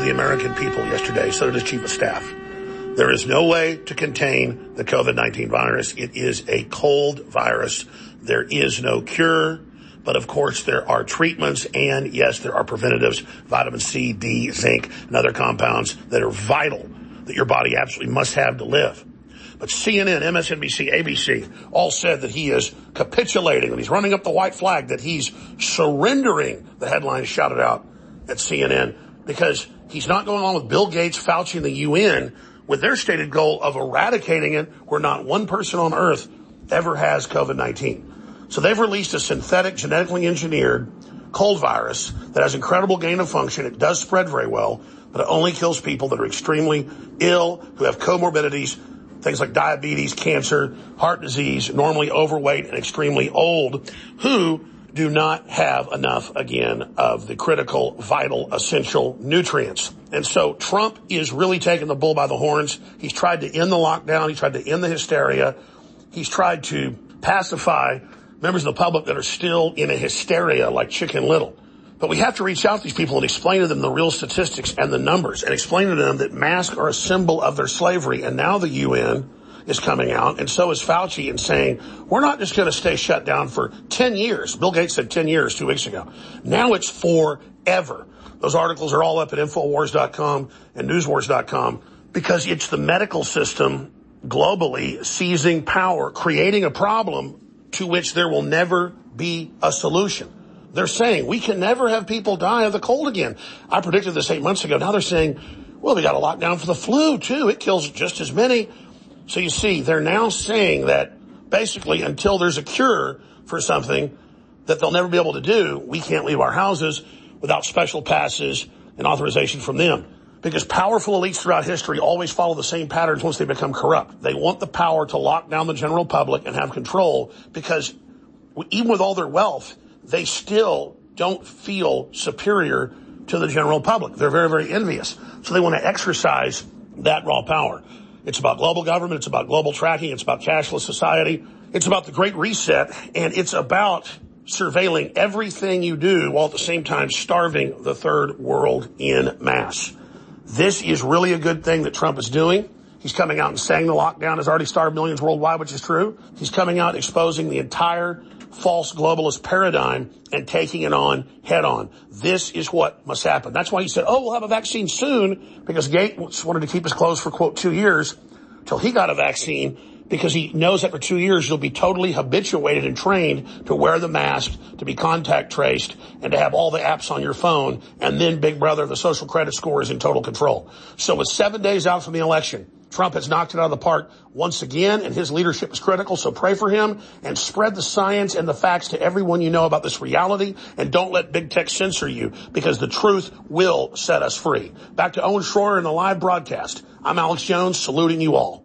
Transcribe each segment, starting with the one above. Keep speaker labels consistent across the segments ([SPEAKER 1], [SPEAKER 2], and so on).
[SPEAKER 1] the American people yesterday, so did his chief of staff. There is no way to contain the COVID-19 virus. It is a cold virus. There is no cure. But of course, there are treatments, and yes, there are preventatives, vitamin C, D, zinc, and other compounds that are vital, that your body absolutely must have to live. But CNN, MSNBC, ABC all said that he is capitulating, that he's running up the white flag, that he's surrendering, the headline shouted out at CNN, because he's not going along with Bill Gates, Fauci, and the UN with their stated goal of eradicating it, where not one person on earth ever has COVID-19. So they've released a synthetic, genetically engineered cold virus that has incredible gain of function. It does spread very well, but it only kills people that are extremely ill, who have comorbidities, things like diabetes, cancer, heart disease, normally overweight and extremely old, who do not have enough, again, of the critical, vital, essential nutrients. And so Trump is really taking the bull by the horns. He's tried to end the lockdown. He's tried to end the hysteria. He's tried to pacify members of the public that are still in a hysteria like Chicken Little. But we have to reach out to these people and explain to them the real statistics and the numbers, and explain to them that masks are a symbol of their slavery. And now the UN is coming out, and so is Fauci, and saying, we're not just going to stay shut down for 10 years. Bill Gates said 10 years 2 weeks ago. Now it's forever. Those articles are all up at Infowars.com and Newswars.com, because it's the medical system globally seizing power, creating a problem to which there will never be a solution. They're saying we can never have people die of the cold again. I predicted this 8 months ago. Now they're saying, well, we got a lockdown for the flu, too. It kills just as many. So you see, they're now saying that basically until there's a cure for something that they'll never be able to do, we can't leave our houses without special passes and authorization from them. Because powerful elites throughout history always follow the same patterns once they become corrupt. They want the power to lock down the general public and have control, because even with all their wealth, they still don't feel superior to the general public. They're very, very envious. So they want to exercise that raw power. It's about global government. It's about global tracking. It's about cashless society. It's about the Great Reset. And it's about surveilling everything you do while at the same time starving the third world en masse. This is really a good thing that Trump is doing. He's coming out and saying the lockdown has already starved millions worldwide, which is true. He's coming out exposing the entire false globalist paradigm and taking it on head on. This is what must happen. That's why he said, we'll have a vaccine soon, because Gates wanted to keep us closed for, quote, 2 years till he got a vaccine, because he knows that for 2 years you'll be totally habituated and trained to wear the mask, to be contact traced, and to have all the apps on your phone. And then Big Brother, the social credit score, is in total control. So with 7 days out from the election, Trump has knocked it out of the park once again, and his leadership is critical. So pray for him and spread the science and the facts to everyone you know about this reality. And don't let big tech censor you, because the truth will set us free. Back to Owen Schroyer in the live broadcast. I'm Alex Jones, saluting you all.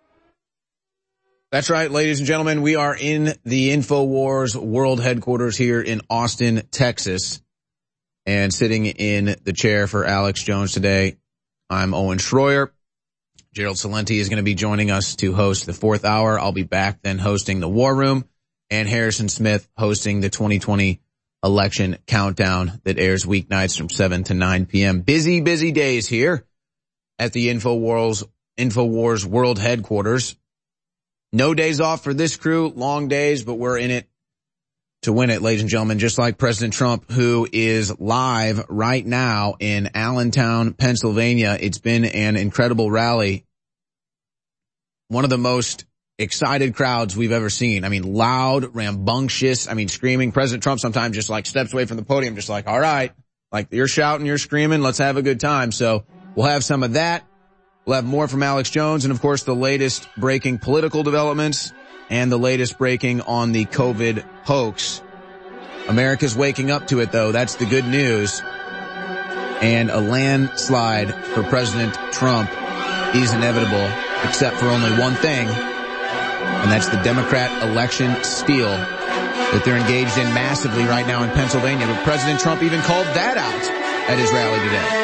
[SPEAKER 2] That's right, ladies and gentlemen. We are in the InfoWars world headquarters here in Austin, Texas. And sitting in the chair for Alex Jones today, I'm Owen Schroyer. Gerald Celente is going to be joining us to host the 4th hour. I'll be back then hosting the War Room, and Harrison Smith hosting the 2020 election countdown that airs weeknights from 7 to 9 p.m. Busy, busy days here at the InfoWars world headquarters. No days off for this crew, long days, but we're in it to win it, ladies and gentlemen, just like President Trump, who is live right now in Allentown, Pennsylvania. It's been an incredible rally. One of the most excited crowds we've ever seen. I mean, loud, rambunctious, screaming. President Trump sometimes just like steps away from the podium, just like, all right, like you're shouting, you're screaming, let's have a good time. So we'll have some of that. We'll have more from Alex Jones, and of course the latest breaking political developments and the latest breaking on the COVID hoax. America's waking up to it, though. That's the good news. And a landslide for President Trump is inevitable, except for only one thing, and that's the Democrat election steal that they're engaged in massively right now in Pennsylvania. But President Trump even called that out at his rally today.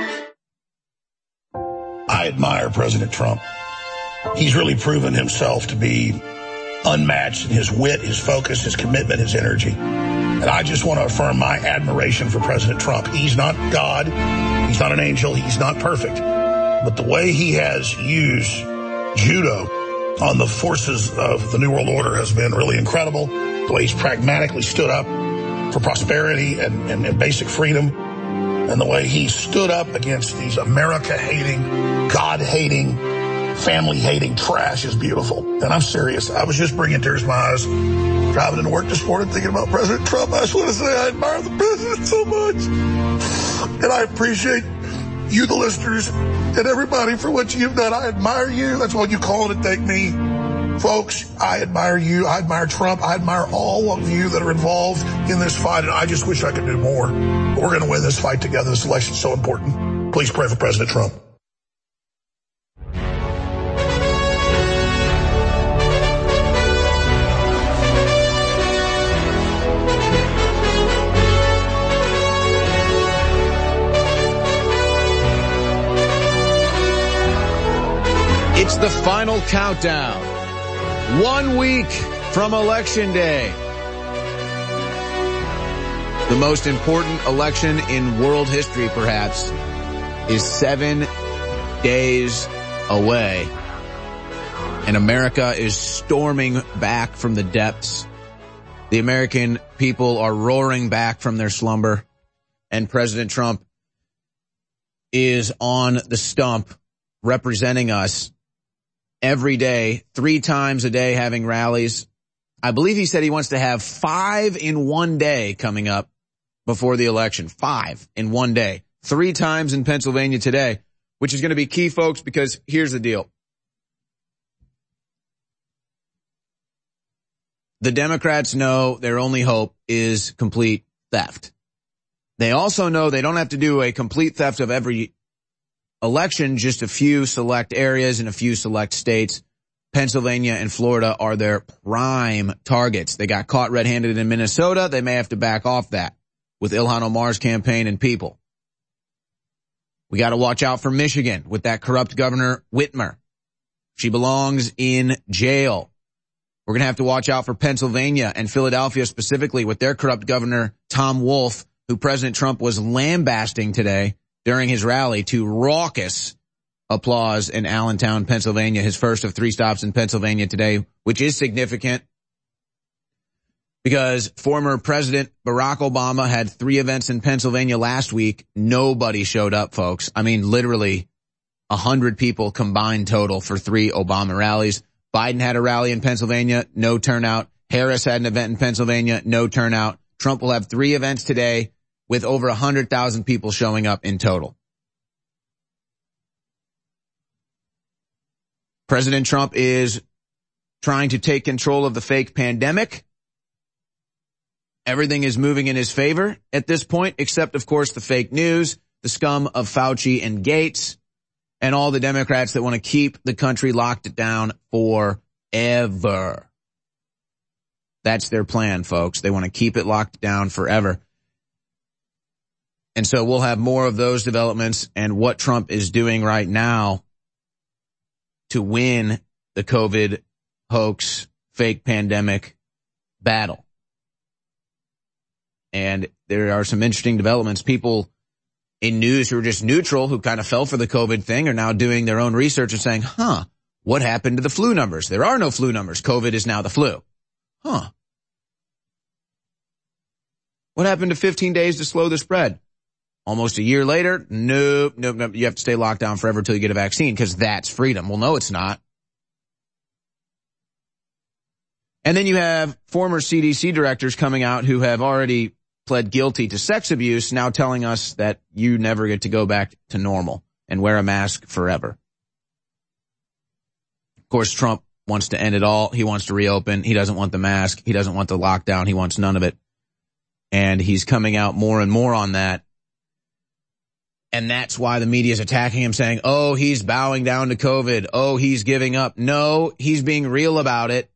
[SPEAKER 1] I admire President Trump. He's really proven himself to be unmatched in his wit, his focus, his commitment, his energy. And I just want to affirm my admiration for President Trump. He's not God. He's not an angel. He's not perfect. But the way he has used judo on the forces of the New World Order has been really incredible. The way he's pragmatically stood up for prosperity and basic freedom. And the way he stood up against these America-hating, God-hating, family-hating trash is beautiful. And I'm serious. I was just bringing tears to my eyes driving into work this morning thinking about President Trump. I just want to say I admire the president so much. And I appreciate you, the listeners, and everybody for what you've done. I admire you. That's what you call it to take me. Folks, I admire you. I admire Trump. I admire all of you that are involved in this fight, and I just wish I could do more. But we're going to win this fight together. This election's so important. Please pray for President Trump.
[SPEAKER 2] It's the final countdown. 1 week from Election Day. The most important election in world history, perhaps, is 7 days away. And America is storming back from the depths. The American people are roaring back from their slumber. And President Trump is on the stump representing us every day, 3 times a day, having rallies. I believe he said he wants to have 5 in one day coming up before the election. 5 in one day. 3 times in Pennsylvania today, which is going to be key, folks, because here's the deal. The Democrats know their only hope is complete theft. They also know they don't have to do a complete theft of every election, just a few select areas in a few select states. Pennsylvania and Florida are their prime targets. They got caught red-handed in Minnesota. They may have to back off that with Ilhan Omar's campaign and people. We got to watch out for Michigan with that corrupt Governor Whitmer. She belongs in jail. We're going to have to watch out for Pennsylvania and Philadelphia specifically with their corrupt Governor Tom Wolf, who President Trump was lambasting today during his rally to raucous applause in Allentown, Pennsylvania, his first of 3 stops in Pennsylvania today, which is significant because former President Barack Obama had 3 events in Pennsylvania last week. Nobody showed up, folks. I mean, literally 100 people combined total for 3 Obama rallies. Biden had a rally in Pennsylvania, no turnout. Harris had an event in Pennsylvania, no turnout. Trump will have 3 events today with over 100,000 people showing up in total. President Trump is trying to take control of the fake pandemic. Everything is moving in his favor at this point, except, of course, the fake news, the scum of Fauci and Gates, and all the Democrats that want to keep the country locked down forever. That's their plan, folks. They want to keep it locked down forever. And so we'll have more of those developments and what Trump is doing right now to win the COVID hoax, fake pandemic battle. And there are some interesting developments. People in news who are just neutral, who kind of fell for the COVID thing, are now doing their own research and saying, what happened to the flu numbers? There are no flu numbers. COVID is now the flu. What happened to 15 days to slow the spread? Almost a year later, nope. You have to stay locked down forever until you get a vaccine because that's freedom. Well, no, it's not. And then you have former CDC directors coming out who have already pled guilty to sex abuse, now telling us that you never get to go back to normal and wear a mask forever. Of course, Trump wants to end it all. He wants to reopen. He doesn't want the mask. He doesn't want the lockdown. He wants none of it. And he's coming out more and more on that. And that's why the media is attacking him, saying, oh, he's bowing down to COVID. Oh, he's giving up. No, he's being real about it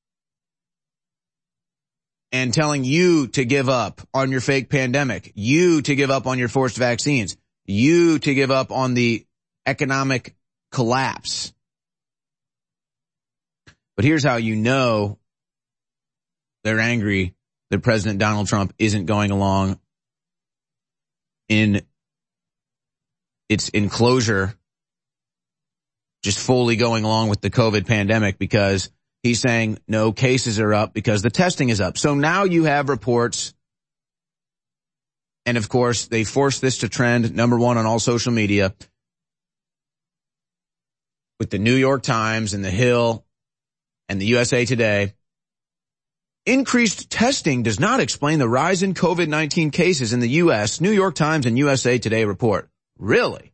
[SPEAKER 2] and telling you to give up on your fake pandemic, you to give up on your forced vaccines, you to give up on the economic collapse. But here's how you know they're angry that President Donald Trump isn't going along in its enclosure, just fully going along with the COVID pandemic, because he's saying no cases are up because the testing is up. So now you have reports, and of course they forced this to trend number one on all social media, with the New York Times and the Hill and the USA Today. Increased testing does not explain the rise in COVID-19 cases in the U.S., New York Times and USA Today report. Really?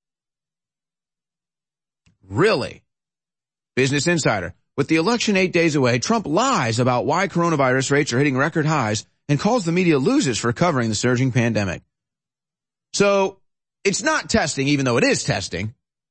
[SPEAKER 2] Really? Business Insider. With the election 8 days away, Trump lies about why coronavirus rates are hitting record highs and calls the media losers for covering the surging pandemic. So, it's not testing, even though it is testing.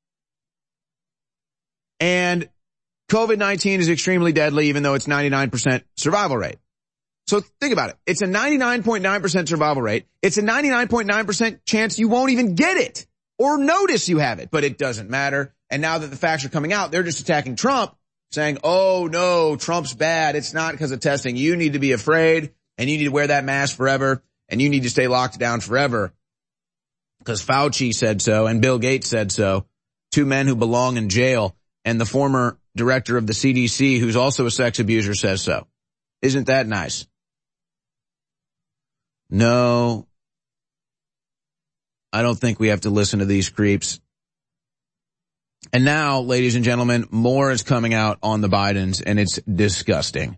[SPEAKER 2] And COVID-19 is extremely deadly, even though it's 99% survival rate. So think about it. It's a 99.9% survival rate. It's a 99.9% chance you won't even get it or notice you have it, but it doesn't matter. And now that the facts are coming out, they're just attacking Trump, saying, oh no, Trump's bad. It's not because of testing. You need to be afraid, and you need to wear that mask forever, and you need to stay locked down forever because Fauci said so and Bill Gates said so, two men who belong in jail, and the former director of the CDC, who's also a sex abuser, says so. Isn't that nice? No, I don't think we have to listen to these creeps. And now, ladies and gentlemen, more is coming out on the Bidens, and it's disgusting.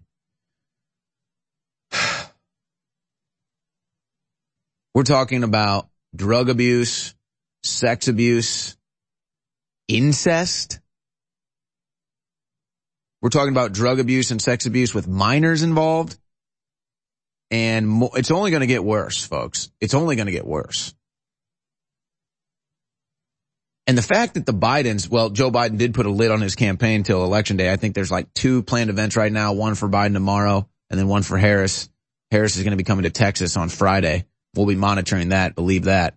[SPEAKER 2] We're talking about drug abuse, sex abuse, incest. We're talking about drug abuse and sex abuse with minors involved. And it's only going to get worse, folks. It's only going to get worse. And the fact that the Bidens, well, Joe Biden did put a lid on his campaign till Election Day. I think there's like 2 planned events right now, one for Biden tomorrow and then one for Harris. Harris is going to be coming to Texas on Friday. We'll be monitoring that, believe that.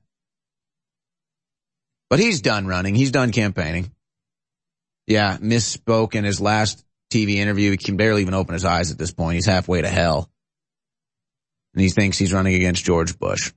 [SPEAKER 2] But he's done running. He's done campaigning. Yeah, misspoke in his last TV interview. He can barely even open his eyes at this point. He's halfway to hell. And he thinks he's running against George Bush.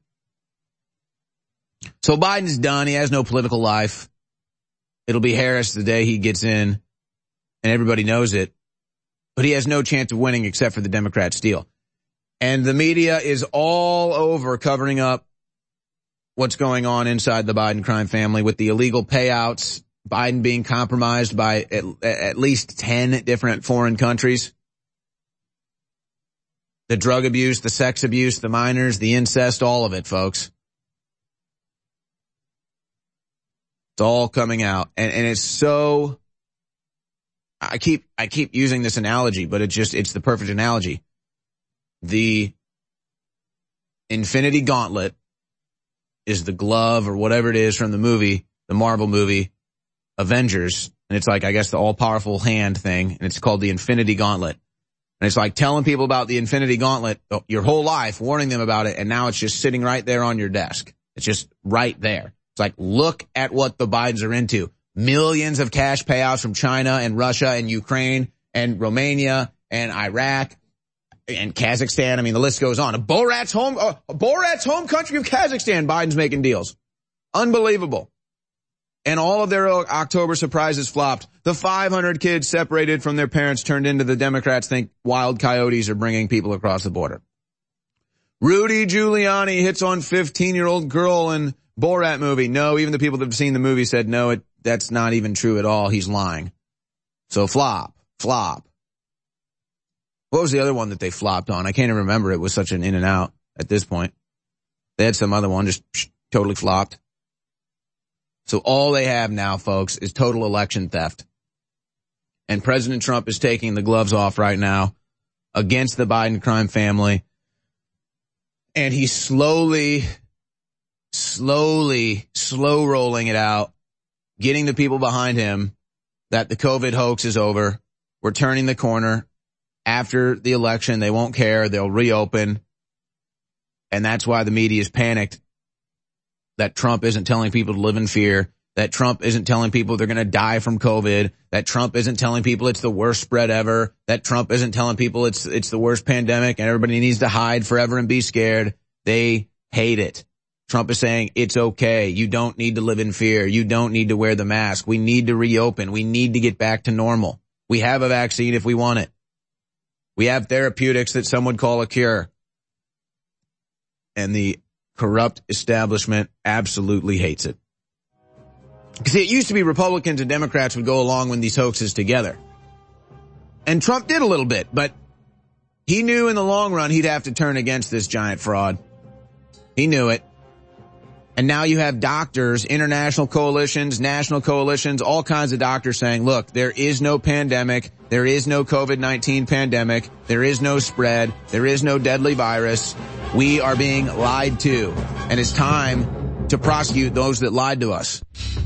[SPEAKER 2] So Biden's done. He has no political life. It'll be Harris the day he gets in, and everybody knows it. But he has no chance of winning except for the Democrat steal. And the media is all over covering up what's going on inside the Biden crime family with the illegal payouts, Biden being compromised by at least 10 different foreign countries. The drug abuse, the sex abuse, the minors, the incest, all of it, folks. It's all coming out. And it's so, I keep using this analogy, but it's the perfect analogy. The Infinity Gauntlet is the glove or whatever it is from the movie, the Marvel movie, Avengers. And it's like, I guess, the all-powerful hand thing. And it's called the Infinity Gauntlet. And it's like telling people about the Infinity Gauntlet your whole life, warning them about it. And now it's just sitting right there on your desk. It's just right there. It's like, look at what the Bidens are into. Millions of cash payouts from China and Russia and Ukraine and Romania and Iraq and Kazakhstan. I mean, the list goes on. Borat's home country of Kazakhstan, Biden's making deals. Unbelievable. And all of their October surprises flopped. The 500 kids separated from their parents turned into the Democrats think wild coyotes are bringing people across the border. Rudy Giuliani hits on 15-year-old girl in Borat movie. No, even the people that have seen the movie said, no, that's not even true at all. He's lying. So flop. What was the other one that they flopped on? I can't even remember. It was such an in and out at this point. They had some other one just totally flopped. So all they have now, folks, is total election theft. And President Trump is taking the gloves off right now against the Biden crime family. And he's slow rolling it out, getting the people behind him that the COVID hoax is over. We're turning the corner. After the election, they won't care. They'll reopen. And that's why the media is panicked that Trump isn't telling people to live in fear. that Trump isn't telling people they're going to die from COVID, that Trump isn't telling people it's the worst spread ever, that Trump isn't telling people it's the worst pandemic and everybody needs to hide forever and be scared. They hate it. Trump is saying it's okay. You don't need to live in fear. You don't need to wear the mask. We need to reopen. We need to get back to normal. We have a vaccine if we want it. We have therapeutics that some would call a cure. And the corrupt establishment absolutely hates it. See, it used to be Republicans and Democrats would go along with these hoaxes together. And Trump did a little bit, but he knew in the long run he'd have to turn against this giant fraud. He knew it. And now you have doctors, international coalitions, national coalitions, all kinds of doctors saying, look, there is no pandemic. There is no COVID-19 pandemic. There is no spread. There is no deadly virus. We are being lied to. And it's time to prosecute those that lied to us.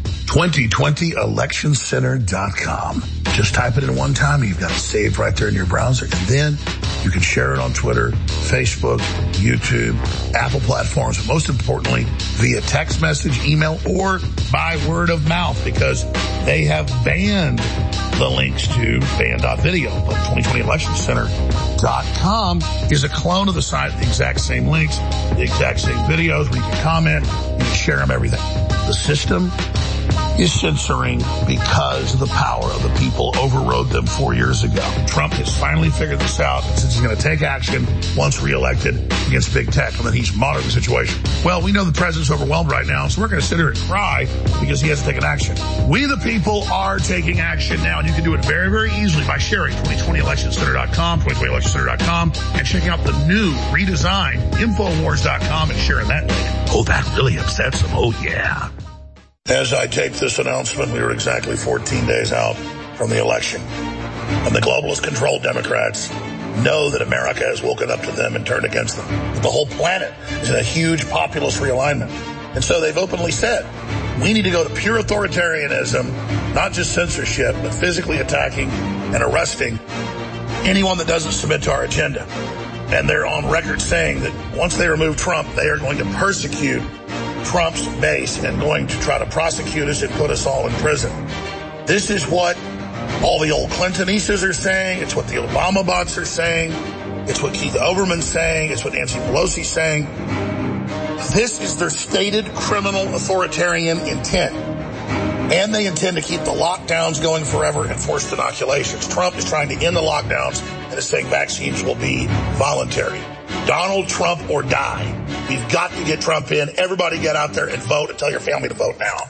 [SPEAKER 1] 2020electioncenter.com. Just type it in one time and you've got it saved right there in your browser. And then you can share it on Twitter, Facebook, YouTube, Apple platforms, but most importantly, via text message, email, or by word of mouth, because they have banned the links to ban.video. But 2020electioncenter.com is a clone of the site, the exact same links, the exact same videos where you can comment, you can share them, everything. The system is censoring because the power of the people overrode them 4 years ago. Trump has finally figured this out and says he's going to take action once reelected against big tech, and then he's monitoring the situation. Well, we know the president's overwhelmed right now, so we're going to sit here and cry because he hasn't taken action. We the people are taking action now, and you can do it very, very easily by sharing 2020electioncenter.com, 2020electioncenter.com, and checking out the new redesigned Infowars.com and sharing that link. Oh, that really upsets them. Oh, yeah. As I tape this announcement, we are exactly 14 days out from the election. And the globalist-controlled Democrats know that America has woken up to them and turned against them. That the whole planet is in a huge populist realignment. And so they've openly said, we need to go to pure authoritarianism, not just censorship, but physically attacking and arresting anyone that doesn't submit to our agenda. And they're on record saying that once they remove Trump, they are going to persecute Trump's base and going to try to prosecute us and put us all in prison. This is what all the old Clintonistas are saying. It's what the Obama bots are saying. It's what Keith Olbermann's saying. It's what Nancy Pelosi's saying. This is their stated criminal authoritarian intent. And they intend to keep the lockdowns going forever and forced inoculations. Trump is trying to end the lockdowns and is saying vaccines will be voluntary. Donald Trump or die. We've got to get Trump in. Everybody get out there and vote and tell your family to vote now.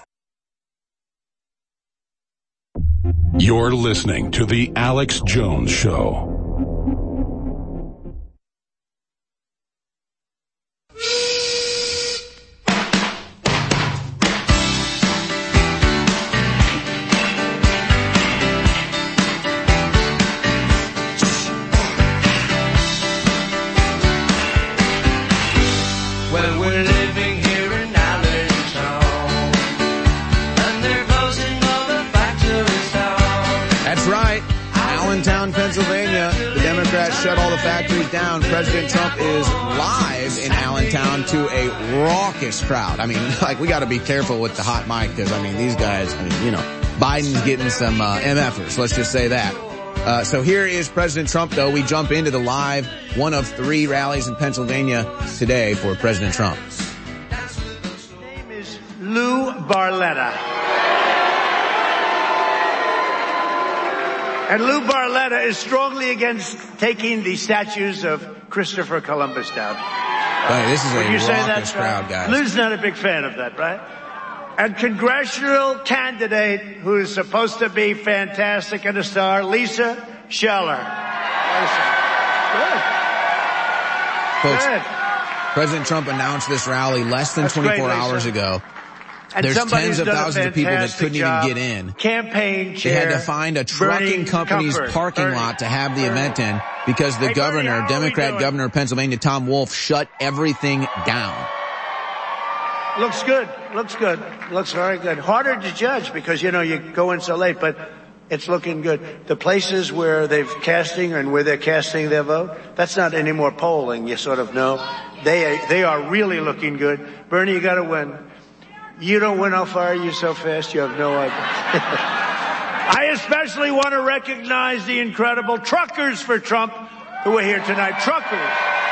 [SPEAKER 3] You're listening to The Alex Jones Show.
[SPEAKER 2] Pennsylvania, the Democrats shut all the factories down. President Trump is live in Allentown to a raucous crowd. I mean, like, we got to be careful with the hot mic because, I mean, these guys, I mean, you know, Biden's getting some MFers. Let's just say that. So here is President Trump, though. We jump into the live one of 3 rallies in Pennsylvania today for President Trump.
[SPEAKER 4] His name is Lou Barletta. And Lou Barletta is strongly against taking the statues of Christopher Columbus down.
[SPEAKER 2] This is a raucous crowd, guys.
[SPEAKER 4] Lou's not a big fan of that, right? And congressional candidate who is supposed to be fantastic and a star, Lisa Scheller.
[SPEAKER 2] Folks,
[SPEAKER 4] Good.
[SPEAKER 2] President Trump announced this rally less than 24 hours ago.
[SPEAKER 4] And
[SPEAKER 2] there's tens of thousands of people that couldn't even get in.
[SPEAKER 4] Campaign chair.
[SPEAKER 2] They had to find a trucking company's parking lot to have the event in because the governor, Democrat governor of Pennsylvania, Tom Wolf, shut everything down.
[SPEAKER 4] Looks good. Looks good. Looks very good. Harder to judge because, you know, you go in so late, but it's looking good. The places where they've casting and where they're casting their vote, that's not any more polling. You sort of know. They are really looking good. Bernie, you got to win. You don't win, I'll fire you so fast you have no idea. I especially want to recognize the incredible truckers for Trump who are here tonight. Truckers.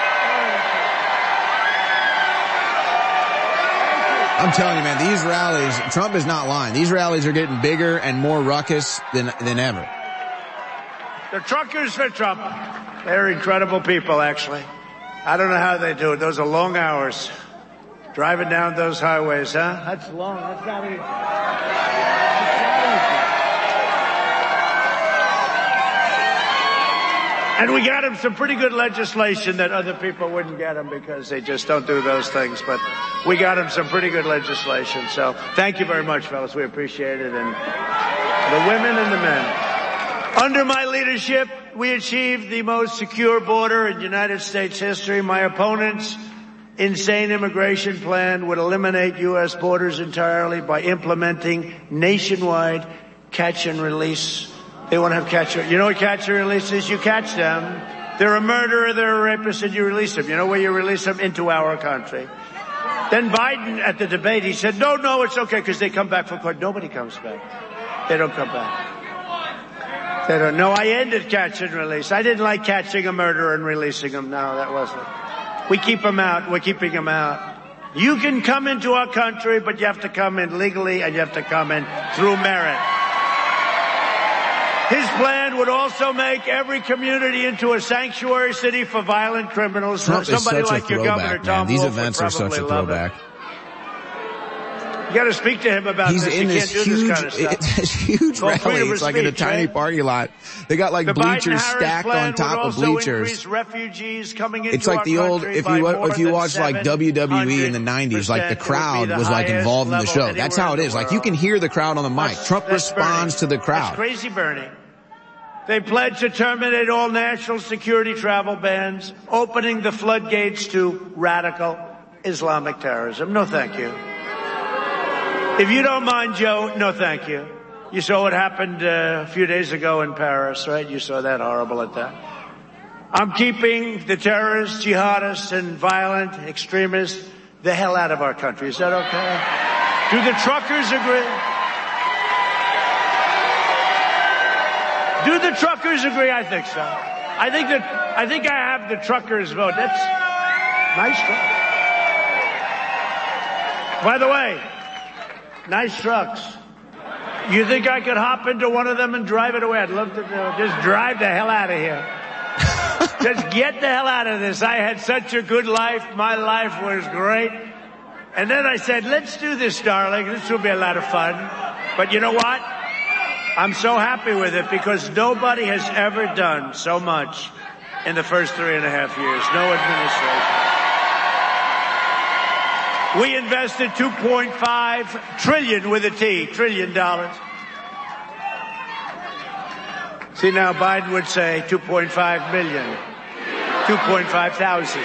[SPEAKER 2] I'm telling you, man, these rallies, Trump is not lying. These rallies are getting bigger and more ruckus than ever.
[SPEAKER 4] The truckers for Trump. They're incredible people, actually. I don't know how they do it. Those are long hours. Driving down those highways, huh? That's long. That's not easy. And we got him some pretty good legislation that other people wouldn't get him because they just don't do those things. But we got him some pretty good legislation. So thank you very much, fellas. We appreciate it. And the women and the men. Under my leadership, we achieved the most secure border in United States history. My opponent's insane immigration plan would eliminate U.S. borders entirely by implementing nationwide catch and release. They want to have catch and, you know what catch and release is? You catch them. They're a murderer, they're a rapist, and you release them. You know where you release them? Into our country. Then Biden, at the debate, he said, no, it's okay, because they come back for court. Nobody comes back. They don't come back. They don't. No, I ended catch and release. I didn't like catching a murderer and releasing him. No, that wasn't. We keep them out. We're keeping them out. You can come into our country, but you have to come in legally, and you have to come in through merit. His plan would also make every community into a sanctuary city for violent criminals.
[SPEAKER 2] Trump
[SPEAKER 4] Somebody
[SPEAKER 2] is such
[SPEAKER 4] like
[SPEAKER 2] a
[SPEAKER 4] your governor,
[SPEAKER 2] throwback,
[SPEAKER 4] Tom
[SPEAKER 2] man. These
[SPEAKER 4] Wolf,
[SPEAKER 2] events
[SPEAKER 4] would
[SPEAKER 2] are such a
[SPEAKER 4] probably love
[SPEAKER 2] throwback.
[SPEAKER 4] You got to speak to him about
[SPEAKER 2] He's
[SPEAKER 4] this.
[SPEAKER 2] in
[SPEAKER 4] You
[SPEAKER 2] this
[SPEAKER 4] can't do
[SPEAKER 2] huge,
[SPEAKER 4] this kind of stuff.
[SPEAKER 2] it's huge
[SPEAKER 4] Called
[SPEAKER 2] rally.
[SPEAKER 4] freedom of
[SPEAKER 2] It's like in a
[SPEAKER 4] speech,
[SPEAKER 2] tiny
[SPEAKER 4] right?
[SPEAKER 2] parking lot. They got like
[SPEAKER 4] The
[SPEAKER 2] bleachers
[SPEAKER 4] Biden-Harris
[SPEAKER 2] stacked
[SPEAKER 4] plan
[SPEAKER 2] on top
[SPEAKER 4] would
[SPEAKER 2] of
[SPEAKER 4] also
[SPEAKER 2] bleachers.
[SPEAKER 4] increase refugees coming into
[SPEAKER 2] It's like
[SPEAKER 4] our
[SPEAKER 2] the old,
[SPEAKER 4] country
[SPEAKER 2] if
[SPEAKER 4] by
[SPEAKER 2] you
[SPEAKER 4] more
[SPEAKER 2] watch
[SPEAKER 4] than
[SPEAKER 2] like WWE in the 90s, like the
[SPEAKER 4] It would be
[SPEAKER 2] crowd
[SPEAKER 4] the
[SPEAKER 2] was like
[SPEAKER 4] highest
[SPEAKER 2] involved in the
[SPEAKER 4] level
[SPEAKER 2] show. That's how it
[SPEAKER 4] anywhere
[SPEAKER 2] is.
[SPEAKER 4] in the
[SPEAKER 2] Like you can
[SPEAKER 4] world.
[SPEAKER 2] hear the crowd on the mic. Trump
[SPEAKER 4] That's
[SPEAKER 2] responds to
[SPEAKER 4] Bernie.
[SPEAKER 2] the crowd.
[SPEAKER 4] That's crazy, Bernie. They pledged to terminate all national security travel bans, opening the floodgates to radical Islamic terrorism. No, thank you. If you don't mind, Joe, no, thank you. You saw what happened a few days ago in Paris, right? You saw that horrible attack. I'm keeping the terrorists, jihadists, and violent extremists the hell out of our country. Is that okay? Do the truckers agree? Do the truckers agree? I think so. I think I have the truckers vote. That's nice truck. By the way, nice trucks. You think I could hop into one of them and drive it away? I'd love to do it. Just drive the hell out of here. Just get the hell out of this. I had such a good life. My life was great. And then I said, let's do this, darling. This will be a lot of fun. But you know what? I'm so happy with it because nobody has ever done so much in the first 3.5 years. No administration. We invested $2.5 trillion with a T, trillion dollars. See, now Biden would say 2.5 million, 2.5 thousand.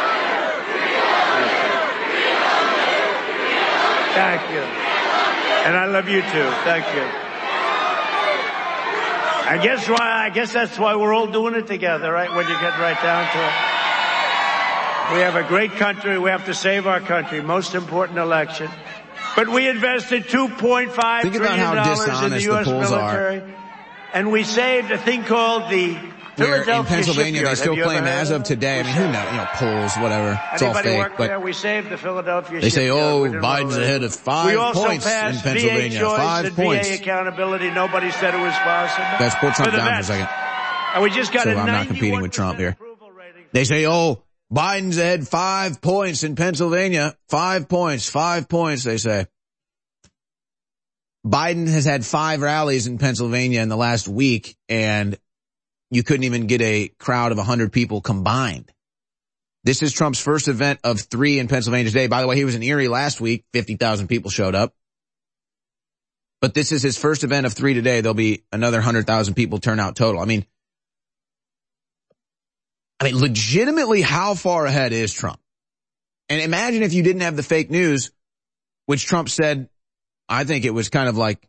[SPEAKER 4] Thank you. And I love you too. Thank you. I guess that's why we're all doing it together, right? When you get right down to it. We have a great country. We have to save our country. Most important election. But we invested $2.5 trillion in the U.S. military. And we saved a thing called the Philadelphia
[SPEAKER 2] in Pennsylvania,
[SPEAKER 4] shipyard.
[SPEAKER 2] they still claim as of today. I mean, who knows? Polls, whatever. It's all
[SPEAKER 4] Anybody
[SPEAKER 2] fake.
[SPEAKER 4] work
[SPEAKER 2] But
[SPEAKER 4] there? We saved the Philadelphia
[SPEAKER 2] they say,
[SPEAKER 4] shipyard.
[SPEAKER 2] Biden's ahead of 5 points in Pennsylvania.
[SPEAKER 4] VA choice
[SPEAKER 2] 5
[SPEAKER 4] and
[SPEAKER 2] points.
[SPEAKER 4] VA accountability. Nobody said it was possible.
[SPEAKER 2] Let's put Trump
[SPEAKER 4] For the
[SPEAKER 2] down for a
[SPEAKER 4] vets.
[SPEAKER 2] second.
[SPEAKER 4] And we just got
[SPEAKER 2] So
[SPEAKER 4] a
[SPEAKER 2] I'm not competing with
[SPEAKER 4] 91%
[SPEAKER 2] Trump here.
[SPEAKER 4] approval rating.
[SPEAKER 2] They say, Biden's ahead 5 points in Pennsylvania. 5 points, 5 points, they say. Biden has had 5 rallies in Pennsylvania in the last week, and you couldn't even get a crowd of 100 people combined. This is Trump's first event of 3 in Pennsylvania today. By the way, he was in Erie last week. 50,000 people showed up. But this is his first event of 3 today. There'll be another 100,000 people turn out total. I mean, legitimately, how far ahead is Trump? And imagine if you didn't have the fake news, which Trump said, I think it was kind of like,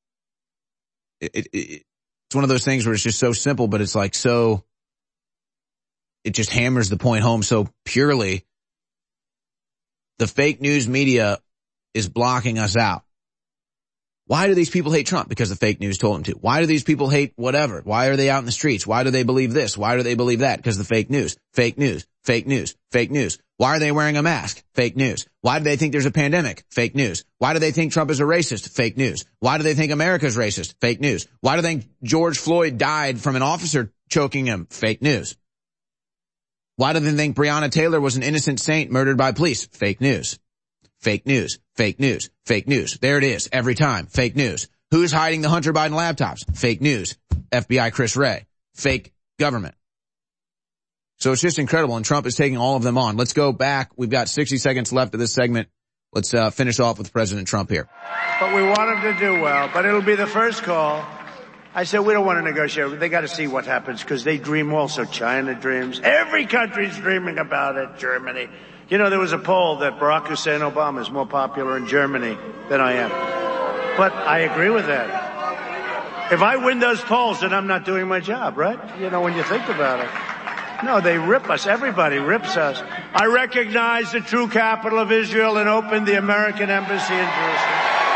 [SPEAKER 2] it's one of those things where it's just so simple, but it's like so, it just hammers the point home so purely. The fake news media is blocking us out. Why do these people hate Trump? Because the fake news told them to. Why do these people hate whatever? Why are they out in the streets? Why do they believe this? Why do they believe that? Because the fake news, fake news, fake news, fake news. Why are they wearing a mask? Fake news. Why do they think there's a pandemic? Fake news. Why do they think Trump is a racist? Fake news. Why do they think America's racist? Fake news. Why do they think George Floyd died from an officer choking him? Fake news. Why do they think Breonna Taylor was an innocent saint murdered by police? Fake news. Fake news. Fake news. Fake news. There it is. Every time. Fake news. Who's hiding the Hunter Biden laptops? Fake news. FBI Chris Wray. Fake government. So it's just incredible, and Trump is taking all of them on. Let's go back. We've got 60 seconds left of this segment. Let's finish off with President Trump here.
[SPEAKER 4] But we want him to do well, but it'll be the first call. I said we don't want to negotiate. They got to see what happens because they dream also. China dreams. Every country's dreaming about it. Germany. You know, there was a poll that Barack Hussein Obama is more popular in Germany than I am. But I agree with that. If I win those polls, then I'm not doing my job, right? You know, when you think about it. No, they rip us. Everybody rips us. I recognize the true capital of Israel and opened the American embassy in Jerusalem.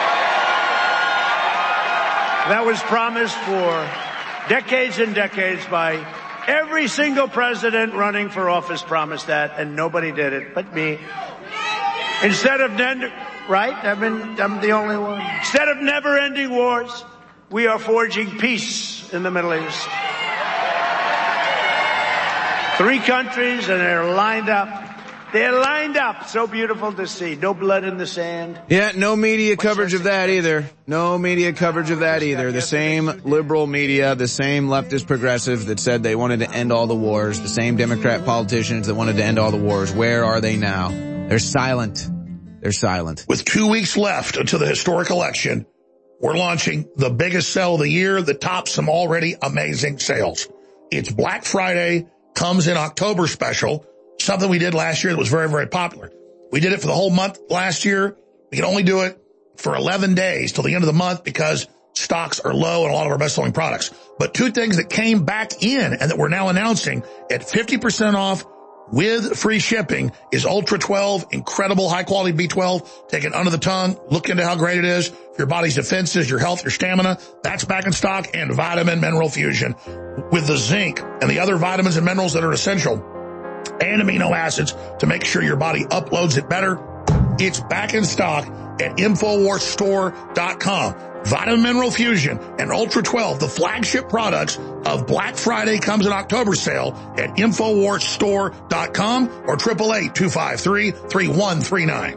[SPEAKER 4] That was promised for decades and decades by every single president running for office promised that, and nobody did it but me. Instead of right? I'm the only one. Instead of never-ending wars, we are forging peace in the Middle East. 3 countries, and they're lined up. They're lined up. So beautiful to see. No blood in the sand.
[SPEAKER 2] Yeah, no media coverage of that either. No media coverage of that either. The same liberal media, the same leftist progressive that said they wanted to end all the wars, the same Democrat politicians that wanted to end all the wars. Where are they now? They're silent. They're silent.
[SPEAKER 1] With 2 weeks left until the historic election, we're launching the biggest sale of the year that tops some already amazing sales. It's Black Friday, comes in October special. Something we did last year that was very, very popular. We did it for the whole month last year. We can only do it for 11 days till the end of the month because stocks are low in a lot of our best-selling products. But 2 things that came back in and that we're now announcing at 50% off with free shipping is Ultra 12, incredible high-quality B12. Take it under the tongue. Look into how great it is for your body's defenses, your health, your stamina. That's back in stock. And Vitamin Mineral Fusion with the zinc and the other vitamins and minerals that are essential and amino acids to make sure your body uploads it better. It's back in stock at InfoWarsStore.com. Vitamin Mineral Fusion and Ultra 12, the flagship products of Black Friday comes in October sale at InfoWarsStore.com or 888-253-3139.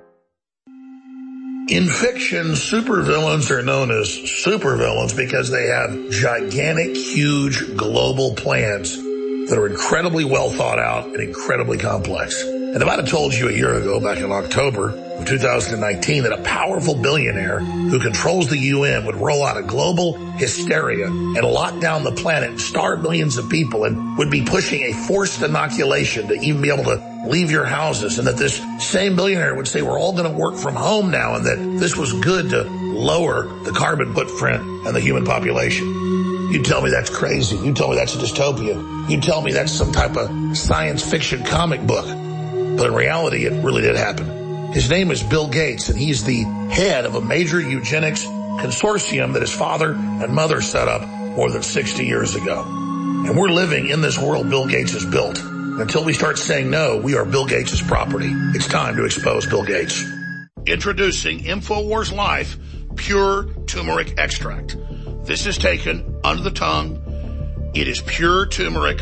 [SPEAKER 1] In fiction, supervillains are known as supervillains because they have gigantic, huge global plans that are incredibly well thought out and incredibly complex. And if I'd have told you a year ago, back in October of 2019, that a powerful billionaire who controls the UN would roll out a global hysteria and lock down the planet and starve millions of people and would be pushing a forced inoculation to even be able to leave your houses, and that this same billionaire would say we're all going to work from home now and that this was good to lower the carbon footprint and the human population. You tell me that's crazy. You tell me that's a dystopia. You tell me that's some type of science fiction comic book. But in reality, it really did happen. His name is Bill Gates, and he's the head of a major eugenics consortium that his father and mother set up more than 60 years ago. And we're living in this world Bill Gates has built. Until we start saying no, we are Bill Gates' property. It's time to expose Bill Gates. Introducing InfoWars Life Pure Turmeric Extract. This is taken under the tongue. It is pure turmeric.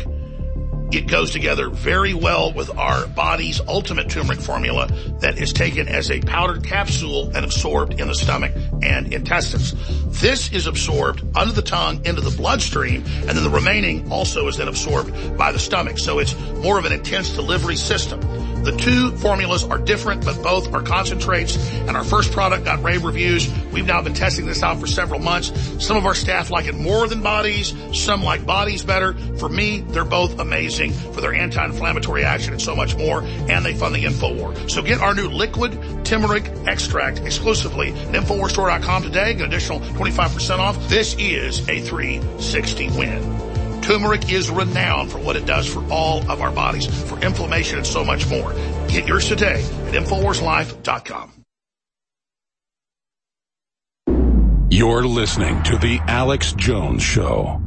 [SPEAKER 1] It goes together very well with our body's ultimate turmeric formula that is taken as a powdered capsule and absorbed in the stomach and intestines. This is absorbed under the tongue into the bloodstream, and then the remaining also is then absorbed by the stomach. So it's more of an intense delivery system. The 2 formulas are different, but both are concentrates, and our first product got rave reviews. We've now been testing this out for several months. Some of our staff like it more than bodies. Some like bodies better. For me, they're both amazing for their anti-inflammatory action and so much more, and they fund the InfoWar. So get our new liquid turmeric extract exclusively at InfoWarsStore.com today. Get an additional 25% off. This is a 360 win. Turmeric is renowned for what it does for all of our bodies, for inflammation and so much more. Get yours today at InfoWarsLife.com.
[SPEAKER 3] You're listening to The Alex Jones Show.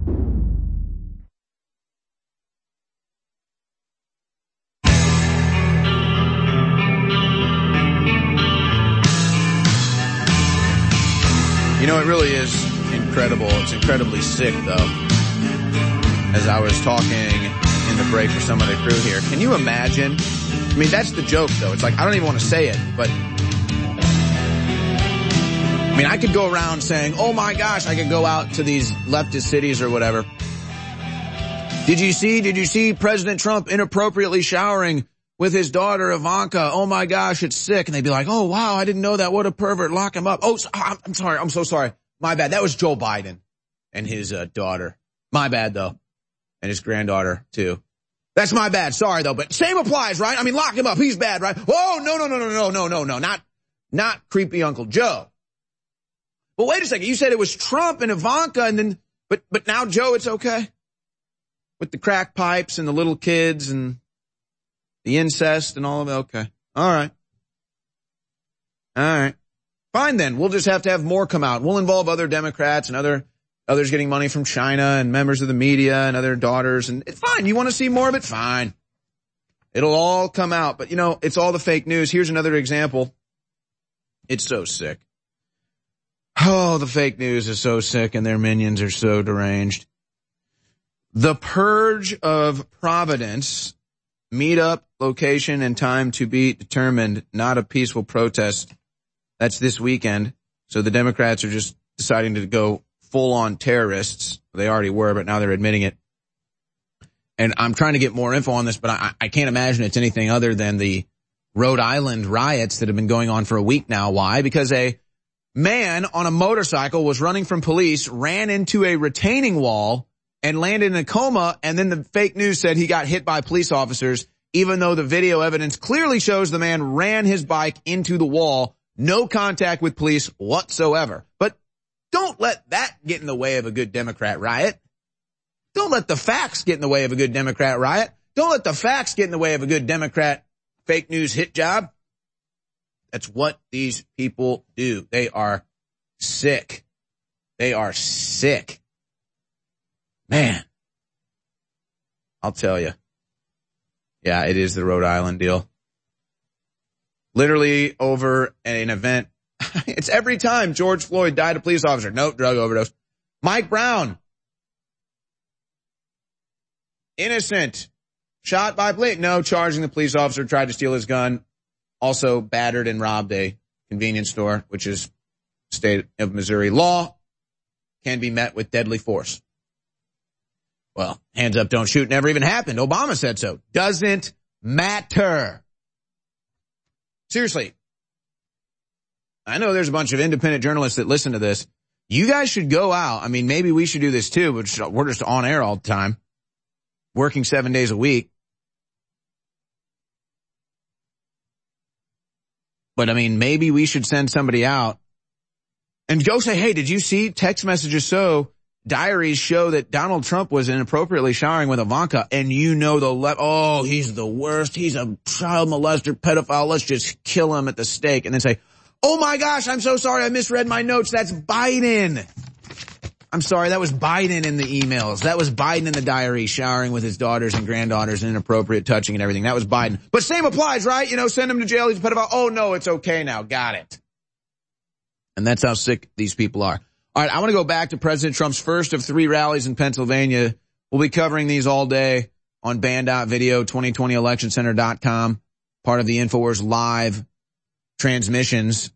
[SPEAKER 2] You know, it really is incredible. It's incredibly sick, though. As I was talking in the break for some of the crew here, can you imagine? I mean, that's the joke, though. It's like, I don't even want to say it, but I mean, I could go around saying, oh my gosh, I could go out to these leftist cities or whatever. Did you see President Trump inappropriately showering with his daughter Ivanka? Oh my gosh, it's sick. And they'd be like, oh wow, I didn't know that. What a pervert. Lock him up. Oh, I'm sorry. I'm so sorry. My bad. That was Joe Biden and his daughter. My bad though. And his granddaughter too. That's my bad. Sorry though, but same applies, right? I mean, lock him up. He's bad, right? Oh, no. Not creepy Uncle Joe. But wait a second. You said it was Trump and Ivanka and then, but now Joe, it's okay? With the crack pipes and the little kids and the incest and all of it. Okay. All right. Fine then. We'll just have to have more come out. We'll involve other Democrats and others getting money from China and members of the media and other daughters. And it's fine. You want to see more of it? Fine. It'll all come out. But you know, it's all the fake news. Here's another example. It's so sick. Oh, the fake news is so sick and their minions are so deranged. The Purge of Providence, meetup, location, and time to be determined, not a peaceful protest. That's this weekend. So the Democrats are just deciding to go full-on terrorists. They already were, but now they're admitting it. And I'm trying to get more info on this, but I can't imagine it's anything other than the Rhode Island riots that have been going on for a week now. Why? Because a man on a motorcycle was running from police, ran into a retaining wall, and landed in a coma, and then the fake news said he got hit by police officers, even though the video evidence clearly shows the man ran his bike into the wall, no contact with police whatsoever. But don't let that get in the way of a good Democrat riot. Don't let the facts get in the way of a good Democrat riot. Don't let the facts get in the way of a good Democrat fake news hit job. That's what these people do. They are sick. They are sick. Man, I'll tell you. Yeah, it is the Rhode Island deal. Literally over an event. It's every time George Floyd died a police officer. Nope, drug overdose. Mike Brown. Innocent. Shot by police. No, charging the police officer, tried to steal his gun. Also battered and robbed a convenience store, which is state of Missouri law, can be met with deadly force. Well, hands up, don't shoot never even happened. Obama said so. Doesn't matter. Seriously. I know there's a bunch of independent journalists that listen to this. You guys should go out. I mean, maybe we should do this too, but we're just on air all the time, working 7 days a week. But I mean, maybe we should send somebody out and go say, hey, did you see text messages diaries show that Donald Trump was inappropriately showering with Ivanka, and you know he's the worst. He's a child molester, pedophile. Let's just kill him at the stake. And then say, oh my gosh, I'm so sorry. I misread my notes. That's Biden. I'm sorry. That was Biden in the emails. That was Biden in the diary, showering with his daughters and granddaughters and inappropriate touching and everything. That was Biden. But same applies, right? You know, send him to jail. He's a pedophile. Oh no, it's okay now. Got it. And that's how sick these people are. All right, I want to go back to President Trump's first of 3 rallies in Pennsylvania. We'll be covering these all day on band.video, 2020electioncenter.com, part of the InfoWars live transmissions.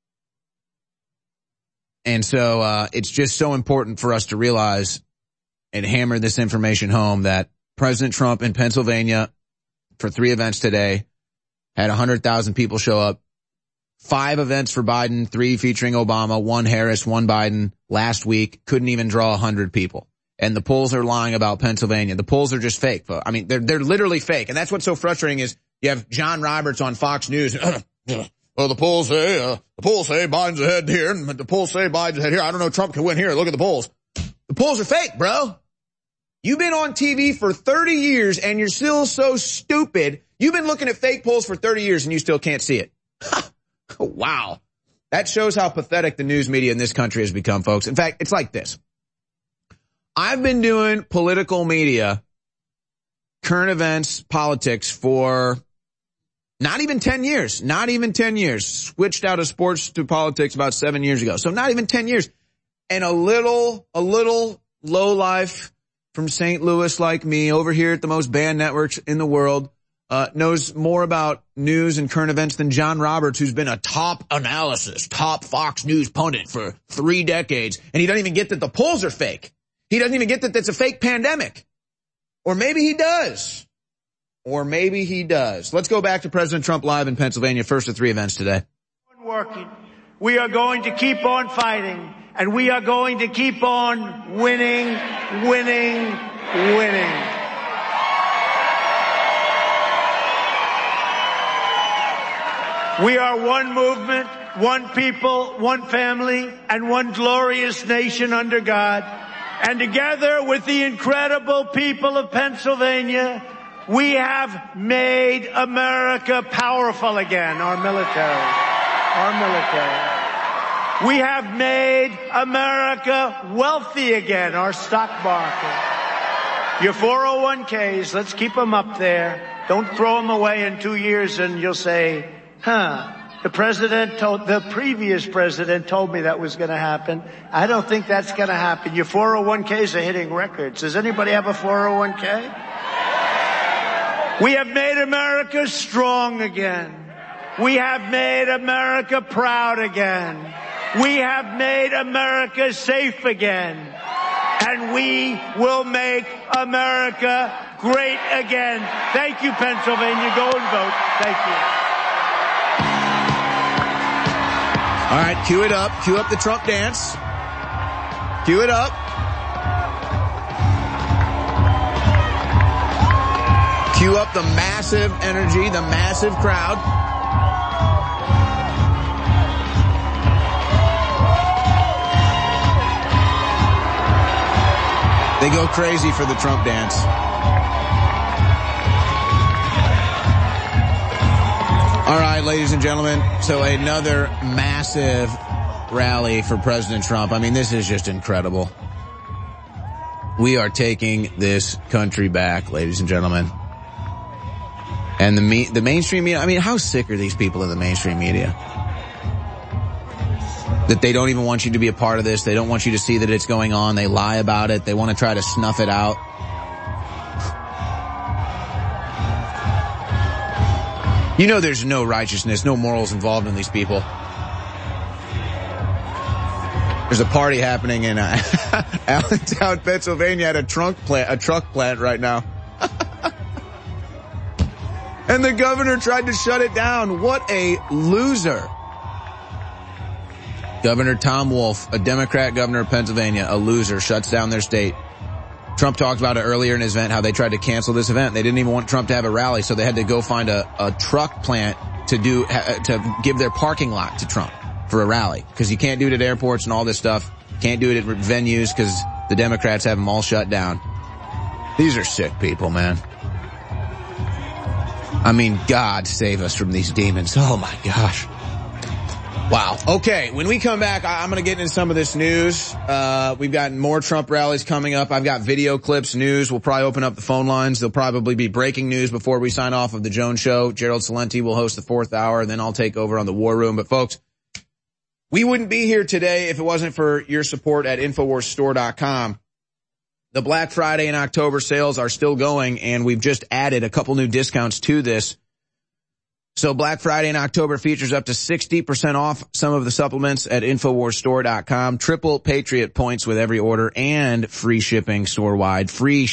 [SPEAKER 2] And so it's just so important for us to realize and hammer this information home that President Trump in Pennsylvania for 3 events today had 100,000 people show up. 5 events for Biden, 3 featuring Obama, 1 Harris, 1 Biden last week. Couldn't even draw 100 people. And the polls are lying about Pennsylvania. The polls are just fake. I mean, they're literally fake. And that's what's so frustrating is you have John Roberts on Fox News. Well, the polls say Biden's ahead here, and the polls say Biden's ahead here. I don't know, Trump can win here. Look at the polls. The polls are fake, bro. You've been on TV for 30 years, and you're still so stupid. You've been looking at fake polls for 30 years, and you still can't see it. Wow. That shows how pathetic the news media in this country has become, folks. In fact, it's like this. I've been doing political media, current events, politics for not even 10 years. Not even 10 years. Switched out of sports to politics about 7 years ago. So not even 10 years. And a little lowlife from St. Louis like me over here at the most banned networks in the world knows more about news and current events than John Roberts, who's been a top Fox News pundit for 3 decades. And he doesn't even get that the polls are fake. He doesn't even get that that's a fake pandemic. Or maybe he does. Let's go back to President Trump live in Pennsylvania. First of 3 events today.
[SPEAKER 4] Working. We are going to keep on fighting, and we are going to keep on winning. We are one movement, one people, one family, and one glorious nation under God. And together with the incredible people of Pennsylvania, we have made America powerful again, our military. We have made America wealthy again, our stock market. Your 401ks, let's keep them up there. Don't throw them away in 2 years and you'll say, the previous president told me that was going to happen. I don't think that's going to happen. Your 401ks are hitting records. Does anybody have a 401k? We have made America strong again. We have made America proud again. We have made America safe again. And we will make America great again. Thank you, Pennsylvania. Go and vote. Thank you.
[SPEAKER 2] All right, cue it up. Cue up the Trump dance. Cue it up. Cue up the massive energy, the massive crowd. They go crazy for the Trump dance. All right, ladies and gentlemen, so another massive rally for President Trump. I mean, this is just incredible. We are taking this country back, ladies and gentlemen. And the mainstream media, I mean, how sick are these people in the mainstream media? That they don't even want you to be a part of this. They don't want you to see that it's going on. They lie about it. They want to try to snuff it out. You know there's no righteousness, no morals involved in these people. There's a party happening in Allentown, Pennsylvania at a truck plant right now. And the governor tried to shut it down. What a loser. Governor Tom Wolf, a Democrat governor of Pennsylvania, a loser, shuts down their state. Trump talked about it earlier in his event, how they tried to cancel this event. They didn't even want Trump to have a rally, so they had to go find a truck plant to give their parking lot to Trump for a rally. Because you can't do it at airports and all this stuff. Can't do it at venues because the Democrats have them all shut down. These are sick people, man. I mean, God save us from these demons. Oh my gosh. Wow. Okay, when we come back, I'm going to get into some of this news. We've got more Trump rallies coming up. I've got video clips, news. We'll probably open up the phone lines. There'll probably be breaking news before we sign off of the Jones Show. Gerald Celente will host the 4th hour, and then I'll take over on the War Room. But folks, we wouldn't be here today if it wasn't for your support at InfoWarsStore.com. The Black Friday and October sales are still going, and we've just added a couple new discounts to this. So Black Friday and October features up to 60% off some of the supplements at InfoWarsStore.com. Triple Patriot points with every order and free shipping store-wide.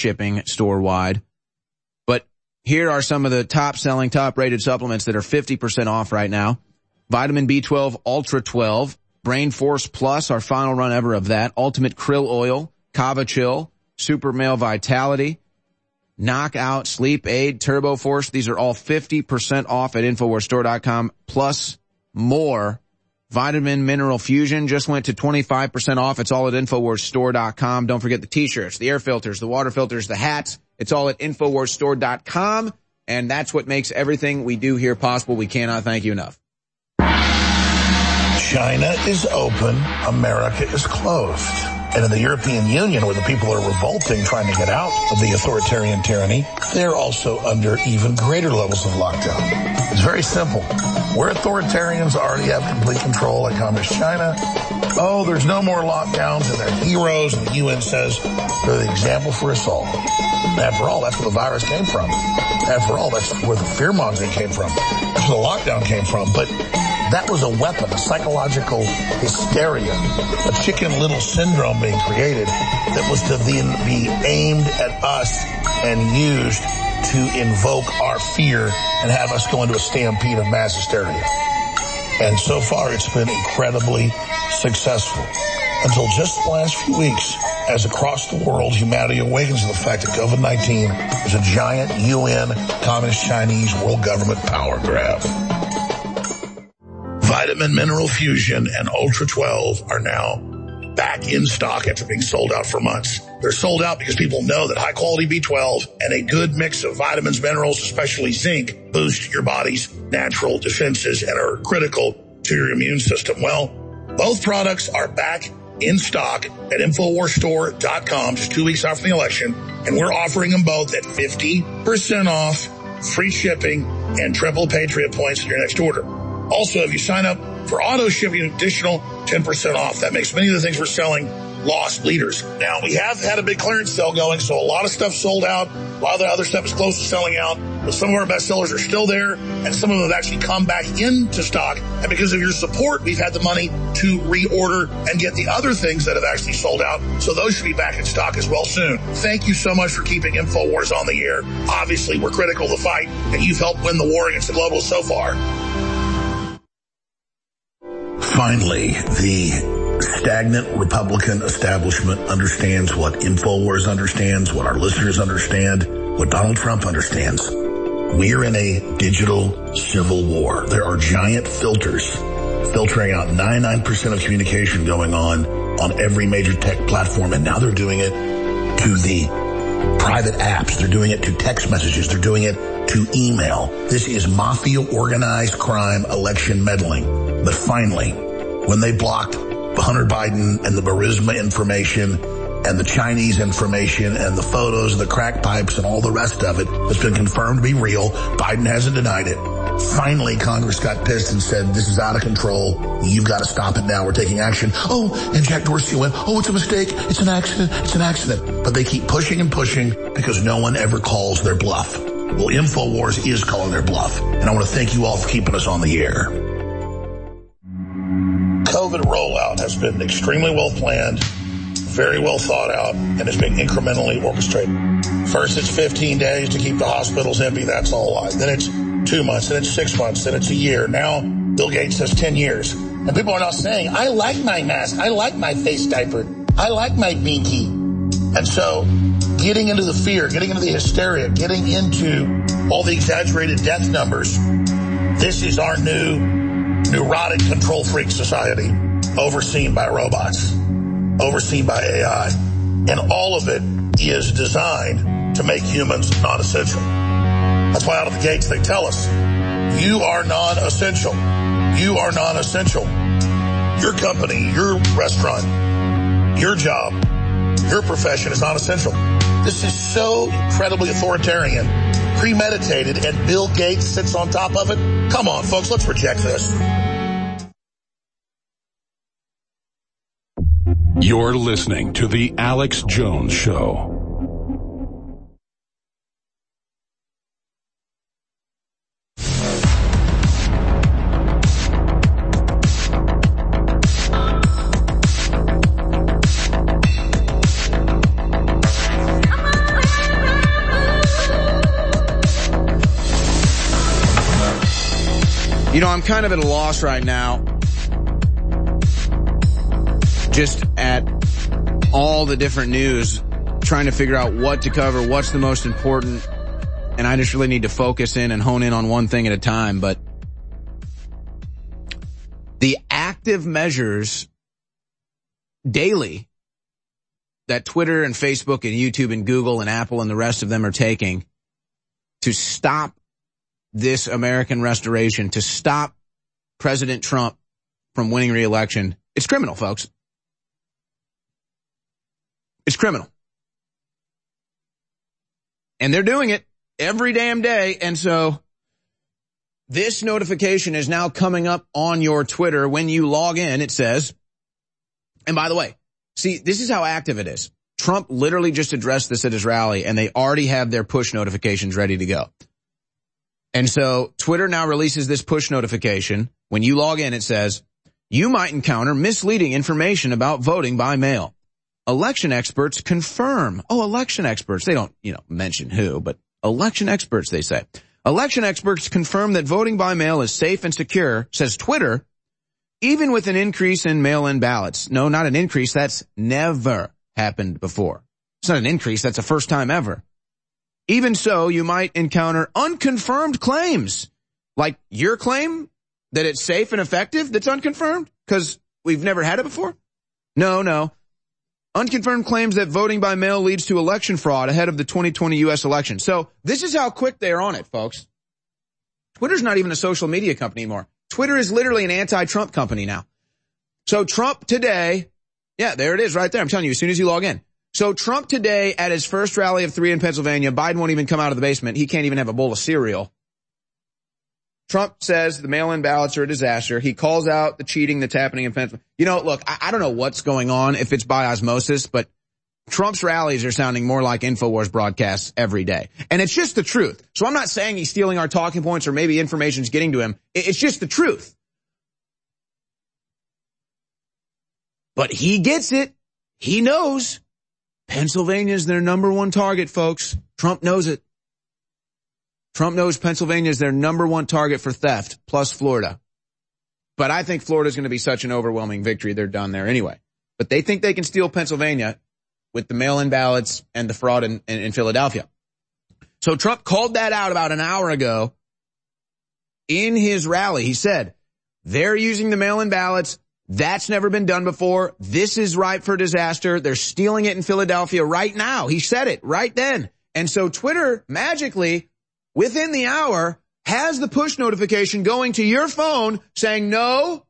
[SPEAKER 2] But here are some of the top-selling, top-rated supplements that are 50% off right now. Vitamin B12 Ultra 12, Brain Force Plus, our final run ever of that, Ultimate Krill Oil, Kava Chill, Super Male Vitality, Knockout, Sleep Aid, Turbo Force. These are all 50% off at InfoWarsStore.com, plus more. Vitamin Mineral Fusion just went to 25% off. It's all at InfoWarsStore.com. Don't forget the t-shirts, the air filters, the water filters, the hats. It's all at InfoWarsStore.com. And that's what makes everything we do here possible. We cannot thank you enough.
[SPEAKER 1] China is open, America is closed. And in the European Union, where the people are revolting, trying to get out of the authoritarian tyranny, they're also under even greater levels of lockdown. It's very simple. Where authoritarians already have complete control, like Communist China, oh, there's no more lockdowns, and they're heroes, and the UN says they're the example for us all. After all, that's where the virus came from. After all, that's where the fear-mongering came from. That's where the lockdown came from. But that was a weapon, a psychological hysteria, a Chicken Little syndrome being created that was to then be aimed at us and used to invoke our fear and have us go into a stampede of mass hysteria. And so far, it's been incredibly successful. Until just the last few weeks, as across the world, humanity awakens to the fact that COVID-19 is a giant UN, Communist Chinese world government power grab. Vitamin Mineral Fusion and Ultra 12 are now back in stock after being sold out for months. They're sold out because people know that high-quality B12 and a good mix of vitamins, minerals, especially zinc, boost your body's natural defenses and are critical to your immune system. Well, both products are back in stock at InfoWarsStore.com just 2 weeks after the election, and we're offering them both at 50% off, free shipping, and triple Patriot points in your next order. Also, if you sign up for auto shipping, an additional 10% off. That makes many of the things we're selling loss leaders. Now, we have had a big clearance sale going, so a lot of stuff sold out. A lot of the other stuff is close to selling out. But some of our best sellers are still there, and some of them have actually come back into stock. And because of your support, we've had the money to reorder and get the other things that have actually sold out. So those should be back in stock as well soon. Thank you so much for keeping InfoWars on the air. Obviously, we're critical of the fight, and you've helped win the war against the globalists so far. Finally, the stagnant Republican establishment understands what InfoWars understands, what our listeners understand, what Donald Trump understands. We are in a digital civil war. There are giant filters filtering out 99% of communication going on every major tech platform, and now they're doing it to the private apps. They're doing it to text messages. They're doing it to email. This is mafia organized crime election meddling. But finally, when they blocked Hunter Biden and the Burisma information and the Chinese information and the photos and the crack pipes and all the rest of it that's been confirmed to be real, Biden hasn't denied it. Finally, Congress got pissed and said, this is out of control. You've got to stop it now. We're taking action. Oh, and Jack Dorsey went, oh, it's a mistake. It's an accident. It's an accident. But they keep pushing and pushing because no one ever calls their bluff. Well, InfoWars is calling their bluff. And I want to thank you all for keeping us on the air. COVID rollout has been extremely well planned, very well thought out, and is being incrementally orchestrated. First, it's 15 days to keep the hospitals empty. That's all a lie. Then it's 2 months. Then it's 6 months. Then it's a year. Now, Bill Gates says 10 years. And people are now saying, I like my mask. I like my face diaper. I like my binky. And so getting into the fear, getting into the hysteria, getting into all the exaggerated death numbers, this is our new neurotic control freak society, overseen by robots, overseen by AI. And all of it is designed to make humans non-essential. That's why out of the gates they tell us, you are non-essential. You are non-essential. Your company, your restaurant, your job, your profession is non-essential. This is so incredibly authoritarian, premeditated, and Bill Gates sits on top of it. Come on, folks, let's reject this.
[SPEAKER 3] You're listening to The Alex Jones Show.
[SPEAKER 2] You know, I'm kind of at a loss right now, just at all the different news, trying to figure out what to cover, what's the most important, and I just really need to focus in and hone in on one thing at a time. But the active measures daily that Twitter and Facebook and YouTube and Google and Apple and the rest of them are taking to stop this American restoration, to stop President Trump from winning re-election, it's criminal, folks. It's criminal. And they're doing it every damn day. And so this notification is now coming up on your Twitter. When you log in, it says, and by the way, see, this is how active it is. Trump literally just addressed this at his rally, and they already have their push notifications ready to go. And so Twitter now releases this push notification. When you log in, it says, you might encounter misleading information about voting by mail. Election experts confirm. Oh, election experts. They don't, mention who, but election experts, they say. Election experts confirm that voting by mail is safe and secure, says Twitter, even with an increase in mail-in ballots. No, not an increase. That's never happened before. It's not an increase. That's the first time ever. Even so, you might encounter unconfirmed claims, like your claim that it's safe and effective that's unconfirmed because we've never had it before. No. Unconfirmed claims that voting by mail leads to election fraud ahead of the 2020 U.S. election. So this is how quick they are on it, folks. Twitter's not even a social media company anymore. Twitter is literally an anti-Trump company now. So Trump today, yeah, there it is right there. I'm telling you, as soon as you log in. So Trump today at his first rally of 3 in Pennsylvania, Biden won't even come out of the basement. He can't even have a bowl of cereal. Trump says the mail-in ballots are a disaster. He calls out the cheating that's happening in Pennsylvania. Look, I don't know what's going on, if it's by osmosis, but Trump's rallies are sounding more like InfoWars broadcasts every day. And it's just the truth. So I'm not saying he's stealing our talking points or maybe information's getting to him. It's just the truth. But he gets it. He knows. Pennsylvania's their number one target, folks. Trump knows it. Trump knows Pennsylvania is their number one target for theft, plus Florida. But I think Florida's going to be such an overwhelming victory, they're done there anyway. But they think they can steal Pennsylvania with the mail-in ballots and the fraud in Philadelphia. So Trump called that out about an hour ago in his rally. He said, they're using the mail-in ballots. That's never been done before. This is ripe for disaster. They're stealing it in Philadelphia right now. He said it right then. And so Twitter magically, within the hour, has the push notification going to your phone saying, no,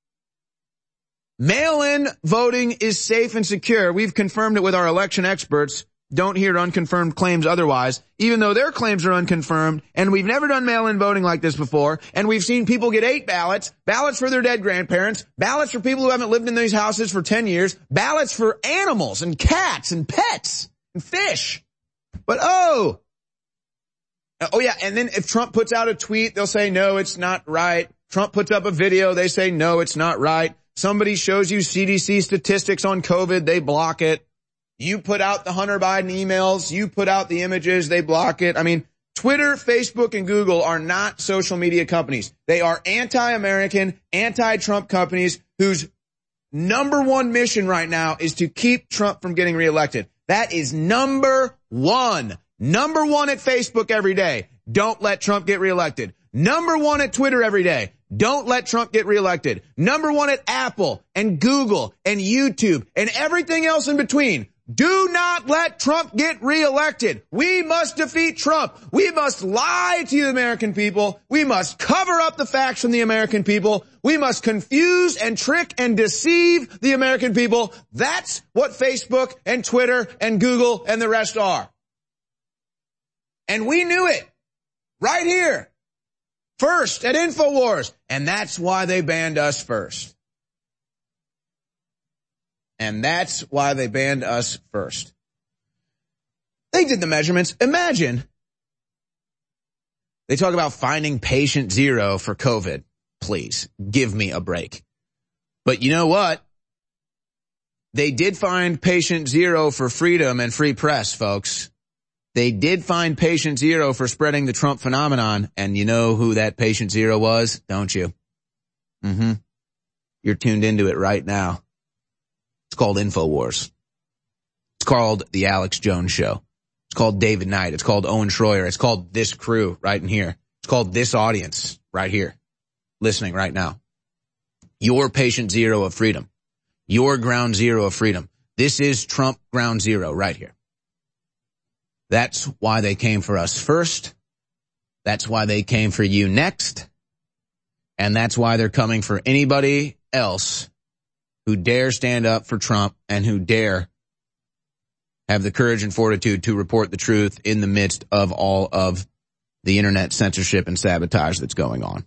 [SPEAKER 2] mail-in voting is safe and secure. We've confirmed it with our election experts. Don't hear unconfirmed claims otherwise, even though their claims are unconfirmed, and we've never done mail-in voting like this before, and we've seen people get 8 ballots for their dead grandparents, ballots for people who haven't lived in these houses for 10 years, ballots for animals and cats and pets and fish. But oh yeah, and then if Trump puts out a tweet, they'll say, no, it's not right. Trump puts up a video, they say, no, it's not right. Somebody shows you CDC statistics on COVID, they block it. You put out the Hunter Biden emails, you put out the images, they block it. I mean, Twitter, Facebook, and Google are not social media companies. They are anti-American, anti-Trump companies whose number one mission right now is to keep Trump from getting reelected. That is number one. Number one at Facebook every day. Don't let Trump get reelected. Number one at Twitter every day. Don't let Trump get reelected. Number one at Apple and Google and YouTube and everything else in between. Do not let Trump get reelected. We must defeat Trump. We must lie to the American people. We must cover up the facts from the American people. We must confuse and trick and deceive the American people. That's what Facebook and Twitter and Google and the rest are. And we knew it right here, first at InfoWars. And that's why they banned us first. And that's why they banned us first. They did the measurements. Imagine they talk about finding patient zero for COVID. Please give me a break. But you know what? They did find patient zero for freedom and free press, folks. They did find patient zero for spreading the Trump phenomenon. And you know who that patient zero was, don't you? You're tuned into it right now. It's called InfoWars. It's called The Alex Jones Show. It's called David Knight. It's called Owen Schroyer. It's called this crew right in here. It's called this audience right here, listening right now. Your patient zero of freedom. Your ground zero of freedom. This is Trump ground zero right here. That's why they came for us first. That's why they came for you next. And that's why they're coming for anybody else who dare stand up for Trump and who dare have the courage and fortitude to report the truth in the midst of all of the internet censorship and sabotage that's going on.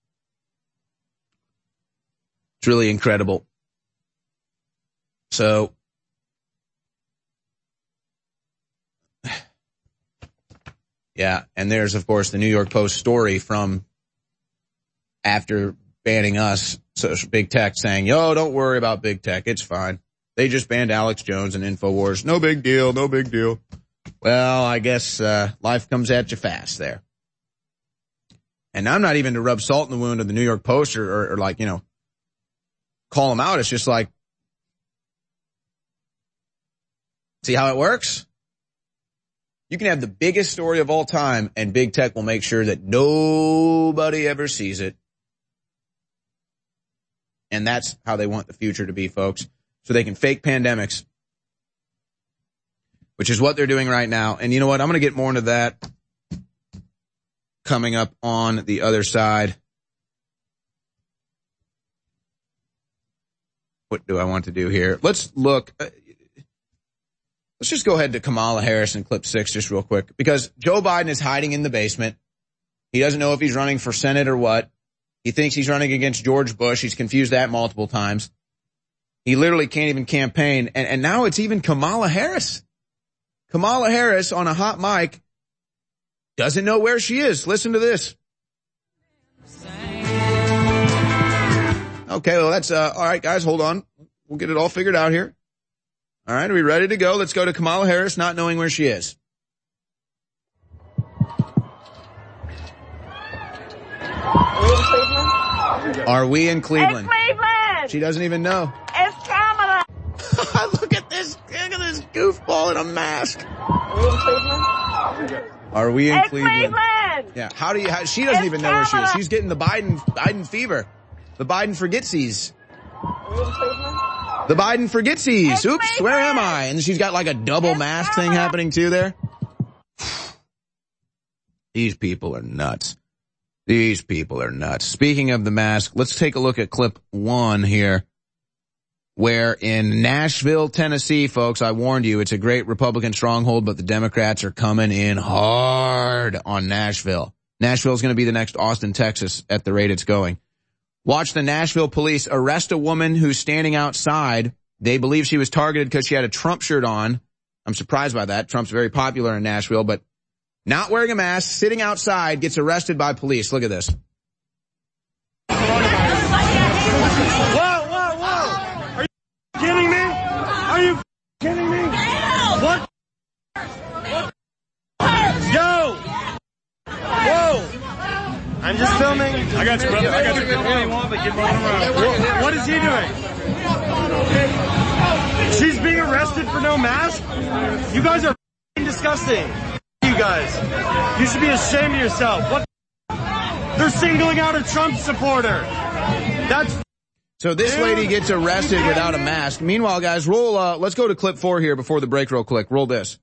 [SPEAKER 2] It's really incredible. So, yeah, and there's, of course, the New York Post story from after banning us, so big tech saying, yo, don't worry about big tech, it's fine. They just banned Alex Jones and InfoWars. No big deal, no big deal. Well, I guess life comes at you fast there. And I'm not even to rub salt in the wound of the New York Post or like, you know, call them out. It's just like, see how it works? You can have the biggest story of all time, and big tech will make sure that nobody ever sees it. And that's how they want the future to be, folks. So they can fake pandemics, which is what they're doing right now. And you know what? I'm going to get more into that coming up on the other side. What do I want to do here? Let's look. Let's just go ahead to Kamala Harris in clip 6 just real quick, because Joe Biden is hiding in the basement. He doesn't know if he's running for Senate or what. He thinks he's running against George Bush. He's confused that multiple times. He literally can't even campaign. And now it's even Kamala Harris. Kamala Harris on a hot mic doesn't know where she is. Listen to this. Okay, well, that's, all right, guys, hold on. We'll get it all figured out here. All right, are we ready to go? Let's go to Kamala Harris not knowing where she is. Are we in Cleveland?
[SPEAKER 5] It's Cleveland!
[SPEAKER 2] She doesn't even know.
[SPEAKER 5] It's Kamala!
[SPEAKER 2] Look at this goofball in a mask.
[SPEAKER 5] Are we in Cleveland?
[SPEAKER 2] Are we in
[SPEAKER 5] It's
[SPEAKER 2] Cleveland?
[SPEAKER 5] Cleveland!
[SPEAKER 2] Yeah, she doesn't even know where she is. She's getting the Biden fever. The Biden forgetsies.
[SPEAKER 5] Are we in Cleveland?
[SPEAKER 2] The Biden forgetsies.
[SPEAKER 5] It's
[SPEAKER 2] Oops,
[SPEAKER 5] Cleveland!
[SPEAKER 2] where am I? And she's got like a double mask thing happening too there. These people are nuts. These people are nuts. Speaking of the mask, let's take a look at clip 1 here, where in Nashville, Tennessee, folks, I warned you, it's a great Republican stronghold, but the Democrats are coming in hard on Nashville. Nashville's going to be the next Austin, Texas at the rate it's going. Watch the Nashville police arrest a woman who's standing outside. They believe she was targeted because she had a Trump shirt on. I'm surprised by that. Trump's very popular in Nashville, but not wearing a mask, sitting outside, gets arrested by police. Look at this.
[SPEAKER 6] Whoa! Are you kidding me? Are you kidding me? What? Yo! Whoa! I'm just filming. I got you, brother. I got you. What is he doing? She's being arrested for no mask? You guys are disgusting. You guys. You should be ashamed of yourself. What? They're singling out a Trump supporter. That's...
[SPEAKER 2] So this lady gets arrested without a mask. Meanwhile, guys, let's go to clip 4 here before the break real quick. Roll this.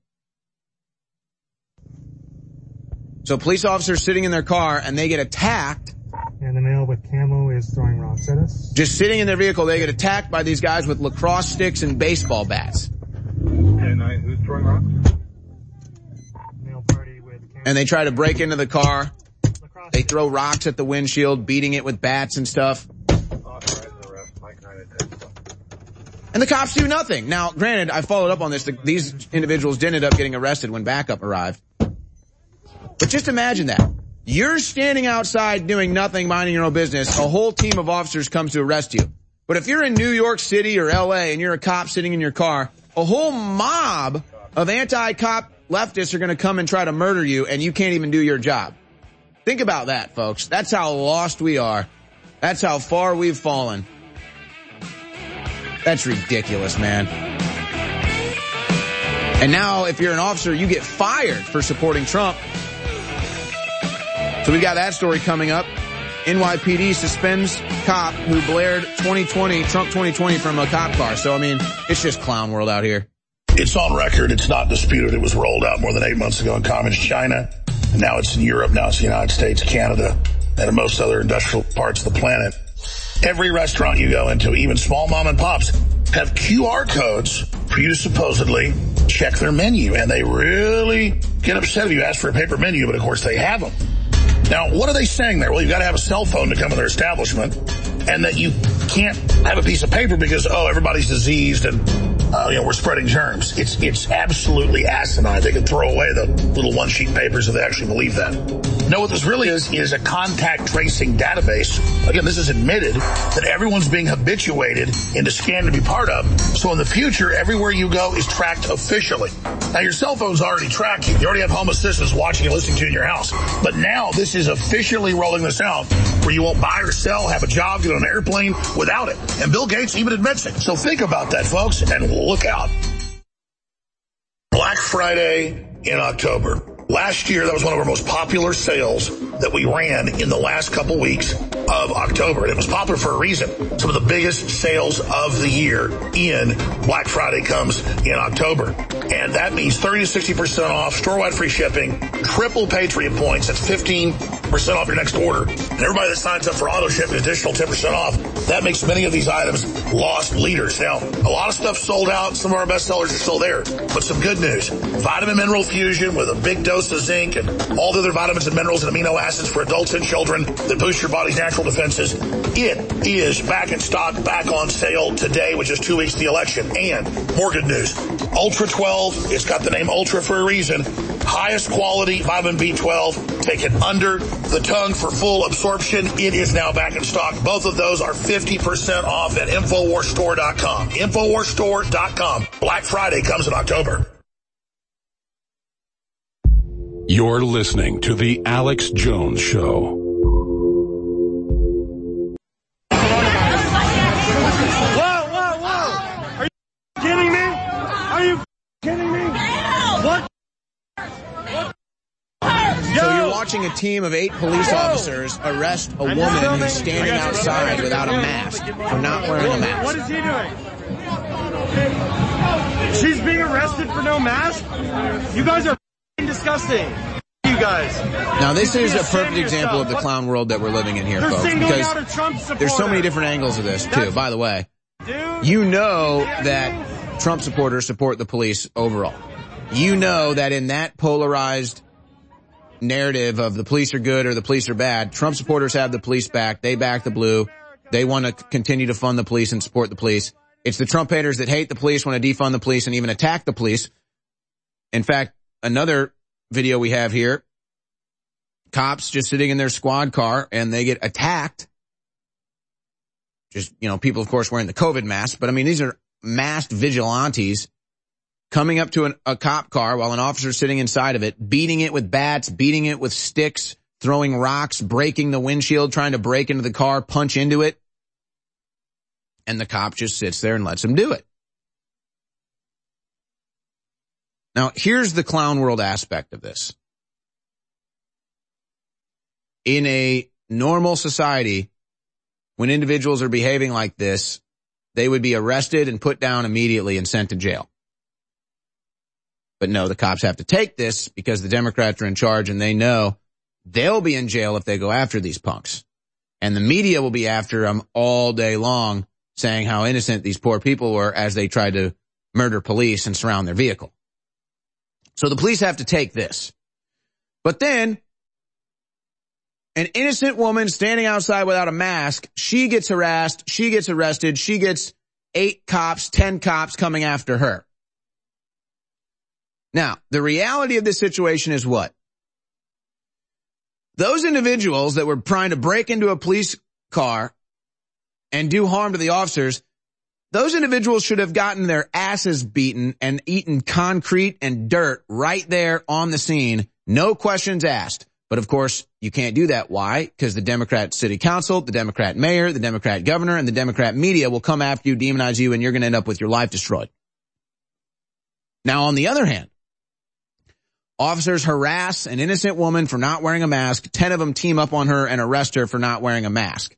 [SPEAKER 2] So police officers sitting in their car and they get attacked.
[SPEAKER 7] And the male with camo is throwing rocks at us.
[SPEAKER 2] Just sitting in their vehicle, they get attacked by these guys with lacrosse sticks and baseball bats.
[SPEAKER 7] And who's throwing rocks? Male party with camo.
[SPEAKER 2] And they try to break into the car. They throw rocks at the windshield, beating it with bats and stuff. And the cops do nothing. Now, granted, I followed up on this. These individuals did end up getting arrested when backup arrived. But just imagine that. You're standing outside doing nothing, minding your own business. A whole team of officers comes to arrest you. But if you're in New York City or LA and you're a cop sitting in your car, a whole mob of anti-cop leftists are going to come and try to murder you, and you can't even do your job. Think about that, folks. That's how lost we are. That's how far we've fallen. That's ridiculous, man. And now, if you're an officer, you get fired for supporting Trump. So we've got that story coming up. NYPD suspends cop who blared Trump 2020 from a cop car. So, I mean, it's just clown world out here.
[SPEAKER 1] It's on record. It's not disputed. It was rolled out more than 8 months ago in Communist China. And now it's in Europe. Now it's the United States, Canada, and in most other industrial parts of the planet. Every restaurant you go into, even small mom and pops, have QR codes for you to supposedly check their menu. And they really get upset if you ask for a paper menu, but of course they have them. Now, what are they saying there? Well, you've got to have a cell phone to come to their establishment, and that you can't have a piece of paper because, everybody's diseased and, we're spreading germs. It's absolutely asinine. They could throw away the little one-sheet papers if they actually believe that. No, what this really is a contact tracing database. Again, this is admitted that everyone's being habituated into scan to be part of. So in the future, everywhere you go is tracked officially. Now, your cell phone's already tracking. You already have home assistants watching and listening to you in your house. But now this is officially rolling this out where you won't buy or sell, have a job, get on an airplane without it. And Bill Gates even admits it. So think about that, folks, and look out. Black Friday in October. Last year, that was one of our most popular sales that we ran in the last couple weeks of October. And it was popular for a reason. Some of the biggest sales of the year in Black Friday comes in October. And that means 30 to 60% off, store-wide free shipping, triple Patriot points. That's 15% off your next order. And everybody that signs up for auto ship an additional 10% off. That makes many of these items lost leaders. Now, a lot of stuff sold out. Some of our best sellers are still there. But some good news. Vitamin Mineral Fusion with a big dose of zinc and all the other vitamins and minerals and amino acids for adults and children that boost your body's natural defenses. It is back in stock, back on sale today, which is 2 weeks to the election. And more good news. Ultra 12, it's got the name Ultra for a reason. Highest quality vitamin B12, taken under the tongue for full absorption. It is now back in stock. Both of those are 50% off at InfoWarsStore.com. InfoWarsStore.com. Black Friday comes in October.
[SPEAKER 3] You're listening to The Alex Jones Show.
[SPEAKER 6] Whoa! Are you kidding me? Are you kidding me? What?
[SPEAKER 2] So you're watching a team of 8 police officers arrest a woman who's standing outside without a mask for not wearing a mask.
[SPEAKER 6] What is he doing? She's being arrested for no mask? You guys are disgusting. You guys.
[SPEAKER 2] Now this is a perfect example of the clown world that we're living in here, folks, because there's so many different angles of this too. By the way, you know that Trump supporters support the police overall. You know that in that polarized narrative of the police are good or the police are bad, Trump supporters have the police back. They back the blue. They want to continue to fund the police and support the police. It's the Trump haters that hate the police, want to defund the police, and even attack the police. In fact, another video we have here, cops just sitting in their squad car and they get attacked. Just, people, of course, wearing the COVID mask. But, these are masked vigilantes coming up to a cop car while an officer's sitting inside of it, beating it with bats, beating it with sticks, throwing rocks, breaking the windshield, trying to break into the car, punch into it. And the cop just sits there and lets him do it. Now, here's the clown world aspect of this. In a normal society, when individuals are behaving like this, they would be arrested and put down immediately and sent to jail. But no, the cops have to take this because the Democrats are in charge and they know they'll be in jail if they go after these punks. And the media will be after them all day long, saying how innocent these poor people were as they tried to murder police and surround their vehicle. So the police have to take this. But then, an innocent woman standing outside without a mask, she gets harassed, she gets arrested, she gets 8 cops, 10 cops coming after her. Now, the reality of this situation is what? Those individuals that were trying to break into a police car and do harm to the officers, those individuals should have gotten their asses beaten and eaten concrete and dirt right there on the scene. No questions asked. But of course, you can't do that. Why? Because the Democrat city council, the Democrat mayor, the Democrat governor, and the Democrat media will come after you, demonize you, and you're going to end up with your life destroyed. Now, on the other hand, officers harass an innocent woman for not wearing a mask. 10 of them team up on her and arrest her for not wearing a mask.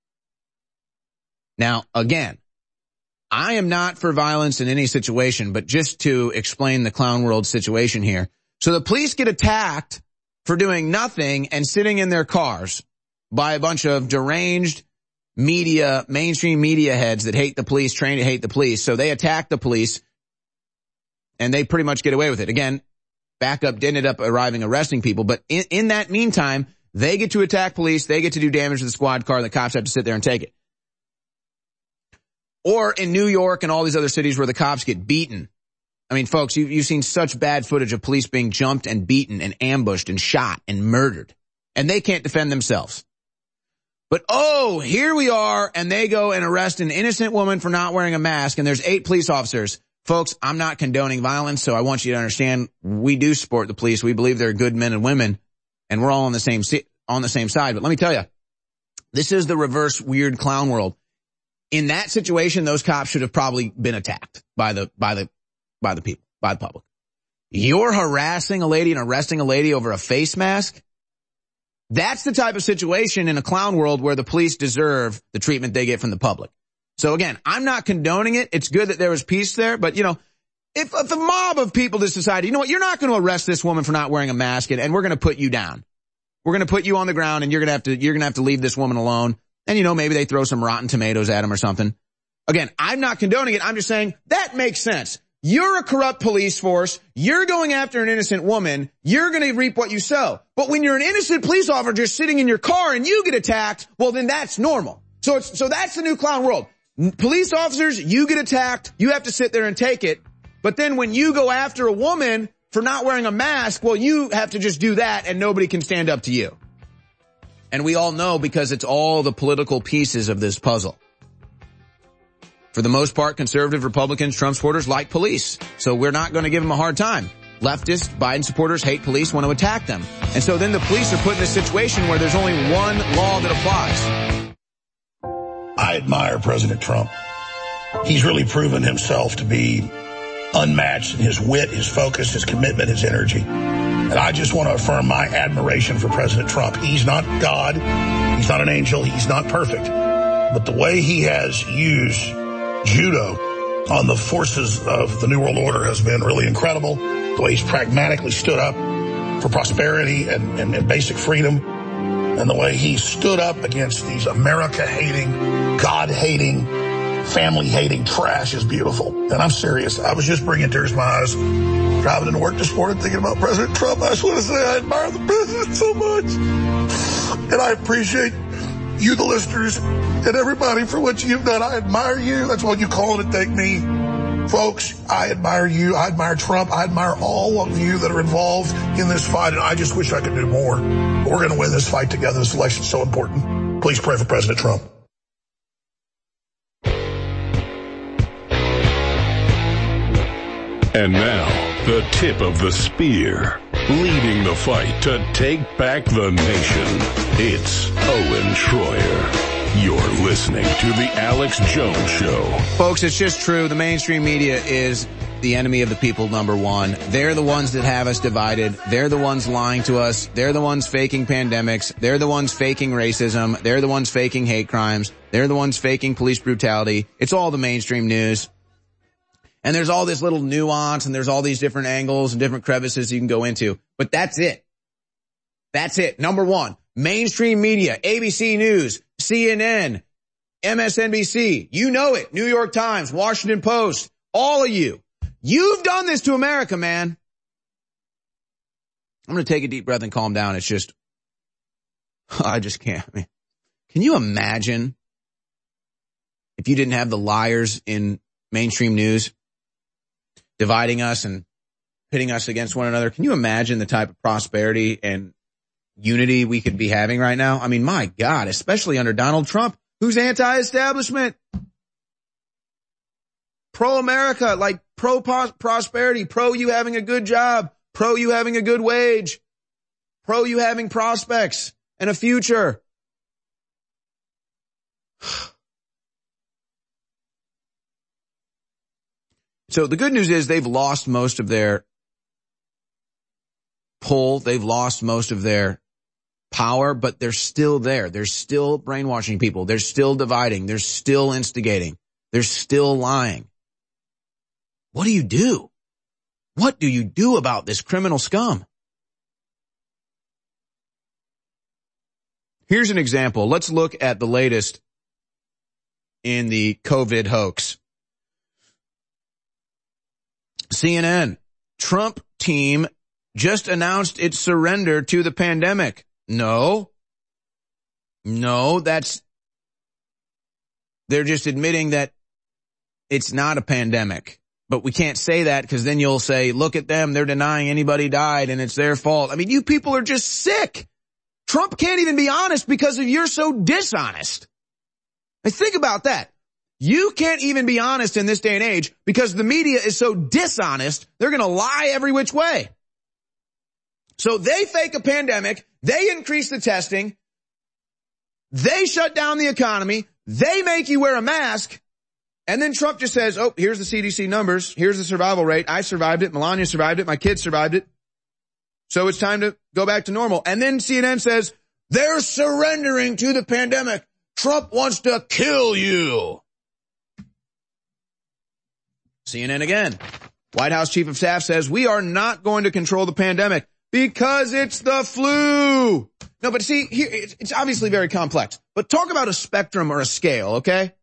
[SPEAKER 2] Now, again, I am not for violence in any situation, but just to explain the clown world situation here. So the police get attacked for doing nothing and sitting in their cars. by a bunch of deranged media, mainstream media heads that hate the police, trained to hate the police. So they attack the police and they pretty much get away with it. Again, backup ended up arriving, arresting people. But in that meantime, they get to attack police. They get to do damage to the squad car. The cops have to sit there and take it. Or in New York and all these other cities where the cops get beaten. I mean, folks, you've seen such bad footage of police being jumped and beaten and ambushed and shot and murdered. And they can't defend themselves. But, oh, here we are, and they go and arrest an innocent woman for not wearing a mask, and there's 8 police officers. Folks, I'm not condoning violence, so I want you to understand we do support the police. We believe they're good men and women, and we're all on the same side. But let me tell you, this is the reverse weird clown world. In that situation, those cops should have probably been attacked by the people, by the public. You're harassing a lady and arresting a lady over a face mask? That's the type of situation in a clown world where the police deserve the treatment they get from the public. So again, I'm not condoning it. It's good that there was peace there, but you know, if a mob of people just decided, you know what, you're not going to arrest this woman for not wearing a mask and we're going to put you down. We're going to put you on the ground and you're going to have to leave this woman alone. And you know, maybe they throw some rotten tomatoes at him or something. Again, I'm not condoning it. I'm just saying that makes sense. You're a corrupt police force. You're going after an innocent woman. You're going to reap what you sow. But when you're an innocent police officer just sitting in your car and you get attacked, well, then that's normal. So that's the new clown world. Police officers, you get attacked. You have to sit there and take it. But then when you go after a woman for not wearing a mask, well, you have to just do that and nobody can stand up to you. And we all know because it's all the political pieces of this puzzle. For the most part, conservative Republicans, Trump supporters like police. So we're not going to give them a hard time. Leftist, Biden supporters hate police, want to attack them. And so then the police are put in a situation where there's only one law that applies.
[SPEAKER 1] I admire President Trump. He's really proven himself to be unmatched in his wit, his focus, his commitment, his energy. And I just want to affirm my admiration for President Trump. He's not God. He's not an angel. He's not perfect. But the way he has used judo on the forces of the New World Order has been really incredible. The way he's pragmatically stood up for prosperity and basic freedom. And the way he stood up against these America-hating, God-hating, family-hating trash is beautiful. And I'm serious. I was just bringing tears to my eyes driving into work this morning thinking about President Trump. I just want to say I admire the president so much. And I appreciate you, the listeners, and everybody for what you've done. I admire you. That's what you call it to take me. Folks, I admire you. I admire Trump. I admire all of you that are involved in this fight, and I just wish I could do more. But we're going to win this fight together. This election's so important. Please pray for President Trump.
[SPEAKER 3] And now, the tip of the spear, leading the fight to take back the nation. It's Owen Schroyer. You're listening to The Alex Jones Show.
[SPEAKER 2] Folks, it's just true. The mainstream media is the enemy of the people, number one. They're the ones that have us divided. They're the ones lying to us. They're the ones faking pandemics. They're the ones faking racism. They're the ones faking hate crimes. They're the ones faking police brutality. It's all the mainstream news. And there's all this little nuance and there's all these different angles and different crevices you can go into. But that's it. That's it. Number one, mainstream media, ABC News, CNN, MSNBC, you know it, New York Times, Washington Post, all of you. You've done this to America, man. I'm going to take a deep breath and calm down. It's just, I just can't. I mean, can you imagine if you didn't have the liars in mainstream news dividing us and pitting us against one another? Can you imagine the type of prosperity and unity we could be having right now? I mean, my God, especially under Donald Trump, who's anti-establishment, pro-America, like pro-prosperity, pro you having a good job, pro you having a good wage, pro you having prospects and a future. So the good news is they've lost most of their pull. They've lost most of their power, but they're still there. They're still brainwashing people. They're still dividing. They're still instigating. They're still lying. What do you do? What do you do about this criminal scum? Here's an example. Let's look at the latest in the COVID hoax. CNN, Trump team just announced its surrender to the pandemic. No, they're just admitting that it's not a pandemic. But we can't say that because then you'll say, look at them, they're denying anybody died and it's their fault. I mean, you people are just sick. Trump can't even be honest because you're so dishonest. I mean, think about that. You can't even be honest in this day and age because the media is so dishonest, they're going to lie every which way. So they fake a pandemic, they increase the testing, they shut down the economy, they make you wear a mask, and then Trump just says, oh, here's the CDC numbers, here's the survival rate, I survived it, Melania survived it, my kids survived it, so it's time to go back to normal. And then CNN says, they're surrendering to the pandemic. Trump wants to kill you. CNN again. White House Chief of Staff says, we are not going to control the pandemic because it's the flu. No, but see, here, it's obviously very complex. But talk about a spectrum or a scale, okay?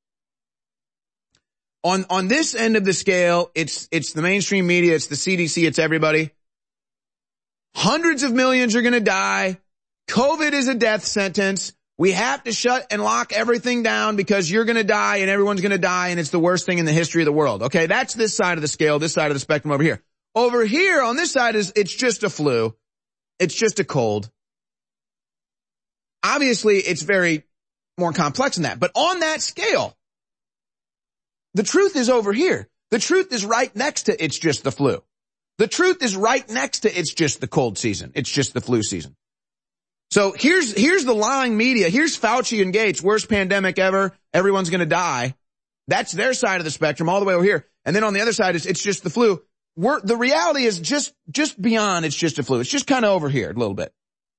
[SPEAKER 2] On this end of the scale, it's the mainstream media, it's the CDC, it's everybody. Hundreds of millions are going to die. COVID is a death sentence. We have to shut and lock everything down because you're going to die and everyone's going to die and it's the worst thing in the history of the world. Okay, that's this side of the scale, this side of the spectrum over here. Over here on this side it's just a flu. It's just a cold. Obviously, it's very more complex than that. But on that scale, the truth is over here. The truth is right next to it's just the flu. The truth is right next to it's just the cold season. It's just the flu season. So here's the lying media. Here's Fauci and Gates, worst pandemic ever. Everyone's going to die. That's their side of the spectrum all the way over here. And then on the other side is it's just the flu. The reality is just beyond it's just a flu. It's just kind of over here a little bit.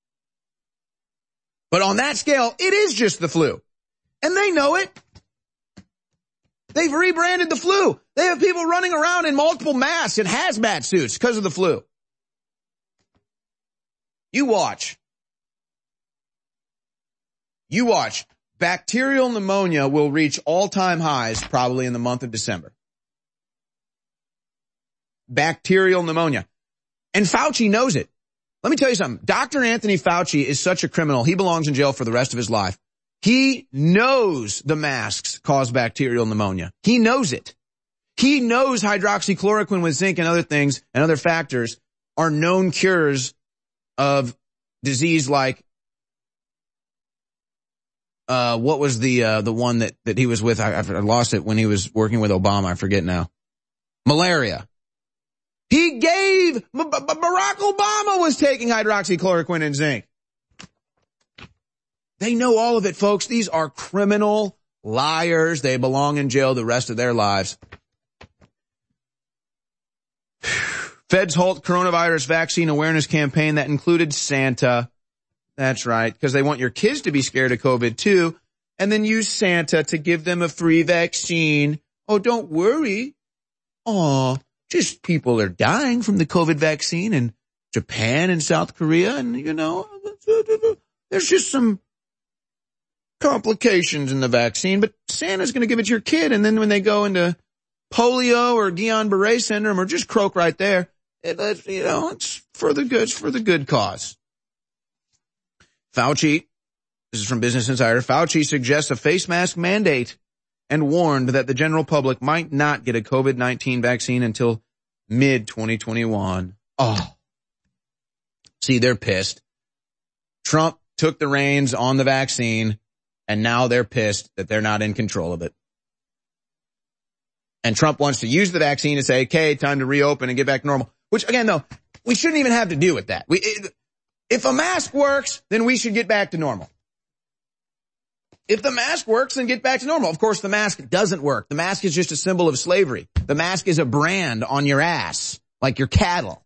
[SPEAKER 2] But on that scale, it is just the flu. And they know it. They've rebranded the flu. They have people running around in multiple masks and hazmat suits because of the flu. You watch. You watch. Bacterial pneumonia will reach all-time highs probably in the month of December. Bacterial pneumonia. And Fauci knows it. Let me tell you something. Dr. Anthony Fauci is such a criminal. He belongs in jail for the rest of his life. He knows the masks cause bacterial pneumonia. He knows it. He knows hydroxychloroquine with zinc and other things and other factors are known cures of disease like, what was the one that he was with? I lost it when he was working with Obama. I forget now. Malaria. He gave, Barack Obama was taking hydroxychloroquine and zinc. They know all of it, folks. These are criminal liars. They belong in jail the rest of their lives. Feds halt coronavirus vaccine awareness campaign that included Santa. That's right, because they want your kids to be scared of COVID too, and then use Santa to give them a free vaccine. Oh, don't worry. Aw, just people are dying from the COVID vaccine in Japan and South Korea, and you know, there's just some complications in the vaccine, but Santa's going to give it to your kid, and then when they go into polio or Guillain-Barré syndrome or just croak right there, it's for the good, it's for the good cause. Fauci, this is from Business Insider, Fauci suggests a face mask mandate and warned that the general public might not get a COVID-19 vaccine until mid-2021. Oh. See, they're pissed. Trump took the reins on the vaccine, and now they're pissed that they're not in control of it. And Trump wants to use the vaccine to say, okay, time to reopen and get back to normal. Which, again, though, we shouldn't even have to deal with that. If a mask works, then we should get back to normal. If the mask works, then get back to normal. Of course, the mask doesn't work. The mask is just a symbol of slavery. The mask is a brand on your ass, like your cattle.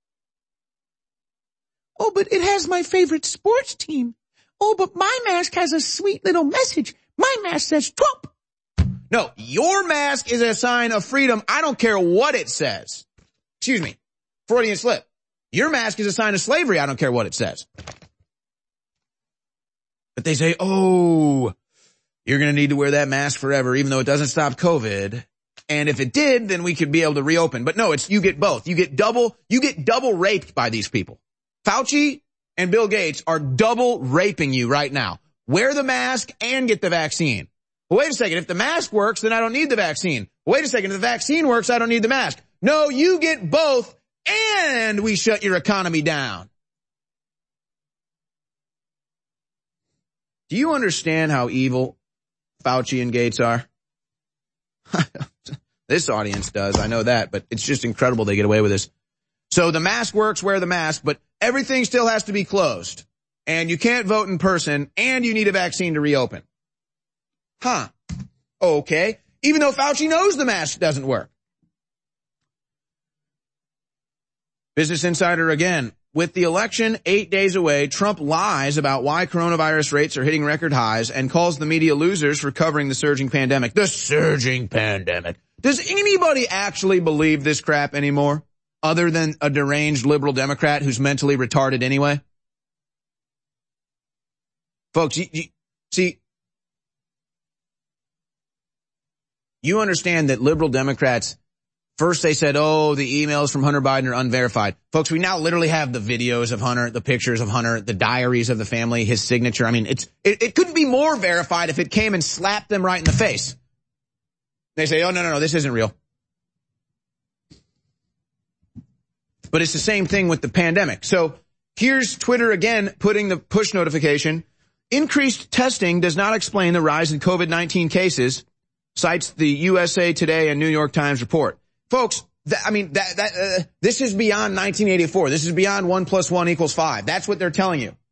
[SPEAKER 2] Oh, but it has my favorite sports team. Oh, but my mask has a sweet little message. My mask says Trump. No, your mask is a sign of freedom. I don't care what it says. Excuse me. Freudian slip. Your mask is a sign of slavery. I don't care what it says. But they say, oh, you're going to need to wear that mask forever, even though it doesn't stop COVID. And if it did, then we could be able to reopen. But no, you get both. You get double raped by these people. Fauci and Bill Gates are double raping you right now. Wear the mask and get the vaccine. Well, wait a second. If the mask works, then I don't need the vaccine. Wait a second. If the vaccine works, I don't need the mask. No, you get both and we shut your economy down. Do you understand how evil Fauci and Gates are? This audience does, I know that, but it's just incredible they get away with this. So the mask works, wear the mask, but everything still has to be closed. And you can't vote in person, and you need a vaccine to reopen. Huh. Okay. Even though Fauci knows the mask doesn't work. Business Insider again. With the election 8 days away, Trump lies about why coronavirus rates are hitting record highs and calls the media losers for covering the surging pandemic. The surging pandemic. Does anybody actually believe this crap anymore, other than a deranged liberal Democrat who's mentally retarded anyway? Folks, you understand that liberal Democrats, first they said, oh, the emails from Hunter Biden are unverified. Folks, we now literally have the videos of Hunter, the pictures of Hunter, the diaries of the family, his signature. I mean, it couldn't be more verified if it came and slapped them right in the face. They say, oh, no, this isn't real. But it's the same thing with the pandemic. So here's Twitter again putting the push notification. Increased testing does not explain the rise in COVID-19 cases, cites the USA Today and New York Times report. Folks, this is beyond 1984. This is beyond 1 + 1 = 5. That's what they're telling you.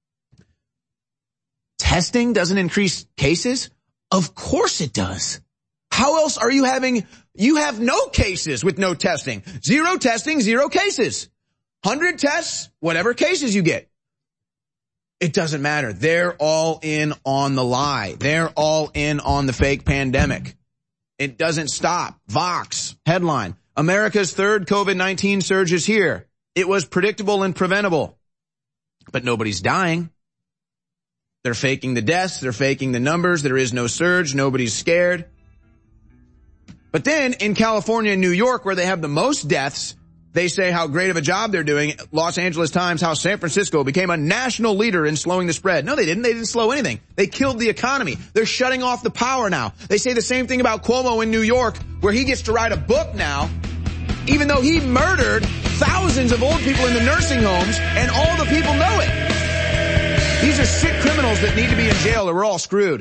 [SPEAKER 2] Testing doesn't increase cases? Of course it does. How else are you having, you have no cases with no testing. 0 testing, 0 cases. 100 tests, whatever cases you get. It doesn't matter. They're all in on the lie. They're all in on the fake pandemic. It doesn't stop. Vox, headline, America's third COVID-19 surge is here. It was predictable and preventable. But nobody's dying. They're faking the deaths. They're faking the numbers. There is no surge. Nobody's scared. But then in California and New York, where they have the most deaths, they say how great of a job they're doing. Los Angeles Times, how San Francisco became a national leader in slowing the spread. No, they didn't. They didn't slow anything. They killed the economy. They're shutting off the power now. They say the same thing about Cuomo in New York, where he gets to write a book now, even though he murdered thousands of old people in the nursing homes, and all the people know it. These are sick criminals that need to be in jail or we're all screwed.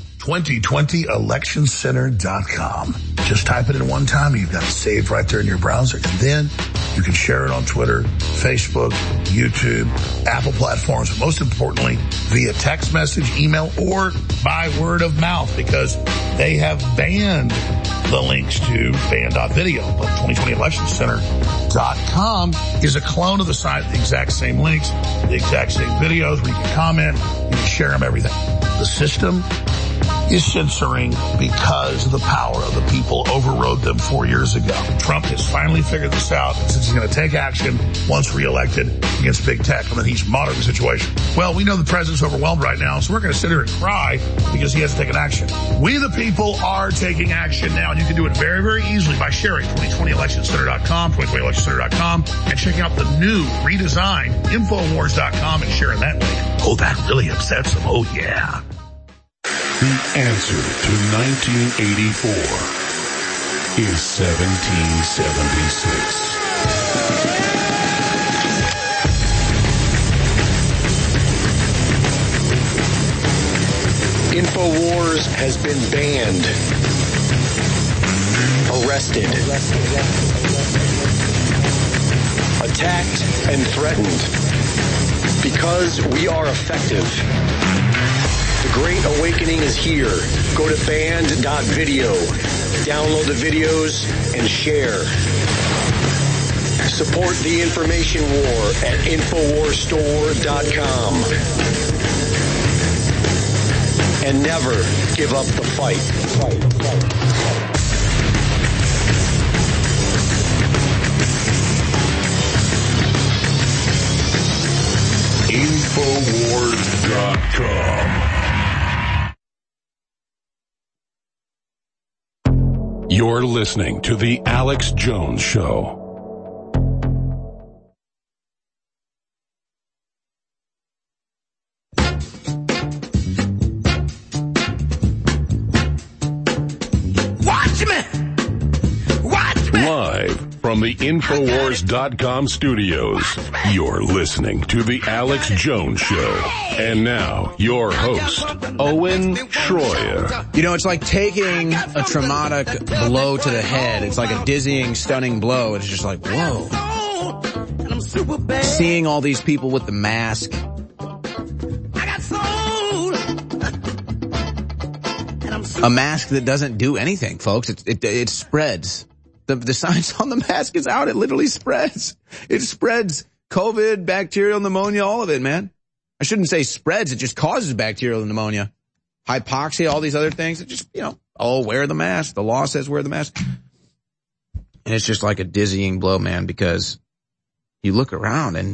[SPEAKER 1] 2020electioncenter.com. Just type it in one time. You've got it saved right there in your browser. And then you can share it on Twitter, Facebook, YouTube, Apple platforms, but most importantly, via text message, email, or by word of mouth, because they have banned the links to ban.video. But 2020electioncenter.com is a clone of the site, the exact same links, the exact same videos where you can comment, you can share them, everything. The system is censoring because the power of the people overrode them 4 years ago. Trump has finally figured this out and says he's going to take action once reelected against big tech, and then he's monitoring the situation. Well, we know the president's overwhelmed right now, so we're going to sit here and cry because he hasn't taken action. We the people are taking action now, and you can do it very, very easily by sharing 2020electioncenter.com, 2020electioncenter.com, and checking out the new redesigned Infowars.com and sharing that link. Oh, that really upsets them. Oh, yeah.
[SPEAKER 3] The answer to 1984 is 1776.
[SPEAKER 8] Infowars has been banned, arrested, attacked, and threatened because we are effective. The Great Awakening is here. Go to band.video, download the videos, and share. Support the information war at InfoWarsStore.com. And never give up the fight.
[SPEAKER 3] Infowars.com. You're listening to The Alex Jones Show. Live from the Infowars.com studios, you're listening to The Alex Jones Show. And now, your host, Owen Schroyer.
[SPEAKER 2] You know, it's like taking a traumatic blow to the head. It's like a dizzying, stunning blow. It's just like, whoa. Seeing all these people with the mask. A mask that doesn't do anything, folks. It spreads. The science on the mask is out. It literally spreads. It spreads COVID, bacterial pneumonia, all of it, man. I shouldn't say spreads. It just causes bacterial pneumonia. Hypoxia, all these other things. It just, wear the mask. The law says wear the mask. And it's just like a dizzying blow, man, because you look around and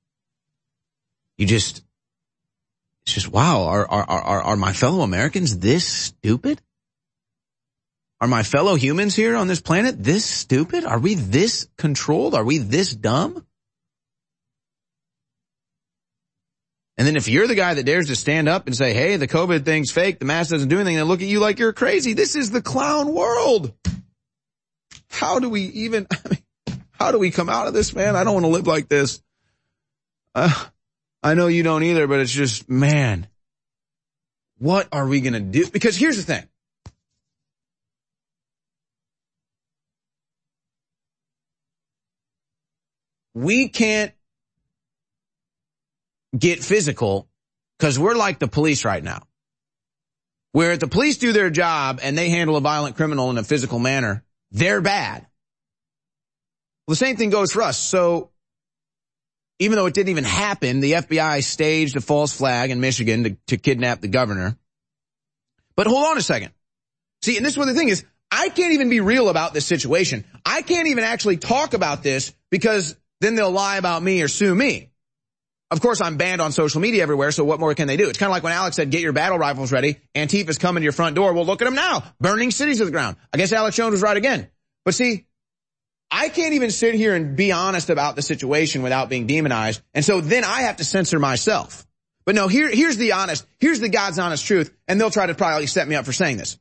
[SPEAKER 2] it's just, wow, are my fellow Americans this stupid? Are my fellow humans here on this planet this stupid? Are we this controlled? Are we this dumb? And then if you're the guy that dares to stand up and say, hey, the COVID thing's fake, the mask doesn't do anything, they look at you like you're crazy. This is the clown world. How do we come out of this, man? I don't want to live like this. I know you don't either, but it's just, man, what are we going to do? Because here's the thing. We can't get physical because we're like the police right now. Where if the police do their job and they handle a violent criminal in a physical manner, they're bad. Well, the same thing goes for us. So even though it didn't even happen, the FBI staged a false flag in Michigan to kidnap the governor. But hold on a second. See, and this is what the thing is, I can't even be real about this situation. I can't even actually talk about this because then they'll lie about me or sue me. Of course, I'm banned on social media everywhere, so what more can they do? It's kind of like when Alex said, get your battle rifles ready. Antifa's coming to your front door. Well, look at them now, burning cities to the ground. I guess Alex Jones was right again. But see, I can't even sit here and be honest about the situation without being demonized. And so then I have to censor myself. But no, here's the God's honest truth. And they'll try to probably set me up for saying this.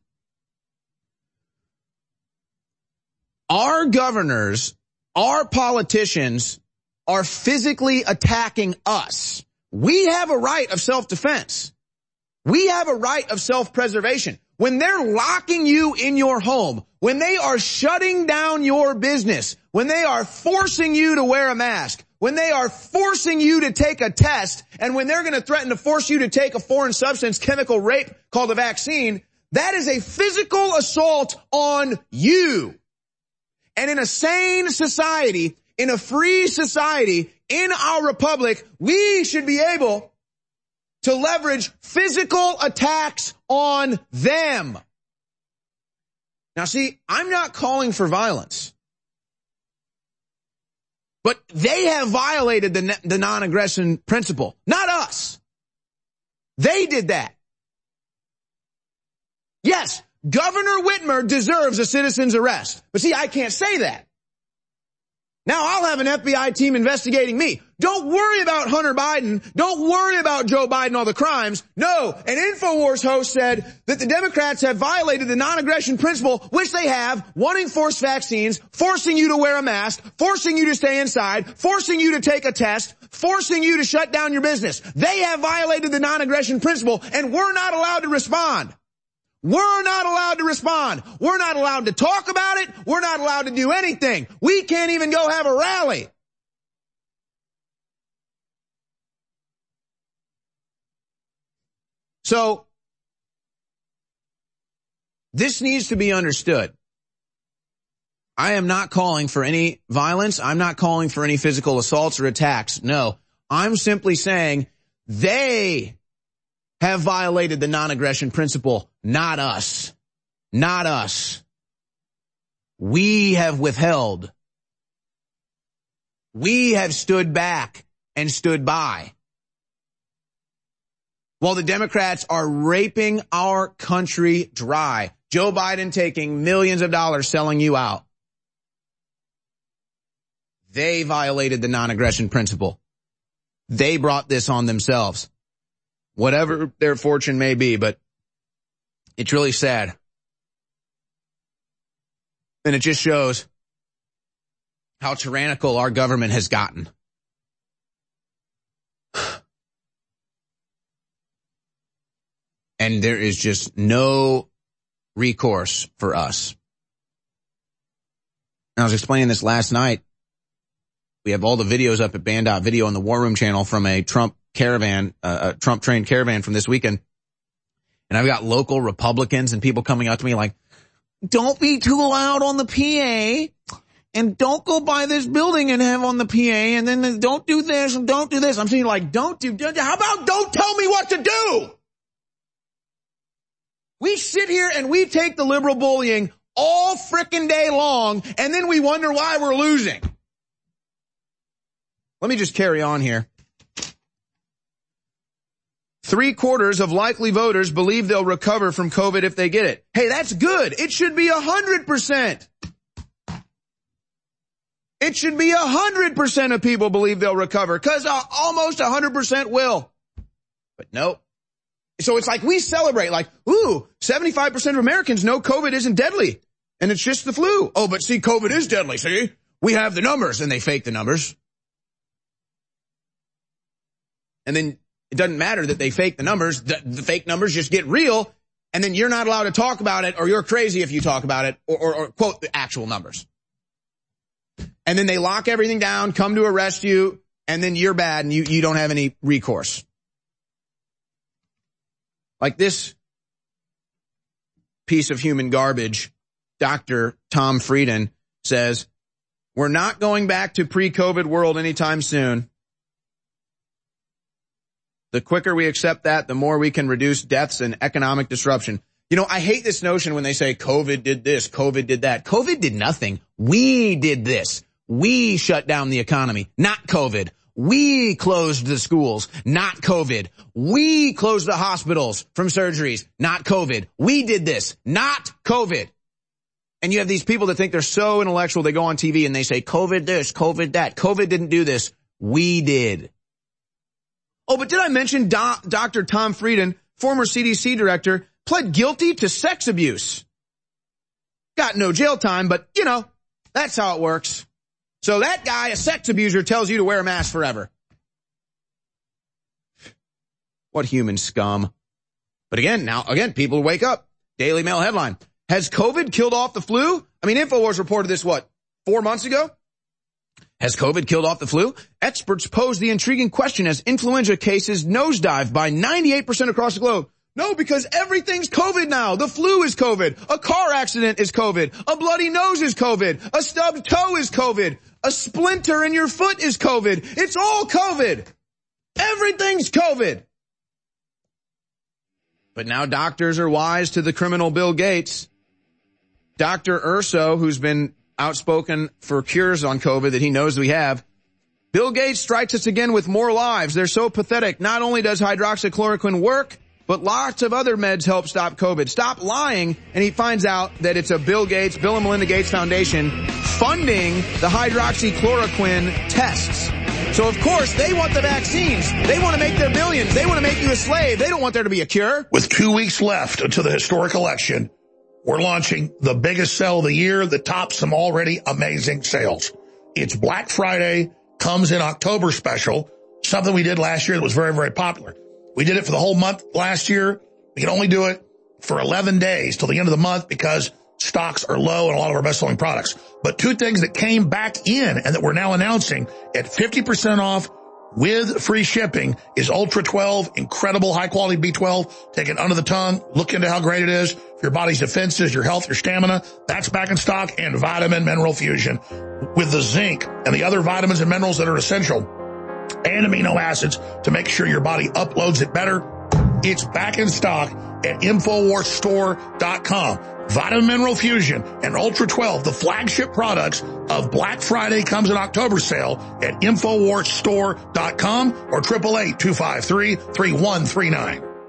[SPEAKER 2] Our governors, our politicians are physically attacking us. We have a right of self-defense. We have a right of self-preservation. When they're locking you in your home, when they are shutting down your business, when they are forcing you to wear a mask, when they are forcing you to take a test, and when they're going to threaten to force you to take a foreign substance, chemical rape called a vaccine, that is a physical assault on you. And in a sane society, in a free society, in our republic, we should be able to leverage physical attacks on them. Now see, I'm not calling for violence. But they have violated the non-aggression principle, not us. They did that. Yes, Governor Whitmer deserves a citizen's arrest. But see, I can't say that. Now I'll have an FBI team investigating me. Don't worry about Hunter Biden. Don't worry about Joe Biden, all the crimes. No, an InfoWars host said that the Democrats have violated the non-aggression principle, which they have, wanting forced vaccines, forcing you to wear a mask, forcing you to stay inside, forcing you to take a test, forcing you to shut down your business. They have violated the non-aggression principle, and we're not allowed to respond. We're not allowed to respond. We're not allowed to talk about it. We're not allowed to do anything. We can't even go have a rally. So, this needs to be understood. I am not calling for any violence. I'm not calling for any physical assaults or attacks. No, I'm simply saying they have violated the non-aggression principle, not us. Not us. We have withheld. We have stood back and stood by. while the Democrats are raping our country dry. Joe Biden taking millions of dollars selling you out. They violated the non-aggression principle. They brought this on themselves. Whatever their fortune may be, but it's really sad. And it just shows how tyrannical our government has gotten. And there is just no recourse for us. I was explaining this last night. We have all the videos up at Band.video on the War Room channel from a Trump caravan, Trump-trained caravan from this weekend. And I've got local Republicans and people coming up to me like, don't be too loud on the PA, and don't go by this building and have on the PA, and then don't do this and don't do this. I'm saying like, how about don't tell me what to do? We sit here and we take the liberal bullying all frickin' day long, and then we wonder why we're losing. Let me just carry on here. 3/4 of likely voters believe they'll recover from COVID if they get it. Hey, that's good. It should be 100%. It should be 100% of people believe they'll recover, because almost 100% will. But nope. So it's like we celebrate like, ooh, 75% of Americans know COVID isn't deadly and it's just the flu. Oh, but see, COVID is deadly. See, we have the numbers, and they fake the numbers. And then it doesn't matter that they fake the numbers. The fake numbers just get real, and then you're not allowed to talk about it, or you're crazy if you talk about it, or quote the actual numbers. And then they lock everything down, come to arrest you, and then you're bad and you don't have any recourse. Like this piece of human garbage, Dr. Tom Frieden says, we're not going back to pre-COVID world anytime soon. The quicker we accept that, the more we can reduce deaths and economic disruption. You know, I hate this notion when they say COVID did this, COVID did that. COVID did nothing. We did this. We shut down the economy, not COVID. We closed the schools, not COVID. We closed the hospitals from surgeries, not COVID. We did this, not COVID. And you have these people that think they're so intellectual, they go on TV and they say, COVID this, COVID that. COVID didn't do this. We did. Oh, but did I mention Dr. Tom Frieden, former CDC director, pled guilty to sex abuse? Got no jail time, but, you know, that's how it works. So that guy, a sex abuser, tells you to wear a mask forever. What human scum. But again, people wake up. Daily Mail headline. Has COVID killed off the flu? I mean, InfoWars reported this, 4 months ago? Has COVID killed off the flu? Experts pose the intriguing question as influenza cases nosedive by 98% across the globe. No, because everything's COVID now. The flu is COVID. A car accident is COVID. A bloody nose is COVID. A stubbed toe is COVID. A splinter in your foot is COVID. It's all COVID. Everything's COVID. But now doctors are wise to the criminal Bill Gates. Dr. Urso, who's been outspoken for cures on COVID that he knows we have. Bill Gates strikes us again with more lives. They're so pathetic. Not only does hydroxychloroquine work, but lots of other meds help stop COVID. Stop lying. And he finds out that it's a Bill and Melinda Gates Foundation funding the hydroxychloroquine tests. So of course they want the vaccines. They want to make their billions. They want to make you a slave. They don't want there to be a cure.
[SPEAKER 1] With 2 weeks left until the historic election, we're launching the biggest sale of the year that tops some already amazing sales. It's Black Friday, comes in October special, something we did last year that was very, very popular. We did it for the whole month last year. We can only do it for 11 days till the end of the month because stocks are low in a lot of our best-selling products. But 2 things that came back in and that we're now announcing at 50% off with free shipping is Ultra 12, incredible high-quality B12. Take it under the tongue. Look into how great it is for your body's defenses, your health, your stamina. That's back in stock. And Vitamin Mineral Fusion with the zinc and the other vitamins and minerals that are essential and amino acids to make sure your body uploads it better. It's back in stock at InfoWarsStore.com. Vitamin Mineral Fusion and Ultra 12, the flagship products of Black Friday comes in October sale at InfoWarsStore.com or 888-253-3139.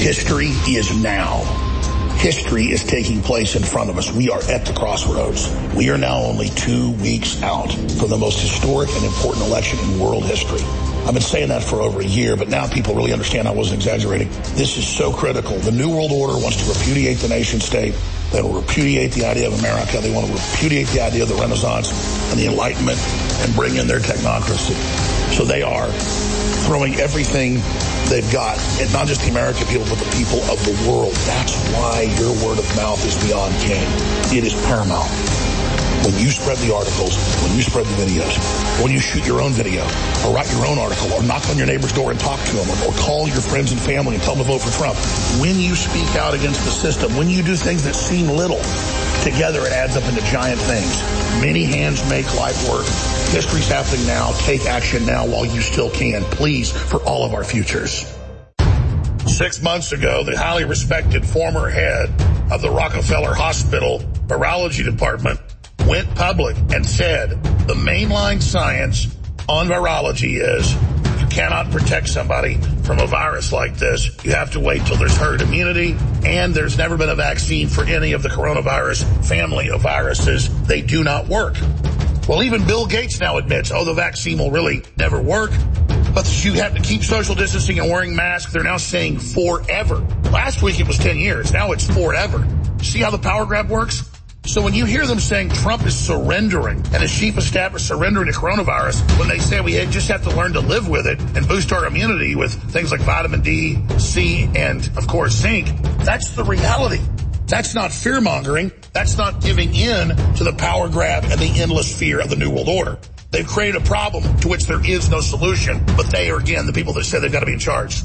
[SPEAKER 1] History is now. History is taking place in front of us. We are at the crossroads. We are now only 2 weeks out from the most historic and important election in world history. I've been saying that for over a year, but now people really understand I wasn't exaggerating. This is so critical. The New World Order wants to repudiate the nation state. They will repudiate the idea of America. They want to repudiate the idea of the Renaissance and the Enlightenment and bring in their technocracy. So they are throwing everything they've got, and not just the American people, but the people of the world. That's why your word of mouth is beyond king. It is paramount. When you spread the articles, when you spread the videos, when you shoot your own video, or write your own article, or knock on your neighbor's door and talk to them, or call your friends and family and tell them to vote for Trump, when you speak out against the system, when you do things that seem little, together it adds up into giant things. Many hands make light work. History's happening now. Take action now while you still can, please, for all of our futures. 6 months ago, the highly respected former head of the Rockefeller Hospital Virology Department went public and said the mainline science on virology is you cannot protect somebody from a virus like this. You have to wait till there's herd immunity, and there's never been a vaccine for any of the coronavirus family of viruses. They do not work. Well, even Bill Gates now admits, the vaccine will really never work. But you have to keep social distancing and wearing masks. They're now saying forever. Last week it was 10 years. Now it's forever. See how the power grab works? So when you hear them saying Trump is surrendering and his chief of staff is surrendering to coronavirus, when they say we just have to learn to live with it and boost our immunity with things like vitamin D, C, and, of course, zinc, that's the reality. That's not fear-mongering. That's not giving in to the power grab and the endless fear of the New World Order. They've created a problem to which there is no solution, but they are, again, the people that say they've got to be in charge.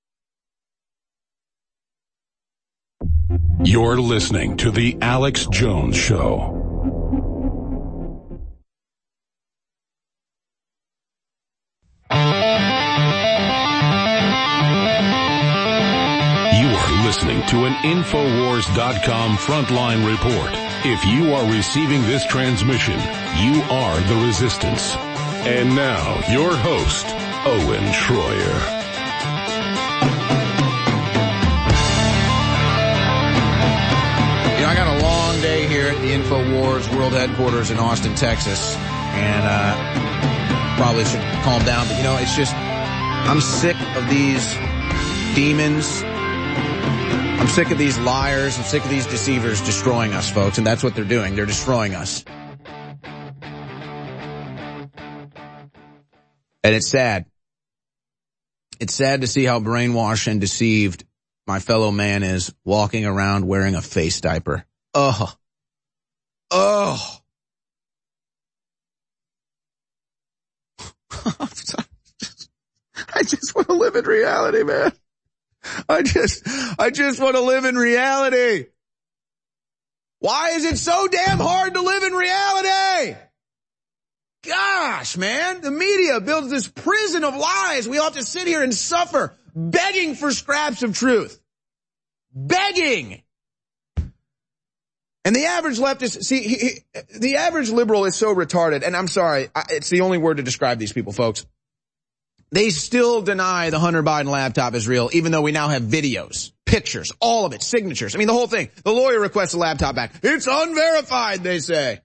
[SPEAKER 3] You're listening to The Alex Jones Show. You are listening to an Infowars.com frontline report. If you are receiving this transmission, you are the resistance. And now, your host, Owen Schroyer.
[SPEAKER 2] I got a long day here at the InfoWars World Headquarters in Austin, Texas, and probably should calm down, but it's just, I'm sick of these demons. I'm sick of these liars. I'm sick of these deceivers destroying us, folks, and that's what they're doing. They're destroying us. And it's sad. It's sad to see how brainwashed and deceived my fellow man is walking around wearing a face diaper. Oh. I just want to live in reality, man. I just want to live in reality. Why is it so damn hard to live in reality? Gosh, man, the media builds this prison of lies. We all have to sit here and suffer, begging for scraps of truth. Begging. And the average leftist, the average liberal is so retarded, and I'm sorry, it's the only word to describe these people, folks. They still deny the Hunter Biden laptop is real, even though we now have videos, pictures, all of it, signatures. I mean, the whole thing. The lawyer requests the laptop back. It's unverified, they say.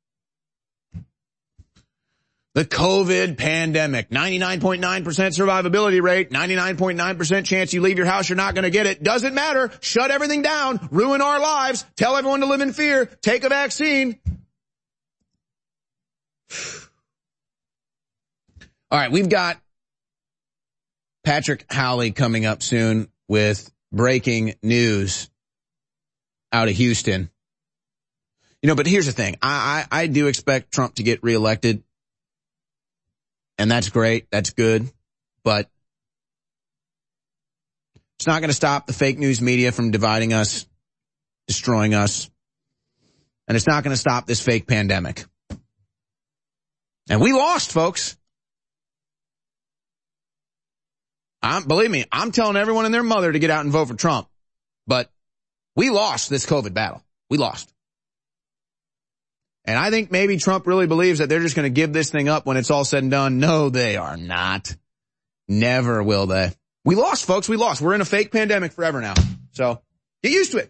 [SPEAKER 2] The COVID pandemic, 99.9% survivability rate, 99.9% chance you leave your house, you're not going to get it. Doesn't matter. Shut everything down. Ruin our lives. Tell everyone to live in fear. Take a vaccine. All right, we've got Patrick Howley coming up soon with breaking news out of Houston. But here's the thing. I do expect Trump to get reelected. And that's great. That's good. But it's not going to stop the fake news media from dividing us, destroying us. And it's not going to stop this fake pandemic. And we lost, folks. Believe me, I'm telling everyone and their mother to get out and vote for Trump. But we lost this COVID battle. We lost. And I think maybe Trump really believes that they're just going to give this thing up when it's all said and done. No, they are not. Never will they. We lost, folks. We lost. We're in a fake pandemic forever now. So get used to it.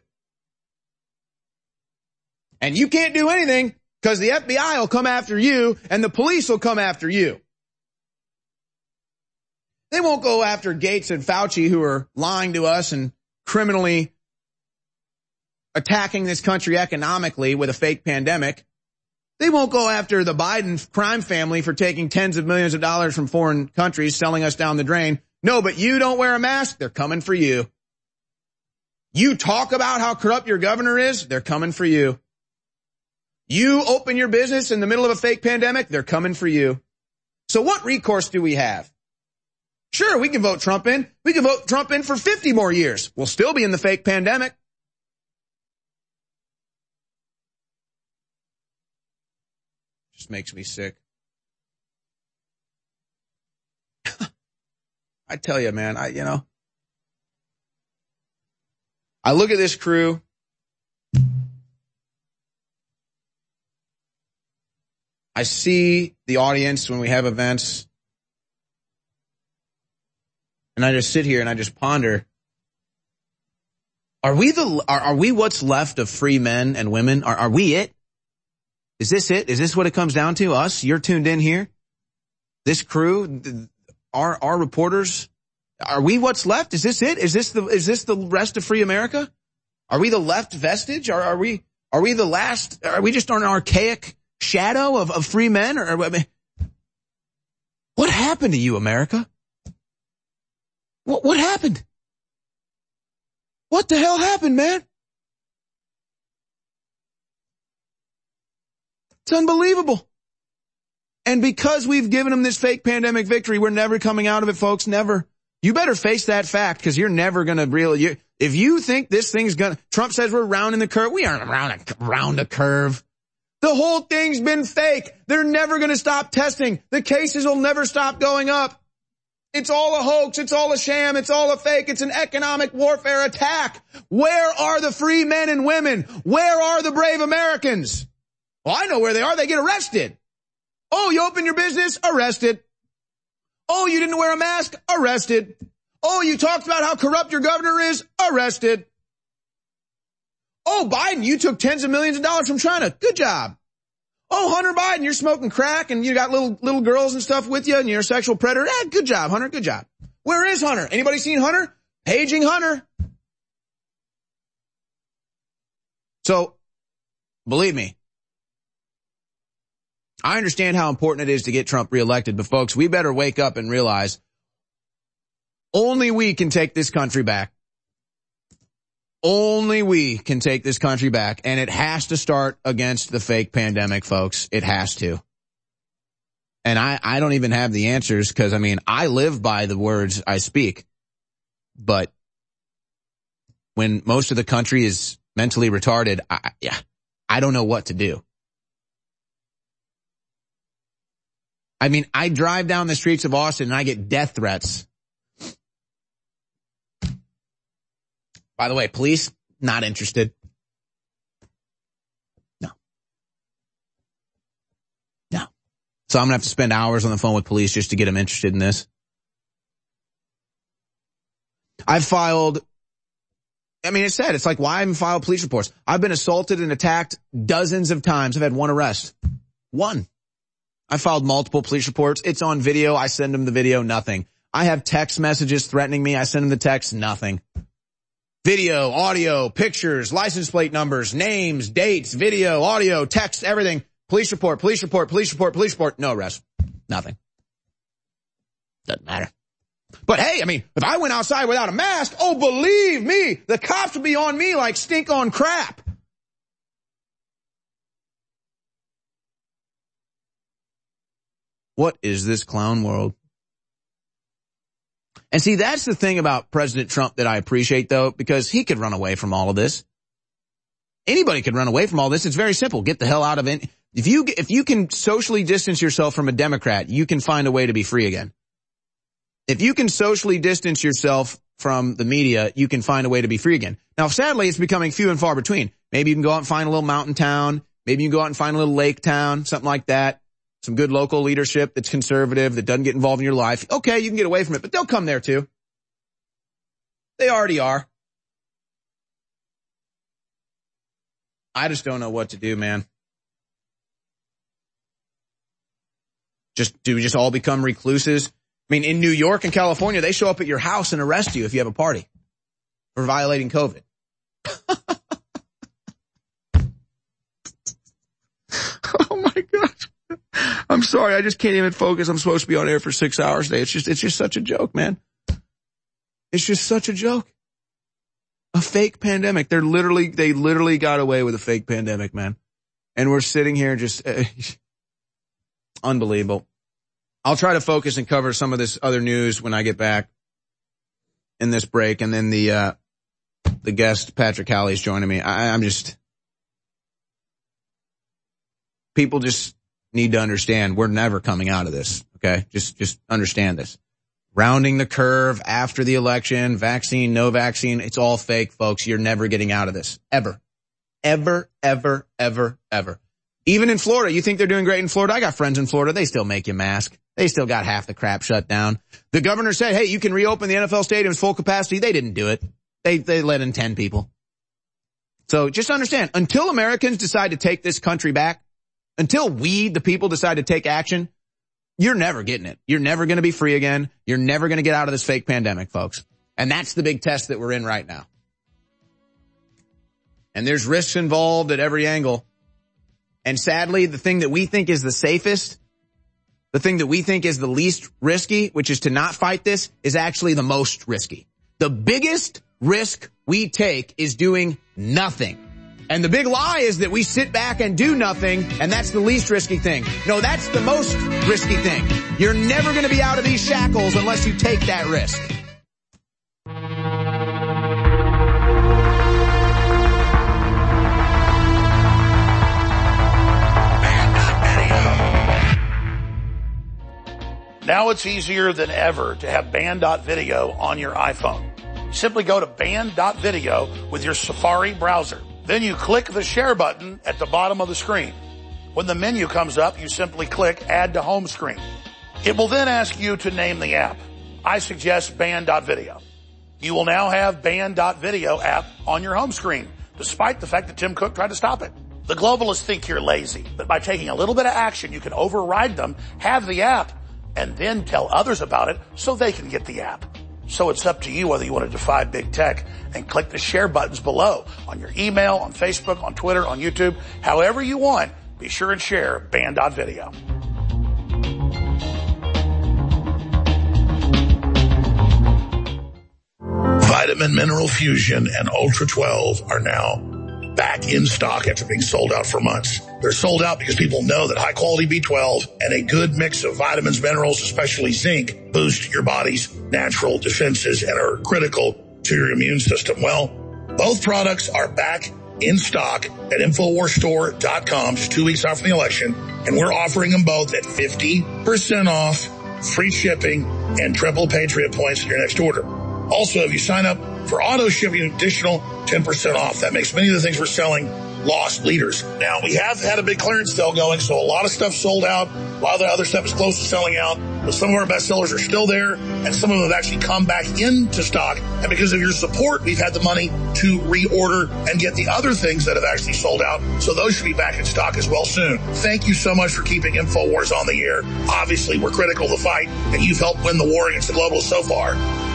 [SPEAKER 2] And you can't do anything because the FBI will come after you and the police will come after you. They won't go after Gates and Fauci, who are lying to us and criminally attacking this country economically with a fake pandemic. They won't go after the Biden crime family for taking tens of millions of dollars from foreign countries, selling us down the drain. No, but you don't wear a mask, they're coming for you. You talk about how corrupt your governor is, they're coming for you. You open your business in the middle of a fake pandemic, they're coming for you. So what recourse do we have? Sure, we can vote Trump in. We can vote Trump in for 50 more years. We'll still be in the fake pandemic. Just makes me sick. I tell you, man, I look at this crew. I see the audience when we have events. And I just sit here and I just ponder, are we what's left of free men and women? Are we it? Is this it? Is this what it comes down to? Us? You're tuned in here? This crew? Our reporters? Are we what's left? Is this it? Is this the rest of free America? Are we the left vestige? Are we the last? Are we just an archaic shadow of free men? What happened to you, America? What happened? What the hell happened, man? It's unbelievable. And because we've given them this fake pandemic victory, we're never coming out of it, folks. Never. You better face that fact because you're never going to really, if you think this thing's going to, Trump says we're rounding the curve. We aren't round a curve. The whole thing's been fake. They're never going to stop testing. The cases will never stop going up. It's all a hoax. It's all a sham. It's all a fake. It's an economic warfare attack. Where are the free men and women? Where are the brave Americans? Well, I know where they are. They get arrested. Oh, you open your business? Arrested. Oh, you didn't wear a mask? Arrested. Oh, you talked about how corrupt your governor is? Arrested. Oh, Biden, you took tens of millions of dollars from China. Good job. Oh, Hunter Biden, you're smoking crack and you got little girls and stuff with you and you're a sexual predator. Good job, Hunter. Good job. Where is Hunter? Anybody seen Hunter? Paging Hunter. So, believe me, I understand how important it is to get Trump reelected, but folks, we better wake up and realize only we can take this country back. Only we can take this country back, and it has to start against the fake pandemic, folks. It has to. And I don't even have the answers because, I live by the words I speak. But when most of the country is mentally retarded, I don't know what to do. I drive down the streets of Austin and I get death threats. By the way, police, not interested. No. So I'm going to have to spend hours on the phone with police just to get them interested in this. I've filed, it's like, why I haven't filed police reports? I've been assaulted and attacked dozens of times. I've had one arrest. One. I filed multiple police reports. It's on video. I send them the video, nothing. I have text messages threatening me. I send them the text, nothing. Video, audio, pictures, license plate numbers, names, dates, video, audio, text, everything. Police report, police report, police report, police report. No arrest. Nothing. Doesn't matter. But hey, if I went outside without a mask, oh, believe me, the cops would be on me like stink on crap. What is this clown world? And see, that's the thing about President Trump that I appreciate, though, because he could run away from all of this. Anybody could run away from all this. It's very simple. Get the hell out of it. If you can socially distance yourself from a Democrat, you can find a way to be free again. If you can socially distance yourself from the media, you can find a way to be free again. Now, sadly, it's becoming few and far between. Maybe you can go out and find a little mountain town. Maybe you can go out and find a little lake town, something like that. Some good local leadership that's conservative, that doesn't get involved in your life. Okay, you can get away from it, but they'll come there too. They already are. I just don't know what to do, man. Do we just all become recluses? I mean, in New York and California, they show up at your house and arrest you if you have a party for violating COVID. Oh my gosh. I'm sorry. I just can't even focus. I'm supposed to be on air for 6 hours a day. It's just such a joke, man. It's just such a joke. A fake pandemic. They literally got away with a fake pandemic, man. And we're sitting here just, unbelievable. I'll try to focus and cover some of this other news when I get back in this break. And then the guest, Patrick Halley, is joining me. People just need to understand we're never coming out of this. Okay. Just understand this. Rounding the curve after the election, vaccine, no vaccine. It's all fake, folks. You're never getting out of this. Ever. Ever, ever, ever, ever. Even in Florida, you think they're doing great in Florida? I got friends in Florida. They still make you mask. They still got half the crap shut down. The governor said, hey, you can reopen the NFL stadiums full capacity. They didn't do it. They let in 10 people. So just understand, until Americans decide to take this country back, until we, the people, decide to take action, you're never getting it. You're never going to be free again. You're never going to get out of this fake pandemic, folks. And that's the big test that we're in right now. And there's risks involved at every angle. And sadly, the thing that we think is the safest, the thing that we think is the least risky, which is to not fight this, is actually the most risky. The biggest risk we take is doing nothing. And the big lie is that we sit back and do nothing, and that's the least risky thing. No, that's the most risky thing. You're never going to be out of these shackles unless you take that risk.
[SPEAKER 1] Now it's easier than ever to have Band.video on your iPhone. Simply go to Band.video with your Safari browser. Then you click the share button at the bottom of the screen. When the menu comes up, you simply click Add to Home Screen. It will then ask you to name the app. I suggest Band.video. You will now have Band.video app on your home screen, despite the fact that Tim Cook tried to stop it. The globalists think you're lazy, but by taking a little bit of action, you can override them, have the app, and then tell others about it so they can get the app. So it's up to you whether you want to defy big tech and click the share buttons below on your email, on Facebook, on Twitter, on YouTube, however you want. Be sure and share Band.video. Vitamin Mineral Fusion and Ultra 12 are now back in stock after being sold out for months. They're sold out because people know that high quality B12 and a good mix of vitamins, minerals, especially zinc, boost your body's natural defenses and are critical to your immune system. Well, both products are back in stock at InfoWarsStore.com just 2 weeks out from the election, and we're offering them both at 50% off, free shipping, and triple Patriot points in your next order. Also, if you sign up for auto shipping, an additional 10% off. That makes many of the things we're selling loss leaders. Now, we have had a big clearance sale going, so a lot of stuff sold out. A lot of the other stuff is close to selling out. But some of our best sellers are still there, and some of them have actually come back into stock. And because of your support, we've had the money to reorder and get the other things that have actually sold out. So those should be back in stock as well soon. Thank you so much for keeping InfoWars on the air. Obviously, we're critical of the fight, and you've helped win the war against the globalists so far.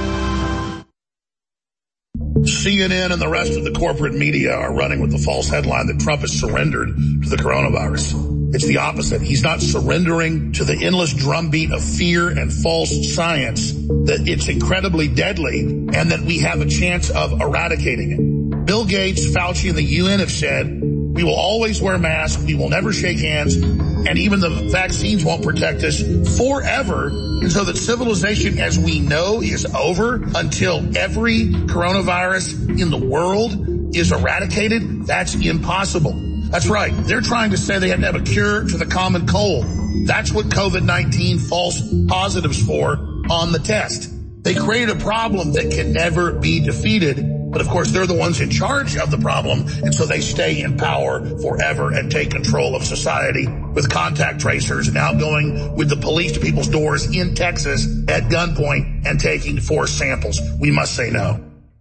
[SPEAKER 1] CNN and the rest of the corporate media are running with the false headline that Trump has surrendered to the coronavirus. It's the opposite. He's not surrendering to the endless drumbeat of fear and false science that it's incredibly deadly and that we have a chance of eradicating it. Bill Gates, Fauci, and the UN have said, we will always wear masks, we will never shake hands, and even the vaccines won't protect us forever. And so that civilization as we know is over until every coronavirus in the world is eradicated. That's impossible. That's right. They're trying to say they have to have a cure to the common cold. That's what COVID-19 false positives for on the test. They created a problem that can never be defeated. But of course, they're the ones in charge of the problem, and so they stay in power forever and take control of society with contact tracers and out going with the police to people's doors in Texas at gunpoint and taking forced samples. We must say no.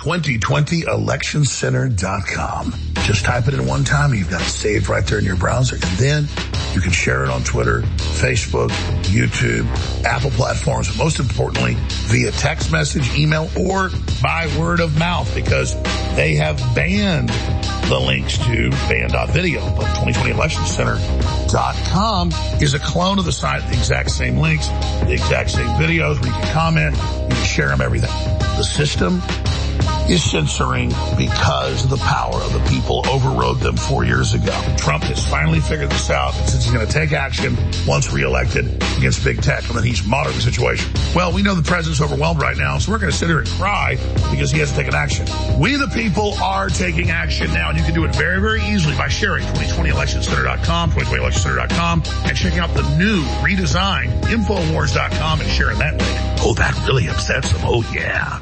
[SPEAKER 1] 2020electioncenter.com. Just type it in one time and you've got it saved right there in your browser. And then you can share it on Twitter, Facebook, YouTube, Apple platforms, but most importantly, via text message, email, or by word of mouth, because they have banned the links to ban.video. But 2020electioncenter.com is a clone of the site, the exact same links, the exact same videos where you can comment, you can share them, everything. The system is censoring because the power of the people overrode them 4 years ago. Trump has finally figured this out, and since he's going to take action once reelected against big tech, and then he's monitoring the situation. Well, we know the president's overwhelmed right now, so we're going to sit here and cry because he hasn't taken action. We, the people, are taking action now, and you can do it very, very easily by sharing 2020electioncenter.com, 2020electioncenter.com, and checking out the new redesigned Infowars.com and sharing that link. Oh, that really upsets them. Oh, yeah.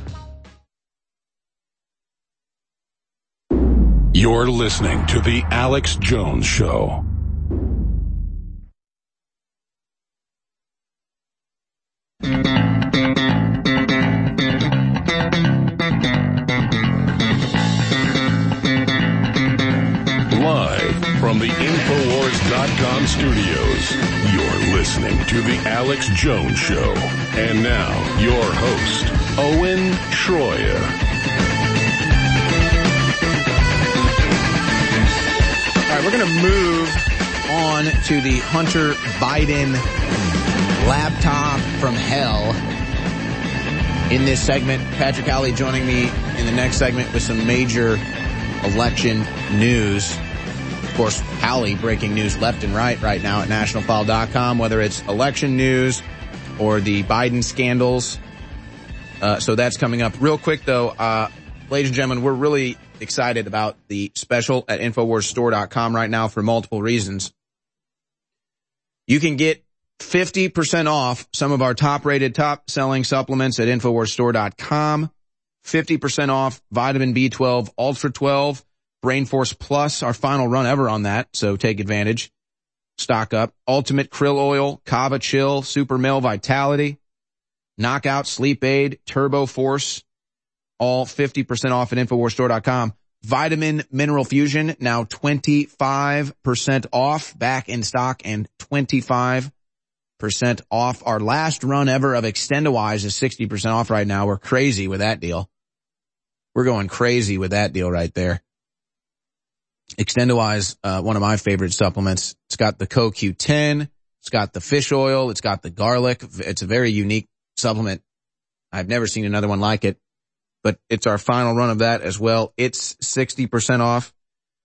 [SPEAKER 3] You're listening to The Alex Jones Show. Live from the Infowars.com studios, you're listening to The Alex Jones Show. And now, your host, Owen Schroyer.
[SPEAKER 2] All right, we're going to move on to the Hunter Biden laptop from hell in this segment. Patrick Alley joining me in the next segment with some major election news. Of course, Alley breaking news left and right now at nationalfile.com, whether it's election news or the Biden scandals. So that's coming up. Real quick, though, ladies and gentlemen, we're really excited about the special at InfoWarsStore.com right now for multiple reasons. You can get 50% off some of our top-rated, top-selling supplements at InfoWarsStore.com. 50% off Vitamin B12 Ultra 12, Brain Force Plus, our final run ever on that, so take advantage. Stock up. Ultimate Krill Oil, Kava Chill, Super Male Vitality, Knockout Sleep Aid, Turbo Force, all 50% off at InfoWarsStore.com. Vitamin Mineral Fusion, now 25% off, back in stock, and 25% off. Our last run ever of Extendawise is 60% off right now. We're crazy with that deal. We're going crazy with that deal right there. Extendawise, one of my favorite supplements. It's got the CoQ10, it's got the fish oil, it's got the garlic. It's a very unique supplement. I've never seen another one like it. But it's our final run of that as well. It's 60% off.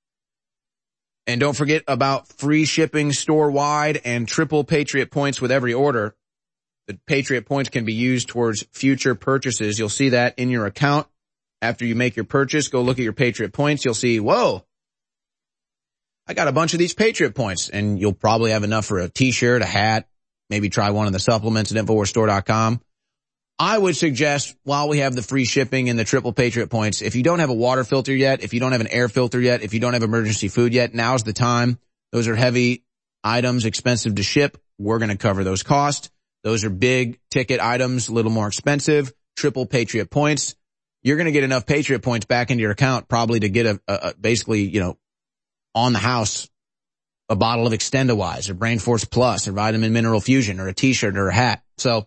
[SPEAKER 2] And don't forget about free shipping store-wide and triple Patriot points with every order. The Patriot points can be used towards future purchases. You'll see that in your account. After you make your purchase, go look at your Patriot points. You'll see, whoa, I got a bunch of these Patriot points. And you'll probably have enough for a t-shirt, a hat, maybe try one of the supplements at InfoWarsStore.com. I would suggest, while we have the free shipping and the triple Patriot points, if you don't have a water filter yet, if you don't have an air filter yet, if you don't have emergency food yet, now's the time. Those are heavy items, expensive to ship. We're going to cover those costs. Those are big ticket items, a little more expensive. Triple Patriot points. You're going to get enough Patriot points back into your account probably to get basically, on the house, a bottle of Extendawise or Brain Force Plus or Vitamin Mineral Fusion or a t-shirt or a hat. So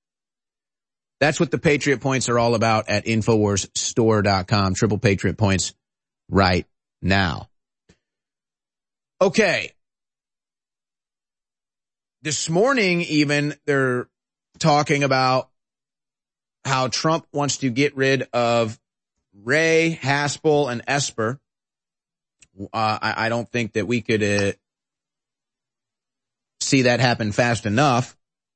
[SPEAKER 2] that's what the Patriot points are all about at InfoWarsStore.com. Triple Patriot points right now. Okay. This morning even, they're talking about how Trump wants to get rid of Wray, Haspel, and Esper. I don't think that we could see that happen fast enough.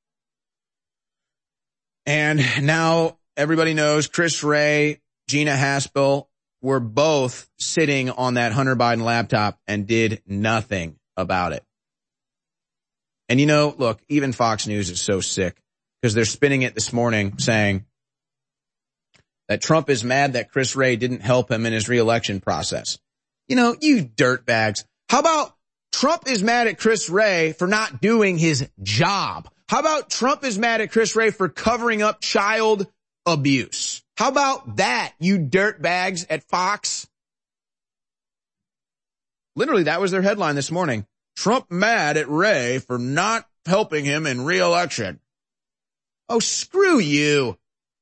[SPEAKER 2] And now everybody knows Chris Wray, Gina Haspel were both sitting on that Hunter Biden laptop and did nothing about it. And look, even Fox News is so sick because they're spinning it this morning saying that Trump is mad that Chris Wray didn't help him in his reelection process. You dirtbags. How about Trump is mad at Chris Wray for not doing his job? How about Trump is mad at Chris Wray for covering up child abuse? How about that, you dirtbags at Fox? Literally, that was their headline this morning. Trump mad at Wray for not helping him in re-election. Oh, screw you.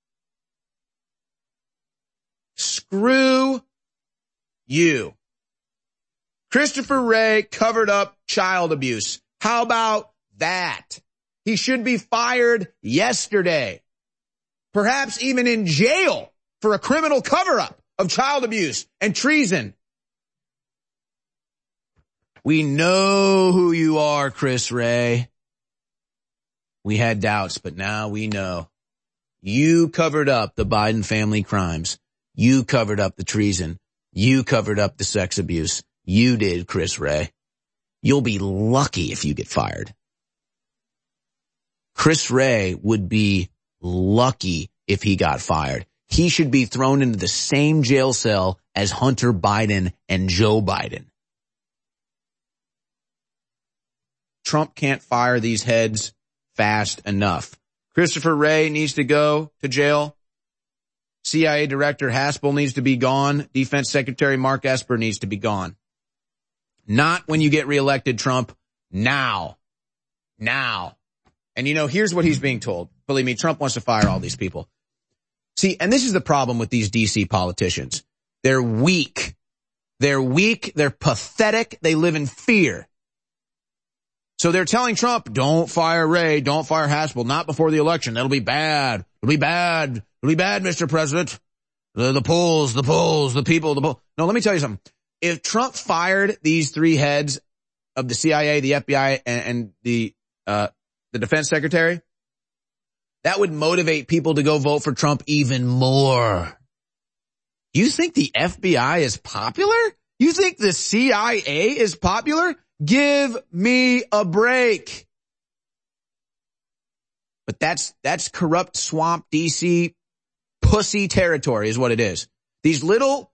[SPEAKER 2] Screw you. Christopher Wray covered up child abuse. How about that? He should be fired yesterday. Perhaps even in jail for a criminal cover-up of child abuse and treason. We know who you are, Chris Wray. We had doubts, but now we know. You covered up the Biden family crimes. You covered up the treason. You covered up the sex abuse. You did, Chris Wray. You'll be lucky if you get fired. Chris Wray would be lucky if he got fired. He should be thrown into the same jail cell as Hunter Biden and Joe Biden. Trump can't fire these heads fast enough. Christopher Wray needs to go to jail. CIA Director Haspel needs to be gone. Defense Secretary Mark Esper needs to be gone. Not when you get reelected, Trump. Now. Now. And here's what he's being told. Believe me, Trump wants to fire all these people. See, and this is the problem with these DC politicians. They're weak. They're weak. They're pathetic. They live in fear. So they're telling Trump, don't fire Wray, don't fire Haspel, not before the election. That'll be bad. It'll be bad. It'll be bad, Mr. President. The polls, the people, the polls. No, let me tell you something. If Trump fired these three heads of the CIA, the FBI, and the defense secretary, that would motivate people to go vote for Trump even more. You think the FBI is popular? You think the CIA is popular? Give me a break. But that's corrupt swamp DC pussy territory is what it is. These little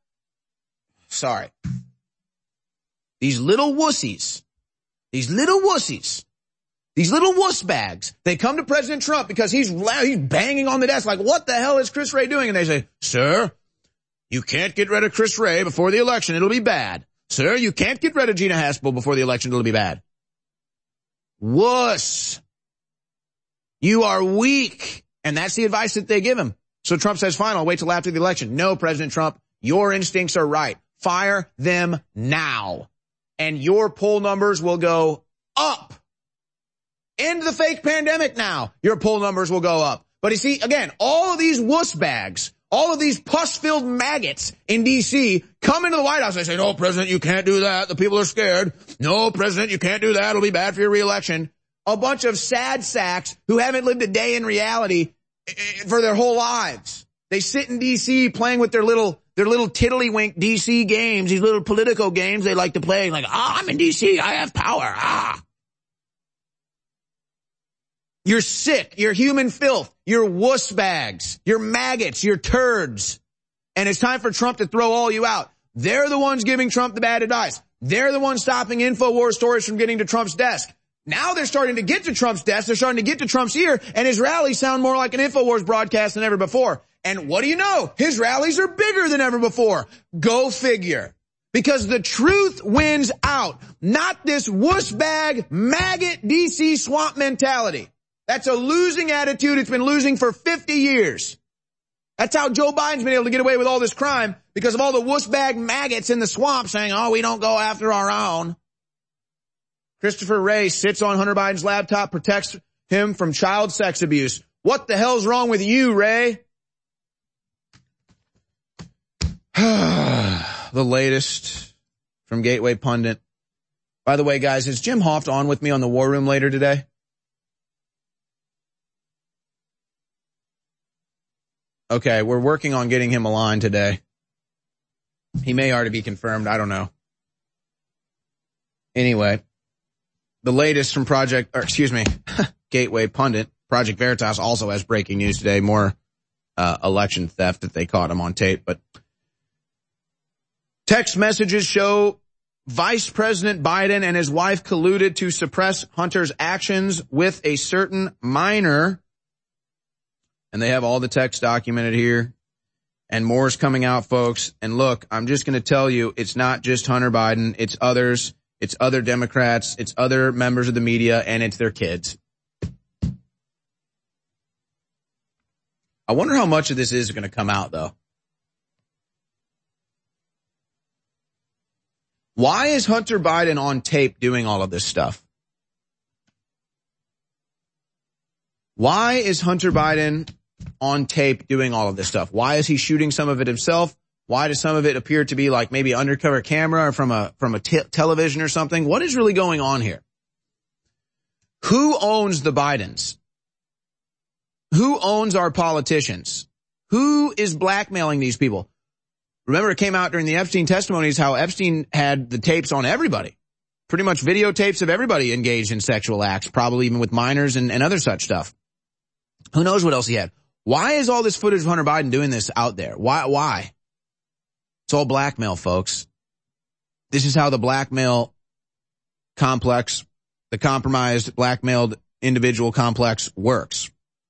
[SPEAKER 2] wussies, these little wuss bags, they come to President Trump because he's banging on the desk like, what the hell is Chris Wray doing? And they say, sir, you can't get rid of Chris Wray before the election. It'll be bad. Sir, you can't get rid of Gina Haspel before the election. It'll be bad. Wuss. You are weak. And that's the advice that they give him. So Trump says, fine, I'll wait till after the election. No, President Trump, your instincts are right. Fire them now. And your poll numbers will go up. End the fake pandemic now. Your poll numbers will go up. But you see, again, all of these wuss bags, all of these pus-filled maggots in D.C. come into the White House. They say, no, President, you can't do that. The people are scared. No, President, you can't do that. It'll be bad for your reelection. A bunch of sad sacks who haven't lived a day in reality for their whole lives. They sit in D.C. playing with their little tiddlywink D.C. games, these little Politico games they like to play. Like, I'm in D.C. I have power. You're sick. You're human filth. You're wuss bags. You're maggots. You're turds. And it's time for Trump to throw all you out. They're the ones giving Trump the bad advice. They're the ones stopping InfoWars stories from getting to Trump's desk. Now they're starting to get to Trump's desk. They're starting to get to Trump's ear, and his rallies sound more like an InfoWars broadcast than ever before. And what do you know? His rallies are bigger than ever before. Go figure. Because the truth wins out. Not this wuss bag, maggot, DC swamp mentality. That's a losing attitude. It's been losing for 50 years. That's how Joe Biden's been able to get away with all this crime, because of all the wuss bag maggots in the swamp saying, we don't go after our own. Christopher Wray sits on Hunter Biden's laptop, protects him from child sex abuse. What the hell's wrong with you, Wray? The latest from Gateway Pundit. By the way, guys, is Jim Hoft on with me on the War Room later today? Okay, we're working on getting him a line today. He may already be confirmed. I don't know. Anyway, the latest from Gateway Pundit. Project Veritas also has breaking news today. More election theft that they caught him on tape. But text messages show Vice President Biden and his wife colluded to suppress Hunter's actions with a certain minor. And they have all the text documented here. And more is coming out, folks. And look, I'm just going to tell you, it's not just Hunter Biden. It's others. It's other Democrats. It's other members of the media, and it's their kids. I wonder how much of this is going to come out, though. Why is Hunter Biden on tape doing all of this stuff? Why is Hunter Biden on tape doing all of this stuff? Why is he shooting some of it himself? Why does some of it appear to be like maybe undercover camera or from a television or something? What is really going on here? Who owns the Bidens? Who owns our politicians? Who is blackmailing these people? Remember, it came out during the Epstein testimonies how Epstein had the tapes on everybody. Pretty much videotapes of everybody engaged in sexual acts, probably even with minors and other such stuff. Who knows what else he had? Why is all this footage of Hunter Biden doing this out there? Why? It's all blackmail, folks. This is how the blackmail complex, the compromised, blackmailed individual complex works.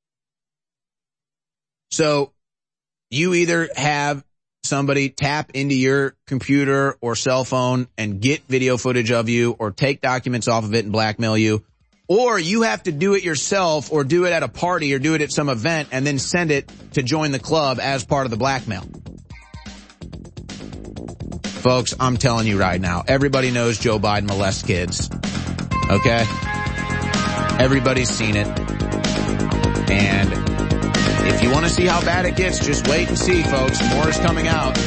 [SPEAKER 2] So you either have somebody tap into your computer or cell phone and get video footage of you or take documents off of it and blackmail you, or you have to do it yourself or do it at a party or do it at some event and then send it to join the club as part of the blackmail. Folks, I'm telling you right now, everybody knows Joe Biden molests kids. Okay? Everybody's seen it. And if you want to see how bad it gets, just wait and see, folks. More is coming out.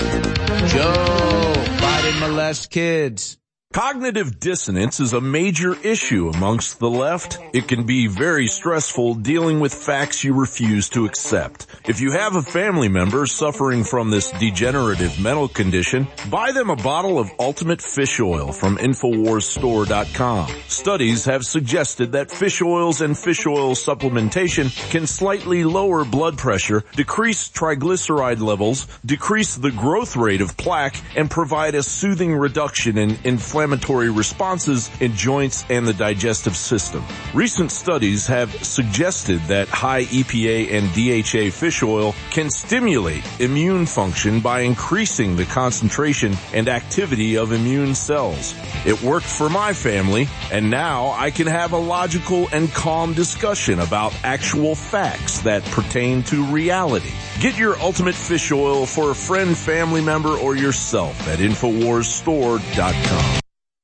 [SPEAKER 2] Joe Biden molests kids.
[SPEAKER 9] Cognitive dissonance is a major issue amongst the left. It can be very stressful dealing with facts you refuse to accept. If you have a family member suffering from this degenerative mental condition, buy them a bottle of Ultimate Fish Oil from InfoWarsStore.com. Studies have suggested that fish oils and fish oil supplementation can slightly lower blood pressure, decrease triglyceride levels, decrease the growth rate of plaque, and provide a soothing reduction in inflammatory responses in joints and the digestive system. Recent studies have suggested that high EPA and DHA fish oil can stimulate immune function by increasing the concentration and activity of immune cells. It worked for my family, and now I can have a logical and calm discussion about actual facts that pertain to reality. Get your Ultimate Fish Oil for a friend, family member, or yourself at InfoWarsStore.com.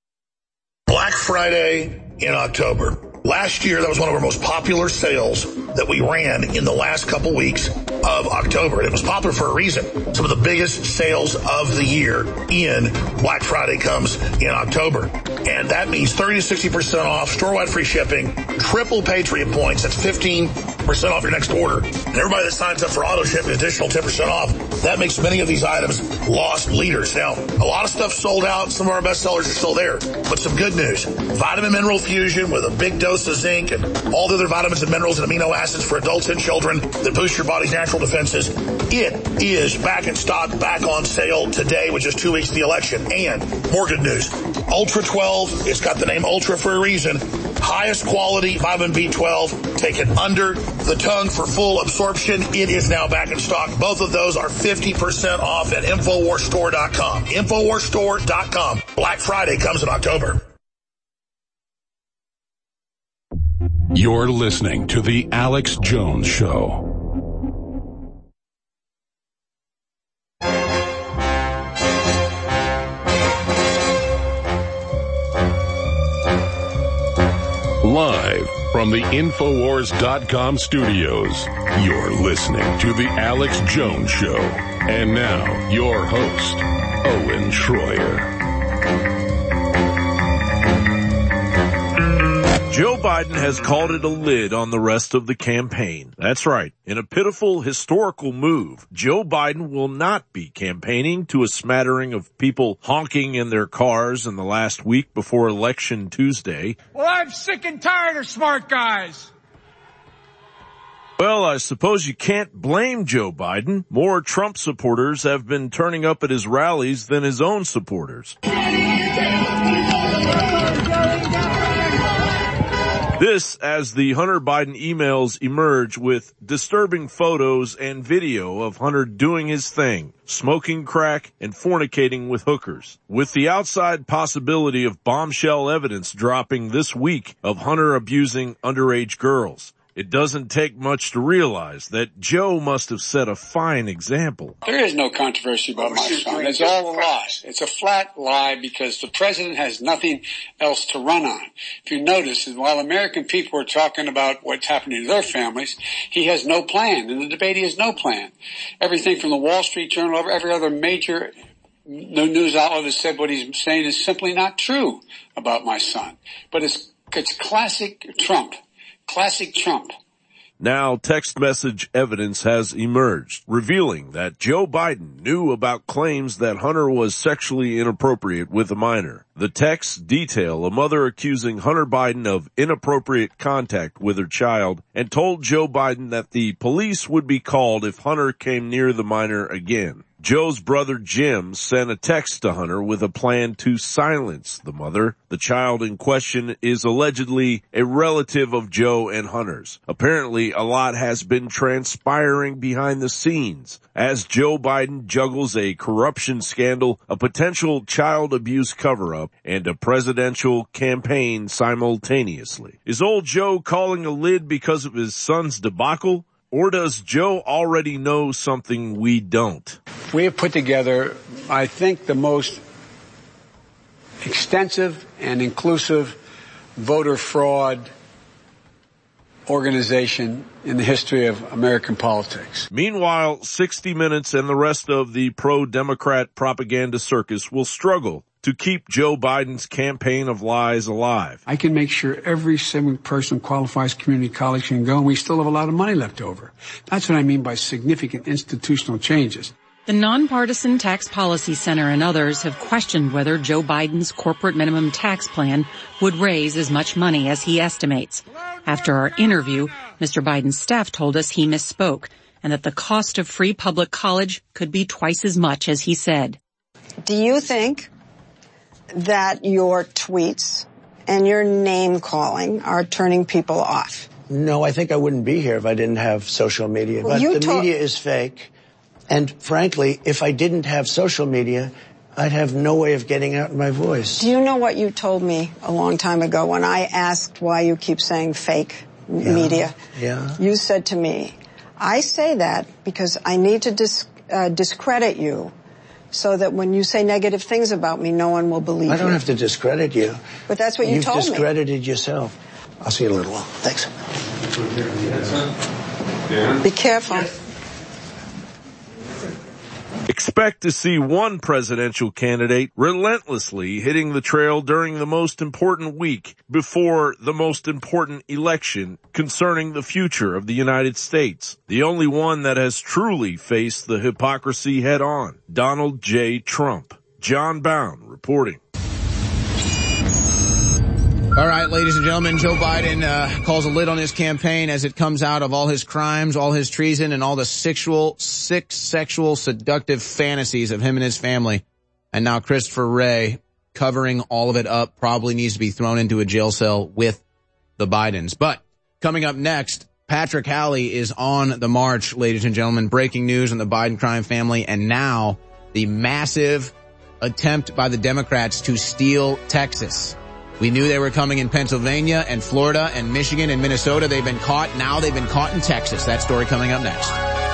[SPEAKER 1] Black Friday in October. Last year, that was one of our most popular sales that we ran in the last couple weeks of October. And it was popular for a reason. Some of the biggest sales of the year in Black Friday comes in October. And that means 30 to 60% off, store-wide free shipping, triple Patriot points. That's 15% off your next order. And everybody that signs up for auto ship, an additional 10% off. That makes many of these items lost leaders. Now, a lot of stuff sold out. Some of our best sellers are still there. But some good news. Vitamin Mineral Fusion with a big dose of zinc and all the other vitamins and minerals and amino acids for adults and children that boost your body's natural defenses. It is back in stock, back on sale today with just 2 weeks of the election. And more good news. Ultra 12, it's got the name Ultra for a reason. Highest quality vitamin B12 taken under the tongue for full absorption. It is now back in stock. Both of those are 50% off at InfoWarsStore.com. InfoWarsStore.com. Black Friday comes in October.
[SPEAKER 3] You're listening to The Alex Jones Show. Live from the Infowars.com studios, you're listening to The Alex Jones Show. And now, your host, Owen Schroyer.
[SPEAKER 9] Joe Biden has called it a lid on the rest of the campaign. That's right. In a pitiful historical move, Joe Biden will not be campaigning to a smattering of people honking in their cars in the last week before Election Tuesday.
[SPEAKER 10] Well, I'm sick and tired of smart guys.
[SPEAKER 9] Well, I suppose you can't blame Joe Biden. More Trump supporters have been turning up at his rallies than his own supporters. This as the Hunter Biden emails emerge with disturbing photos and video of Hunter doing his thing, smoking crack and fornicating with hookers. With the outside possibility of bombshell evidence dropping this week of Hunter abusing underage girls, it doesn't take much to realize that Joe must have set a fine example.
[SPEAKER 11] There is no controversy about my son. It's all a lie. It's a flat lie because the president has nothing else to run on. If you notice, while American people are talking about what's happening to their families, he has no plan. In the debate, he has no plan. Everything from the Wall Street Journal, every other major news outlet has said what he's saying is simply not true about my son. But it's classic Trump. Classic Trump.
[SPEAKER 9] Now text message evidence has emerged, revealing that Joe Biden knew about claims that Hunter was sexually inappropriate with a minor. The texts detail a mother accusing Hunter Biden of inappropriate contact with her child and told Joe Biden that the police would be called if Hunter came near the minor again. Joe's brother Jim sent a text to Hunter with a plan to silence the mother. The child in question is allegedly a relative of Joe and Hunter's. Apparently, a lot has been transpiring behind the scenes as Joe Biden juggles a corruption scandal, a potential child abuse cover-up, and a presidential campaign simultaneously. Is old Joe calling a lid because of his son's debacle? Or does Joe already know something we don't?
[SPEAKER 12] We have put together, I think, the most extensive and inclusive voter fraud organization in the history of American politics.
[SPEAKER 9] Meanwhile, 60 Minutes and the rest of the pro-Democrat propaganda circus will struggle to keep Joe Biden's campaign of lies alive.
[SPEAKER 12] I can make sure every single person who qualifies community college can go, and we still have a lot of money left over. That's what I mean by significant institutional changes.
[SPEAKER 13] The Nonpartisan Tax Policy Center and others have questioned whether Joe Biden's corporate minimum tax plan would raise as much money as he estimates. After our interview, Mr. Biden's staff told us he misspoke and that the cost of free public college could be twice as much as he said.
[SPEAKER 14] Do you think that your tweets and your name calling are turning people off?
[SPEAKER 4] No, I think I wouldn't be here if I didn't have social media.
[SPEAKER 14] Well,
[SPEAKER 4] but the media is fake. And frankly, if I didn't have social media, I'd have no way of getting out my voice.
[SPEAKER 14] Do you know what you told me a long time ago when I asked why you keep saying fake media?
[SPEAKER 4] Yeah.
[SPEAKER 14] You said to me, I say that because I need to discredit you so that when you say negative things about me, no one will believe you.
[SPEAKER 4] I don't have to discredit you.
[SPEAKER 14] But that's what you told me.
[SPEAKER 4] You've discredited yourself. I'll see you in a little while. Thanks.
[SPEAKER 14] Be careful.
[SPEAKER 9] Expect to see one presidential candidate relentlessly hitting the trail during the most important week before the most important election concerning the future of the United States. The only one that has truly faced the hypocrisy head on, Donald J. Trump. John Bound reporting.
[SPEAKER 2] All right, ladies and gentlemen, Joe Biden calls a lid on his campaign as it comes out of all his crimes, all his treason, and all the sick sexual seductive fantasies of him and his family. And now Christopher Wray, covering all of it up, probably needs to be thrown into a jail cell with the Bidens. But coming up next, Patrick Halley is on the march, ladies and gentlemen. Breaking news on the Biden crime family, and now the massive attempt by the Democrats to steal Texas. We knew they were coming in Pennsylvania and Florida and Michigan and Minnesota. They've been caught. Now they've been caught in Texas. That story coming up next.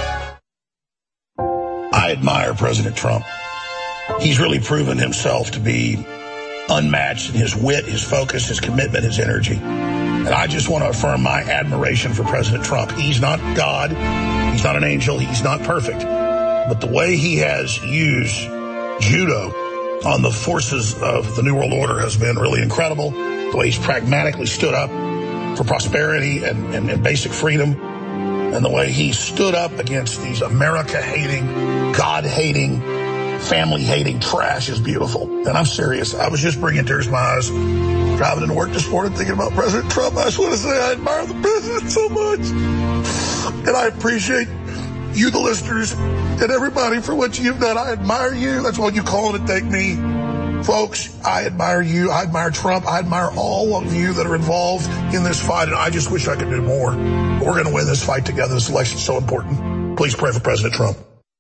[SPEAKER 1] I admire President Trump. He's really proven himself to be unmatched in his wit, his focus, his commitment, his energy. And I just want to affirm my admiration for President Trump. He's not God. He's not an angel. He's not perfect. But the way he has used judo on the forces of the New World Order has been really incredible. The way he's pragmatically stood up for prosperity and basic freedom, and the way he stood up against these America-hating, God-hating, family-hating trash is beautiful. And I'm serious. I was just bringing tears to my eyes driving into work this morning thinking about President Trump. I just want to say I admire the president so much. And I appreciate you, the listeners, and everybody for what you've done. I admire you. That's what you call it. Thank me. Folks, I admire you. I admire Trump. I admire all of you that are involved in this fight, and I just wish I could do more. But we're going to win this fight together. This election is so important. Please pray for President Trump.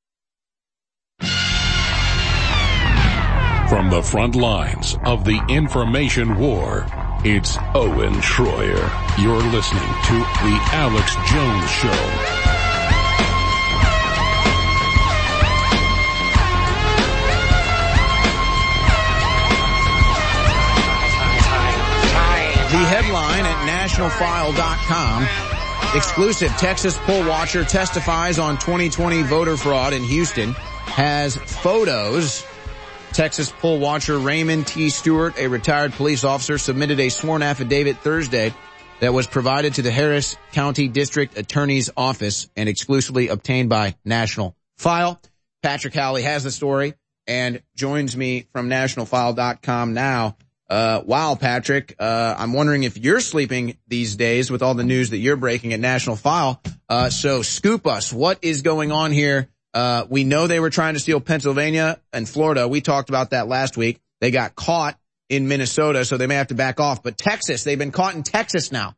[SPEAKER 3] From the front lines of the information war, it's Owen Schroyer. You're listening to The Alex Jones Show.
[SPEAKER 2] The headline at nationalfile.com, exclusive Texas poll watcher testifies on 2020 voter fraud in Houston, has photos. Texas poll watcher Raymond T. Stewart, a retired police officer, submitted a sworn affidavit Thursday that was provided to the Harris County District Attorney's Office and exclusively obtained by National File. Patrick Howley has the story and joins me from nationalfile.com now. Wow, Patrick, I'm wondering if you're sleeping these days with all the news that you're breaking at National File. So scoop us. What is going on here? We know they were trying to steal Pennsylvania and Florida. We talked about that last week. They got caught in Minnesota, so they may have to back off. But Texas, they've been caught in Texas now.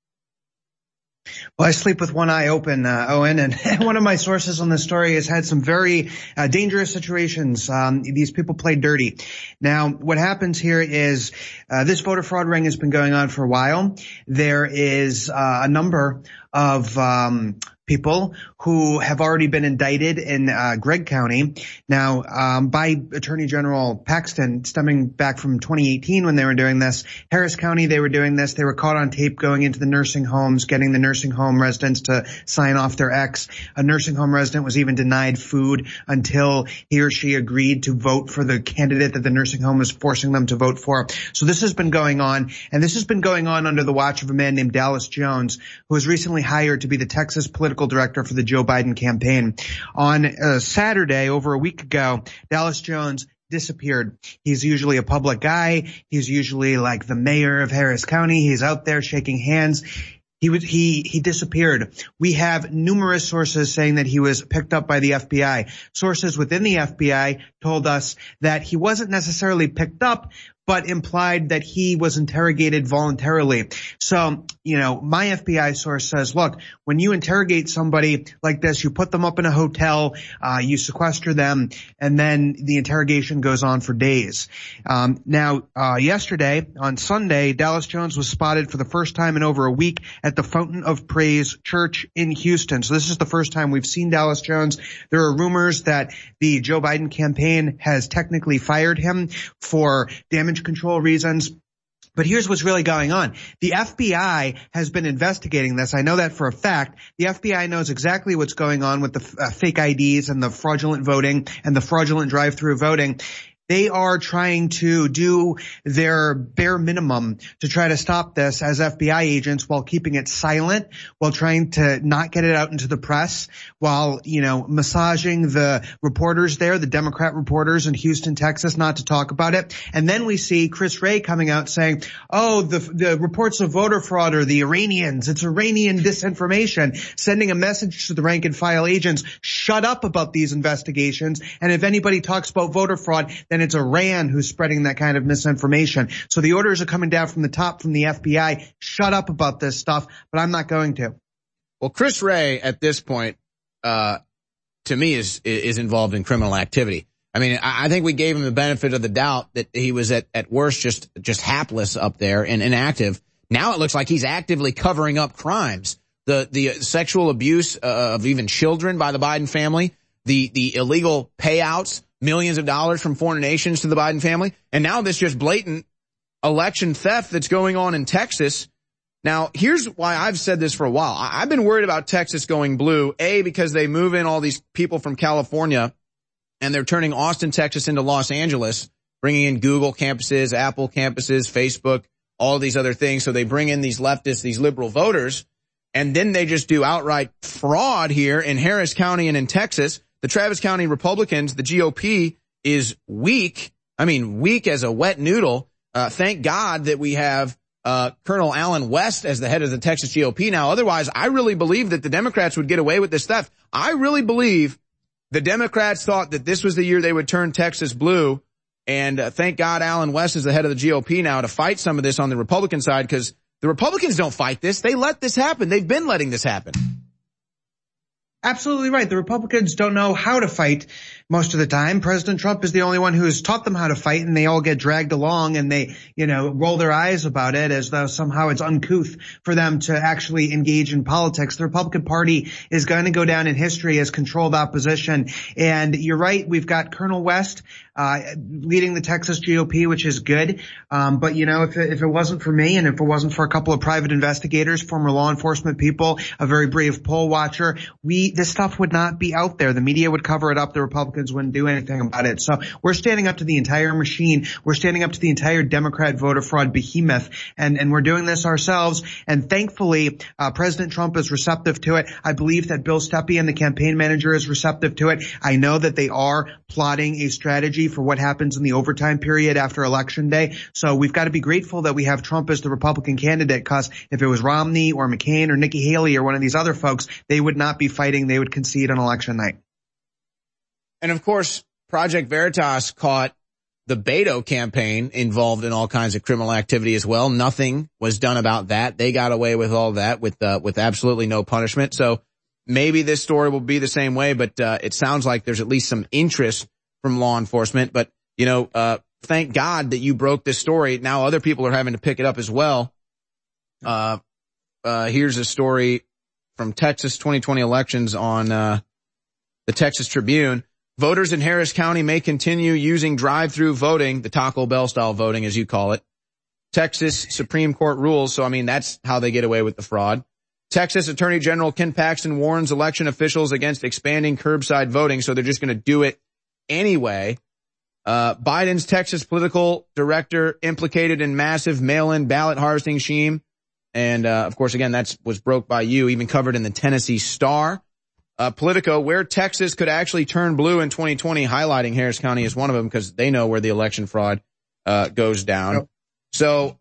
[SPEAKER 15] Well, I sleep with one eye open, Owen, and one of my sources on this story has had some very dangerous situations. These people play dirty. Now, what happens here is this voter fraud ring has been going on for a while. There is a number of people who have already been indicted in Gregg County. Now, by Attorney General Paxton, stemming back from 2018 when they were doing this. Harris County, they were doing this. They were caught on tape going into the nursing homes, getting the nursing home residents to sign off their ex. A nursing home resident was even denied food until he or she agreed to vote for the candidate that the nursing home was forcing them to vote for. So this has been going on, and this has been going on under the watch of a man named Dallas Jones, who was recently hired to be the Texas political director for the Joe Biden campaign. On Saturday, over a week ago, Dallas Jones disappeared. He's usually a public guy. He's usually like the mayor of Harris County. He's out there shaking hands. He disappeared. We have numerous sources saying that he was picked up by the FBI. Sources within the FBI told us that he wasn't necessarily picked up, but implied that he was interrogated voluntarily. So, my FBI source says, look, when you interrogate somebody like this, you put them up in a hotel, you sequester them, and then the interrogation goes on for days. Yesterday, on Sunday, Dallas Jones was spotted for the first time in over a week at the Fountain of Praise Church in Houston. So this is the first time we've seen Dallas Jones. There are rumors that the Joe Biden campaign has technically fired him for damage control reasons. But here's what's really going on. The FBI has been investigating this. I know that for a fact. The FBI knows exactly what's going on with the fake IDs and the fraudulent voting and the fraudulent drive-through voting. They are trying to do their bare minimum to try to stop this as FBI agents while keeping it silent, while trying to not get it out into the press, while, massaging the reporters there, the Democrat reporters in Houston, Texas, not to talk about it. And then we see Chris Wray coming out saying, the reports of voter fraud are the Iranians. It's Iranian disinformation, sending a message to the rank and file agents, shut up about these investigations. And if anybody talks about voter fraud, then it's Iran who's spreading that kind of misinformation. So the orders are coming down from the top from the FBI. Shut up about this stuff, but I'm not going to.
[SPEAKER 2] Well, Chris Wray at this point, to me is involved in criminal activity. I mean, I think we gave him the benefit of the doubt that he was at worst just hapless up there and inactive. Now it looks like he's actively covering up crimes. The sexual abuse of even children by the Biden family, the illegal payouts, millions of dollars from foreign nations to the Biden family, and now this just blatant election theft that's going on in Texas. Now, here's why I've said this for a while. I've been worried about Texas going blue, A, because they move in all these people from California, and they're turning Austin, Texas into Los Angeles, bringing in Google campuses, Apple campuses, Facebook, all these other things. So they bring in these leftists, these liberal voters, and then they just do outright fraud here in Harris County and in Texas. The Travis County Republicans, the GOP, is weak. I mean, weak as a wet noodle. Thank God that we have Colonel Allen West as the head of the Texas GOP now. Otherwise, I really believe that the Democrats would get away with this theft. I really believe the Democrats thought that this was the year they would turn Texas blue And thank God Alan West is the head of the GOP now to fight some of this on the Republican side, because the Republicans don't fight this. They let this happen. They've been letting this happen.
[SPEAKER 15] Absolutely right. The Republicans don't know how to fight most of the time. President Trump is the only one who has taught them how to fight, and they all get dragged along and they, roll their eyes about it as though somehow it's uncouth for them to actually engage in politics. The Republican Party is going to go down in history as controlled opposition. And you're right. We've got Colonel West leading the Texas GOP, which is good. But if it wasn't for me, and if it wasn't for a couple of private investigators, former law enforcement people, a very brave poll watcher, this stuff would not be out there. The media would cover it up. The Republicans wouldn't do anything about it. So we're standing up to the entire machine. We're standing up to the entire Democrat voter fraud behemoth, and we're doing this ourselves. And thankfully, President Trump is receptive to it. I believe that Bill Stepien, the campaign manager, is receptive to it. I know that they are plotting a strategy for what happens in the overtime period after Election Day. So we've got to be grateful that we have Trump as the Republican candidate, because if it was Romney or McCain or Nikki Haley or one of these other folks, they would not be fighting. They would concede on election night.
[SPEAKER 2] And of course, Project Veritas caught the Beto campaign involved in all kinds of criminal activity as well. Nothing was done about that. They got away with all that with absolutely no punishment. So maybe this story will be the same way, but it sounds like there's at least some interest from law enforcement. But, thank God that you broke this story. Now other people are having to pick it up as well. Here's a story from Texas 2020 elections on the Texas Tribune. Voters in Harris County may continue using drive-through voting, the Taco Bell style voting as you call it. Texas Supreme Court rules, so that's how they get away with the fraud. Texas Attorney General Ken Paxton warns election officials against expanding curbside voting, so they're just going to do it anyway. Biden's Texas political director implicated in massive mail-in ballot harvesting scheme. And, of course, again, was broke by you, even covered in the Tennessee Star. Politico, where Texas could actually turn blue in 2020, highlighting Harris County as one of them because they know where the election fraud goes down. Yep. So,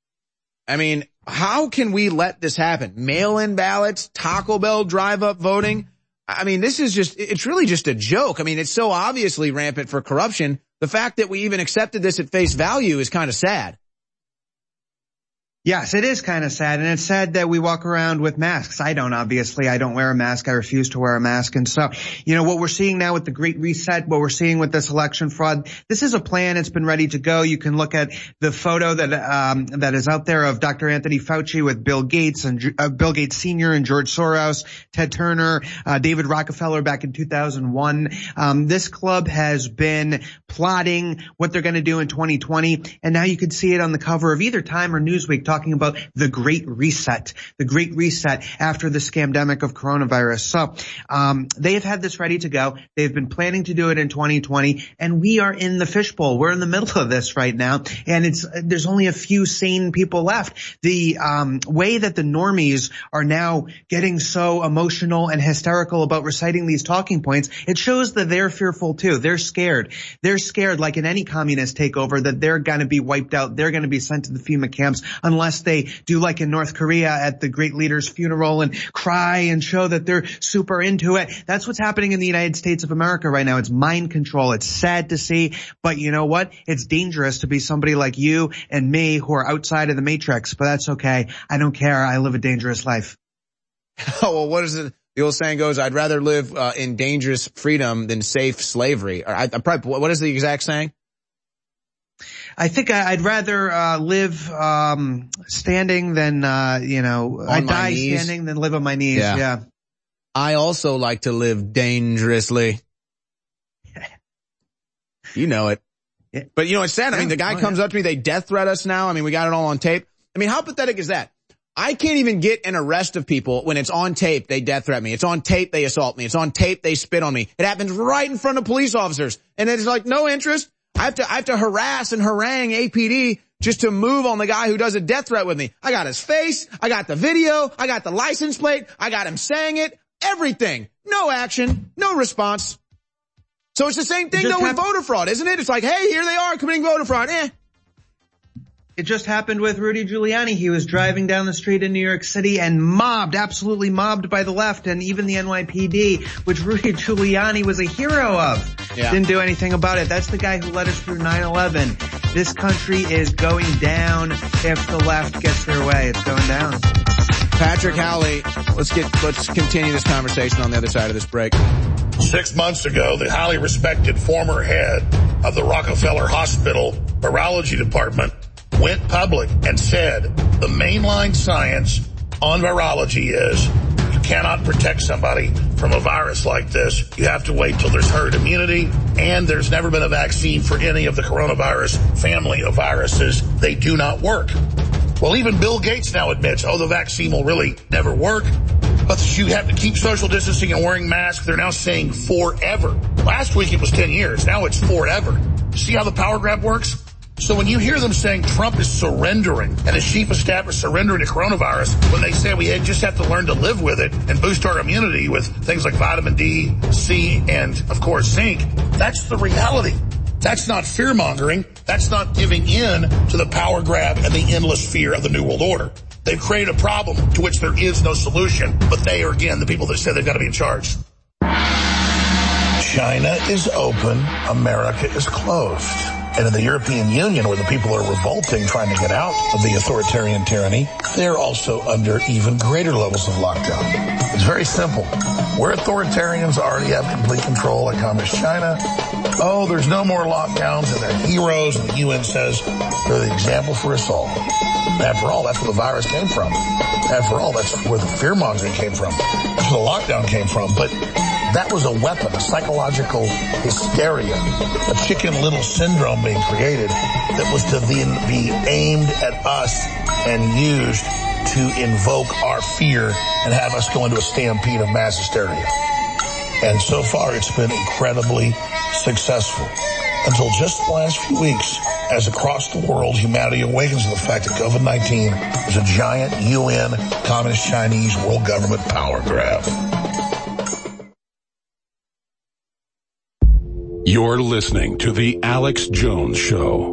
[SPEAKER 2] how can we let this happen? Mail-in ballots, Taco Bell drive-up voting. It's really just a joke. It's so obviously rampant for corruption. The fact that we even accepted this at face value is kind of sad.
[SPEAKER 15] Yes, it is kind of sad, and it's sad that we walk around with masks. I don't wear a mask. I refuse to wear a mask. And so, what we're seeing now with the Great Reset, what we're seeing with this election fraud, this is a plan. It's been ready to go. You can look at the photo that is out there of Dr. Anthony Fauci with Bill Gates and Bill Gates Sr. and George Soros, Ted Turner, David Rockefeller back in 2001. This club has been plotting what they're going to do in 2020, and now you can see it on the cover of either Time or Newsweek talking about the Great Reset after the scamdemic of coronavirus. So they have had this ready to go. They've been planning to do it in 2020, and we are in the fishbowl. We're in the middle of this right now, and there's only a few sane people left. The way that the normies are now getting so emotional and hysterical about reciting these talking points, it shows that they're fearful too. They're scared. They're scared, like in any communist takeover, that they're going to be wiped out. They're going to be sent to the FEMA camps unless they do like in North Korea at the great leader's funeral and cry and show that they're super into it. That's what's happening in the United States of America right now. It's mind control. It's sad to see, but you know what? It's dangerous to be somebody like you and me who are outside of the matrix, but that's okay. I don't care. I live a dangerous life.
[SPEAKER 2] Oh, well, what is it? The old saying goes, I'd rather live in dangerous freedom than safe slavery. What is the exact saying?
[SPEAKER 15] I think I'd rather live standing than I'd die standing than live on my knees. Yeah.
[SPEAKER 2] I also like to live dangerously. You know it. Yeah. But it's sad. The guy comes up to me, they death threat us now. We got it all on tape. How pathetic is that? I can't even get an arrest of people when it's on tape. They death threat me. It's on tape. They assault me. It's on tape. They spit on me. It happens right in front of police officers. And it's like no interest. I have to harass and harangue APD just to move on the guy who does a death threat with me. I got his face. I got the video. I got the license plate. I got him saying it. Everything. No action. No response. So it's the same thing though with voter fraud, isn't it? It's like, hey, here they are committing voter fraud.
[SPEAKER 15] It just happened with Rudy Giuliani. He was driving down the street in New York City and absolutely mobbed by the left and even the NYPD, which Rudy Giuliani was a hero of. Yeah. Didn't do anything about it. That's the guy who led us through 9/11. This country is going down if the left gets their way. It's going down.
[SPEAKER 2] Patrick Howley, let's continue this conversation on the other side of this break.
[SPEAKER 1] 6 months ago, the highly respected former head of the Rockefeller Hospital Virology Department went public and said the mainline science on virology is you cannot protect somebody from a virus like this. You have to wait till there's herd immunity, and there's never been a vaccine for any of the coronavirus family of viruses. They do not work. Well, even Bill Gates now admits, the vaccine will really never work. But you have to keep social distancing and wearing masks. They're now saying forever. Last week it was 10 years. Now it's forever. See how the power grab works? So when you hear them saying Trump is surrendering and his chief of staff is surrendering to coronavirus, when they say we just have to learn to live with it and boost our immunity with things like vitamin D, C, and, of course, zinc, that's the reality. That's not fear-mongering. That's not giving in to the power grab and the endless fear of the New World Order. They've created a problem to which there is no solution, but they are, again, the people that say they've got to be in charge. China is open. America is closed. And in the European Union, where the people are revolting, trying to get out of the authoritarian tyranny, they're also under even greater levels of lockdown. It's very simple. Where authoritarians already have complete control, like Communist China, there's no more lockdowns, and they're heroes, and the UN says they're the example for us all. After all, that's where the virus came from. After all, that's where the fear-mongering came from. That's where the lockdown came from. But that was a weapon, a psychological hysteria, a Chicken Little syndrome being created that was to then be aimed at us and used to invoke our fear and have us go into a stampede of mass hysteria. And so far, it's been incredibly successful. Until just the last few weeks, as across the world, humanity awakens to the fact that COVID-19 is a giant UN, Communist Chinese world government power grab.
[SPEAKER 3] You're listening to The Alex Jones Show.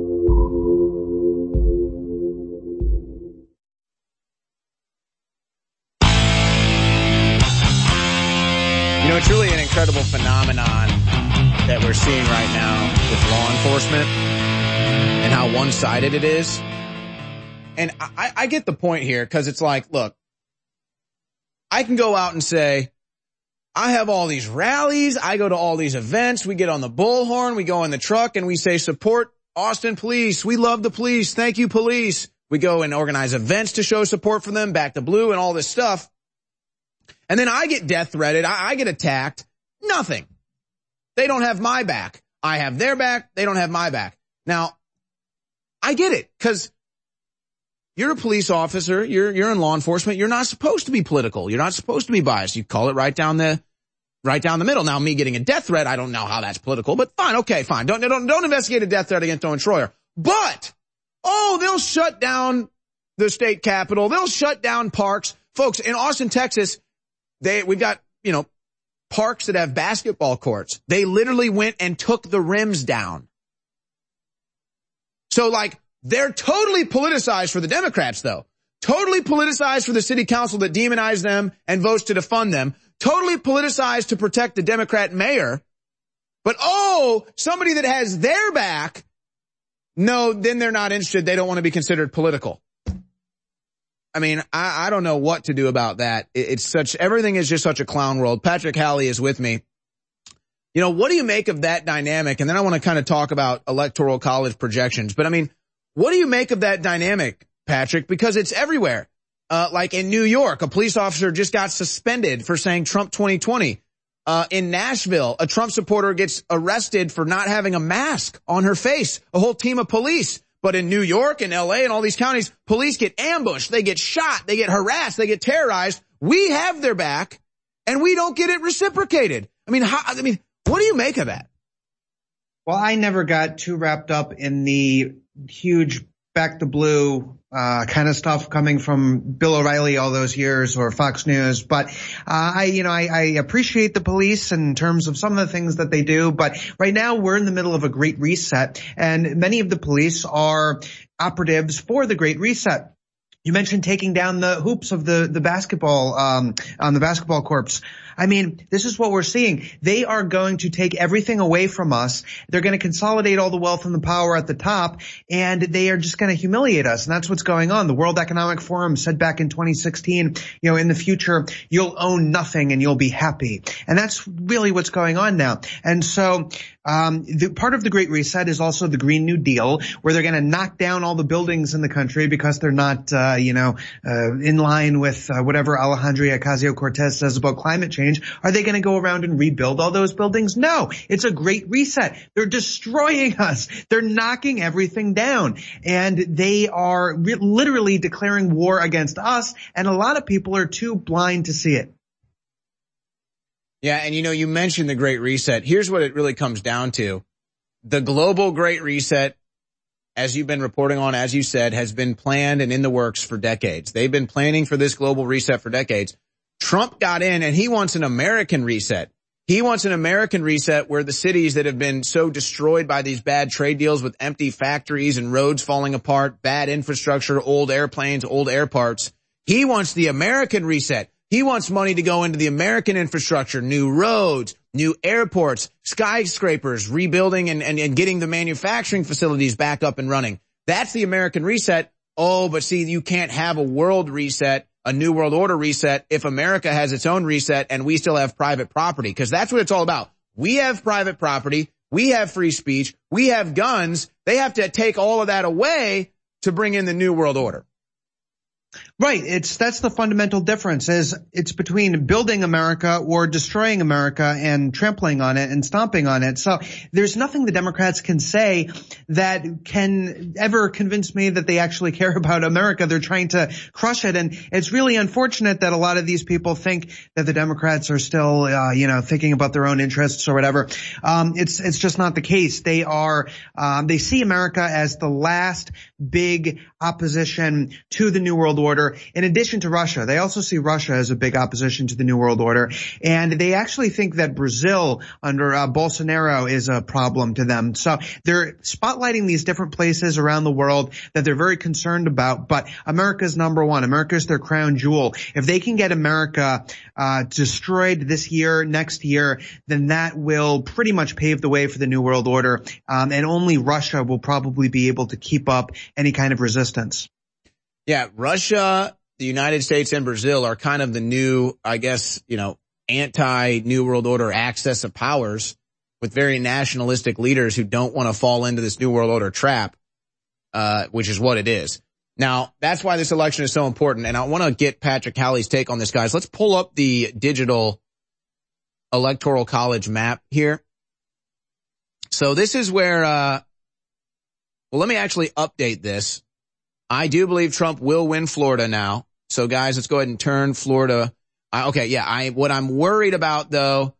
[SPEAKER 2] It's really an incredible phenomenon that we're seeing right now with law enforcement and how one-sided it is. And I get the point here, because it's like, look, I can go out and say, I have all these rallies, I go to all these events, we get on the bullhorn, we go in the truck and we say, support Austin police, we love the police, thank you police. We go and organize events to show support for them, Back to Blue and all this stuff. And then I get death threatened, I get attacked, nothing. They don't have my back. I have their back, they don't have my back. Now, I get it, because you're a police officer, you're in law enforcement, you're not supposed to be political, you're not supposed to be biased, you call it right down the middle. Now, me getting a death threat, I don't know how that's political, but fine, okay, fine. Don't investigate a death threat against Owen Schroyer. But, they'll shut down the state capitol, they'll shut down parks. Folks, in Austin, Texas, we've got, parks that have basketball courts. They literally went and took the rims down. So, they're totally politicized for the Democrats, though. Totally politicized for the city council that demonized them and votes to defund them. Totally politicized to protect the Democrat mayor. But, somebody that has their back, no, then they're not interested. They don't want to be considered political. I mean, I don't know what to do about that. Everything is just such a clown world. Patrick Howley is with me. What do you make of that dynamic? And then I want to kind of talk about electoral college projections. But what do you make of that dynamic, Patrick? Because it's everywhere. Like in New York, a police officer just got suspended for saying Trump 2020. In Nashville, a Trump supporter gets arrested for not having a mask on her face. A whole team of police. But in New York and LA and all these counties, police get ambushed, they get shot, they get harassed, they get terrorized. We have their back and we don't get it reciprocated. What do you make of that?
[SPEAKER 15] Well, I never got too wrapped up in the huge back the blue kind of stuff coming from Bill O'Reilly all those years or Fox News. But I appreciate the police in terms of some of the things that they do. But right now we're in the middle of a great reset, and many of the police are operatives for the Great Reset. You mentioned taking down the hoops of the basketball on the basketball courts. I mean, this is what we're seeing. They are going to take everything away from us. They're going to consolidate all the wealth and the power at the top, and they are just going to humiliate us. And that's what's going on. The World Economic Forum said back in 2016, in the future, you'll own nothing and you'll be happy. And that's really what's going on now. And so the part of the Great Reset is also the Green New Deal, where they're going to knock down all the buildings in the country because they're not, in line with whatever Alejandria Ocasio-Cortez says about climate change. Are they going to go around and rebuild all those buildings? No, it's a Great Reset. They're destroying us. They're knocking everything down, and they are literally declaring war against us. And a lot of people are too blind to see it.
[SPEAKER 2] Yeah, and you mentioned the Great Reset. Here's what it really comes down to. The global Great Reset, as you've been reporting on, as you said, has been planned and in the works for decades. They've been planning for this global reset for decades. Trump got in and he wants an American reset. He wants an American reset where the cities that have been so destroyed by these bad trade deals with empty factories and roads falling apart, bad infrastructure, old airplanes, old air parts. He wants the American reset. He wants money to go into the American infrastructure, new roads, new airports, skyscrapers, rebuilding and getting the manufacturing facilities back up and running. That's the American reset. Oh, but see, you can't have a world reset, a new world order reset, if America has its own reset and we still have private property, because that's what it's all about. We have private property. We have free speech. We have guns. They have to take all of that away to bring in the new world order.
[SPEAKER 15] Right. That's the fundamental difference, is it's between building America or destroying America and trampling on it and stomping on it. So there's nothing the Democrats can say that can ever convince me that they actually care about America. They're trying to crush it. And it's really unfortunate that a lot of these people think that the Democrats are still, thinking about their own interests or whatever. It's just not the case. They see America as the last big opposition to the New World Order. In addition to Russia, they also see Russia as a big opposition to the New World Order. And they actually think that Brazil under Bolsonaro is a problem to them. So they're spotlighting these different places around the world that they're very concerned about. But America's number one. America's their crown jewel. If they can get America destroyed this year, next year, then that will pretty much pave the way for the New World Order. And only Russia will probably be able to keep up any kind of resistance.
[SPEAKER 2] Yeah, Russia, the United States, and Brazil are kind of the new, anti-New World Order axis of powers, with very nationalistic leaders who don't want to fall into this New World Order trap, which is what it is. Now, that's why this election is so important, and I want to get Patrick Halley's take on this, guys. Let's pull up the digital electoral college map here. So this is where, let me actually update this. I do believe Trump will win Florida now. So guys, let's go ahead and turn Florida. What I'm worried about though,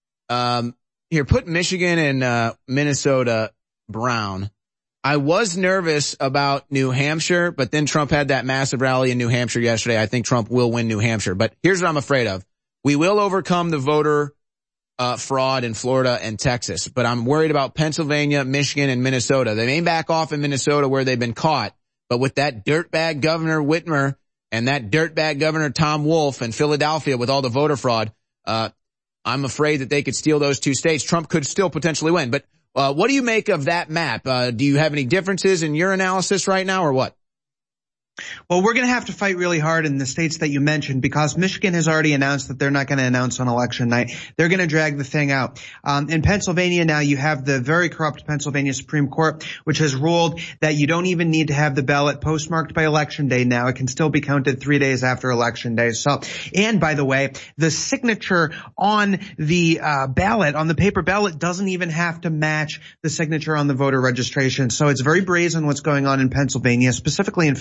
[SPEAKER 2] here, put Michigan and, Minnesota brown. I was nervous about New Hampshire, but then Trump had that massive rally in New Hampshire yesterday. I think Trump will win New Hampshire, but here's what I'm afraid of. We will overcome the voter, fraud in Florida and Texas, but I'm worried about Pennsylvania, Michigan, and Minnesota. They may back off in Minnesota where they've been caught. But with that dirtbag Governor Whitmer and that dirtbag Governor Tom Wolf in Philadelphia with all the voter fraud, I'm afraid that they could steal those two states. Trump could still potentially win. But what do you make of that map? Do you have any differences in your analysis right now or what?
[SPEAKER 15] Well, we're going to have to fight really hard in the states that you mentioned, because Michigan has already announced that they're not going to announce on election night. They're going to drag the thing out. In Pennsylvania now, you have the very corrupt Pennsylvania Supreme Court, which has ruled that you don't even need to have the ballot postmarked by election day now. It can still be counted 3 days after election day. So, and by the way, the signature on the ballot, on the paper ballot, doesn't even have to match the signature on the voter registration. So it's very brazen what's going on in Pennsylvania, specifically in Philadelphia.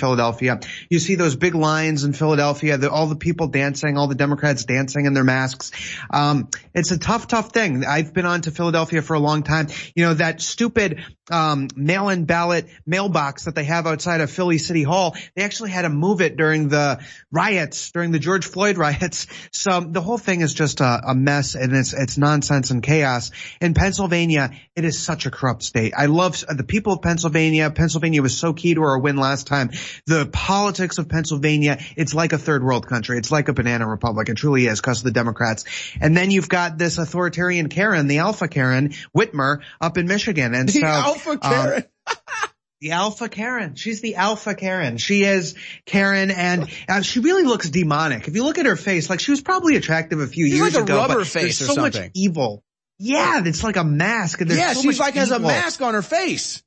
[SPEAKER 15] Philadelphia. You see those big lines in Philadelphia, all the people dancing, all the Democrats dancing in their masks. It's a tough thing. I've been on to Philadelphia for a long time. You know, that stupid mail-in ballot mailbox that they have outside of Philly City Hall, they actually had to move it during the riots, during the George Floyd riots. So the whole thing is just a mess, and it's nonsense and chaos. In Pennsylvania, it is such a corrupt state. I love the people of Pennsylvania. Pennsylvania was so key to our win last time. The politics of Pennsylvania, it's like a third world country. It's like a banana republic. It truly is because of the Democrats. And then you've got this authoritarian Karen, the Alpha Karen, Whitmer, up in Michigan. And
[SPEAKER 2] the Alpha Karen.
[SPEAKER 15] The Alpha Karen. She's the Alpha Karen. She is Karen, and she really looks demonic. If you look at her face, like she was probably attractive a few years ago.
[SPEAKER 2] She's like a rubber face or
[SPEAKER 15] so
[SPEAKER 2] something.
[SPEAKER 15] Much evil. Yeah, it's like a mask. And
[SPEAKER 2] she's like has a mask on her face.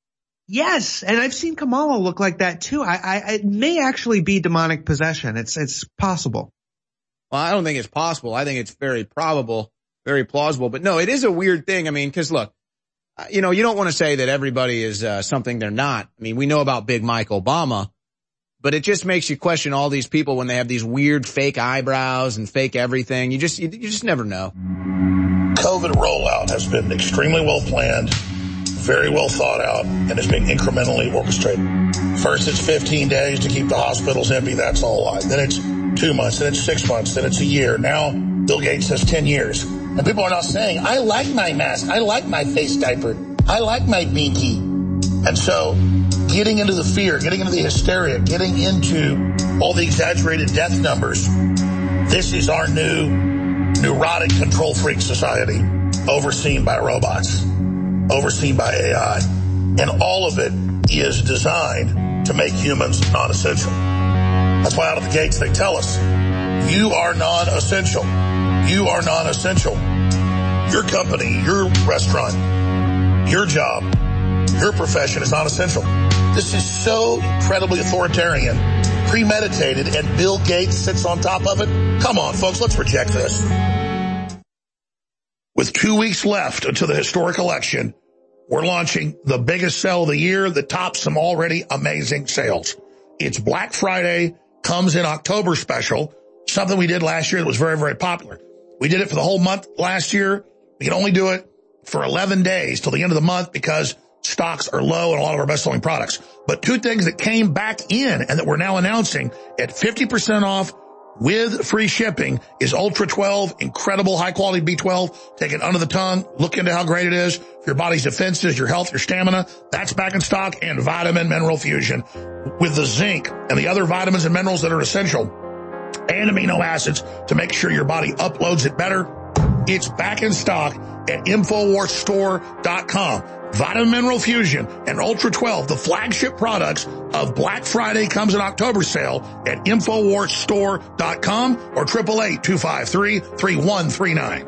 [SPEAKER 15] Yes, and I've seen Kamala look like that too. It may actually be demonic possession. It's possible.
[SPEAKER 2] Well, I don't think it's possible. I think it's very probable, very plausible. But no, it is a weird thing. I mean, because look, you know, you don't want to say that everybody is something they're not. I mean, we know about Big Mike Obama, but it just makes you question all these people when they have these weird fake eyebrows and fake everything. You just never know.
[SPEAKER 1] COVID rollout has been extremely well planned, very well thought out, and is being incrementally orchestrated. First, it's 15 days to keep the hospitals empty. That's all a lie. Then it's 2 months. Then it's 6 months. Then it's a year. Now, Bill Gates says 10 years. And people are now saying, I like my mask. I like my face diaper. I like my binky. And so getting into the fear, getting into the hysteria, getting into all the exaggerated death numbers, this is our new neurotic control freak society overseen by robots, overseen by AI. And all of it is designed to make humans non-essential. That's why out of the gates they tell us, you are non-essential. You are non-essential. Your company, your restaurant, your job, your profession is non-essential. This is so incredibly authoritarian, premeditated, and Bill Gates sits on top of it. Come on, folks, let's reject this. With 2 weeks left until the historic election, we're launching the biggest sale of the year that tops some already amazing sales. It's Black Friday, comes in October special, something we did last year that was very, very popular. We did it for the whole month last year. We can only do it for 11 days till the end of the month because stocks are low in a lot of our best-selling products. But two things that came back in and that we're now announcing at 50% off with free shipping is Ultra 12, incredible high-quality B12. Take it under the tongue. Look into how great it is for your body's defenses, your health, your stamina. That's back in stock. And Vitamin Mineral Fusion with the zinc and the other vitamins and minerals that are essential and amino acids to make sure your body uploads it better. It's back in stock at InfoWarsStore.com. Vitamin Mineral Fusion and Ultra 12, the flagship products of Black Friday comes in October sale at InfoWarsStore.com or 888-253-3139.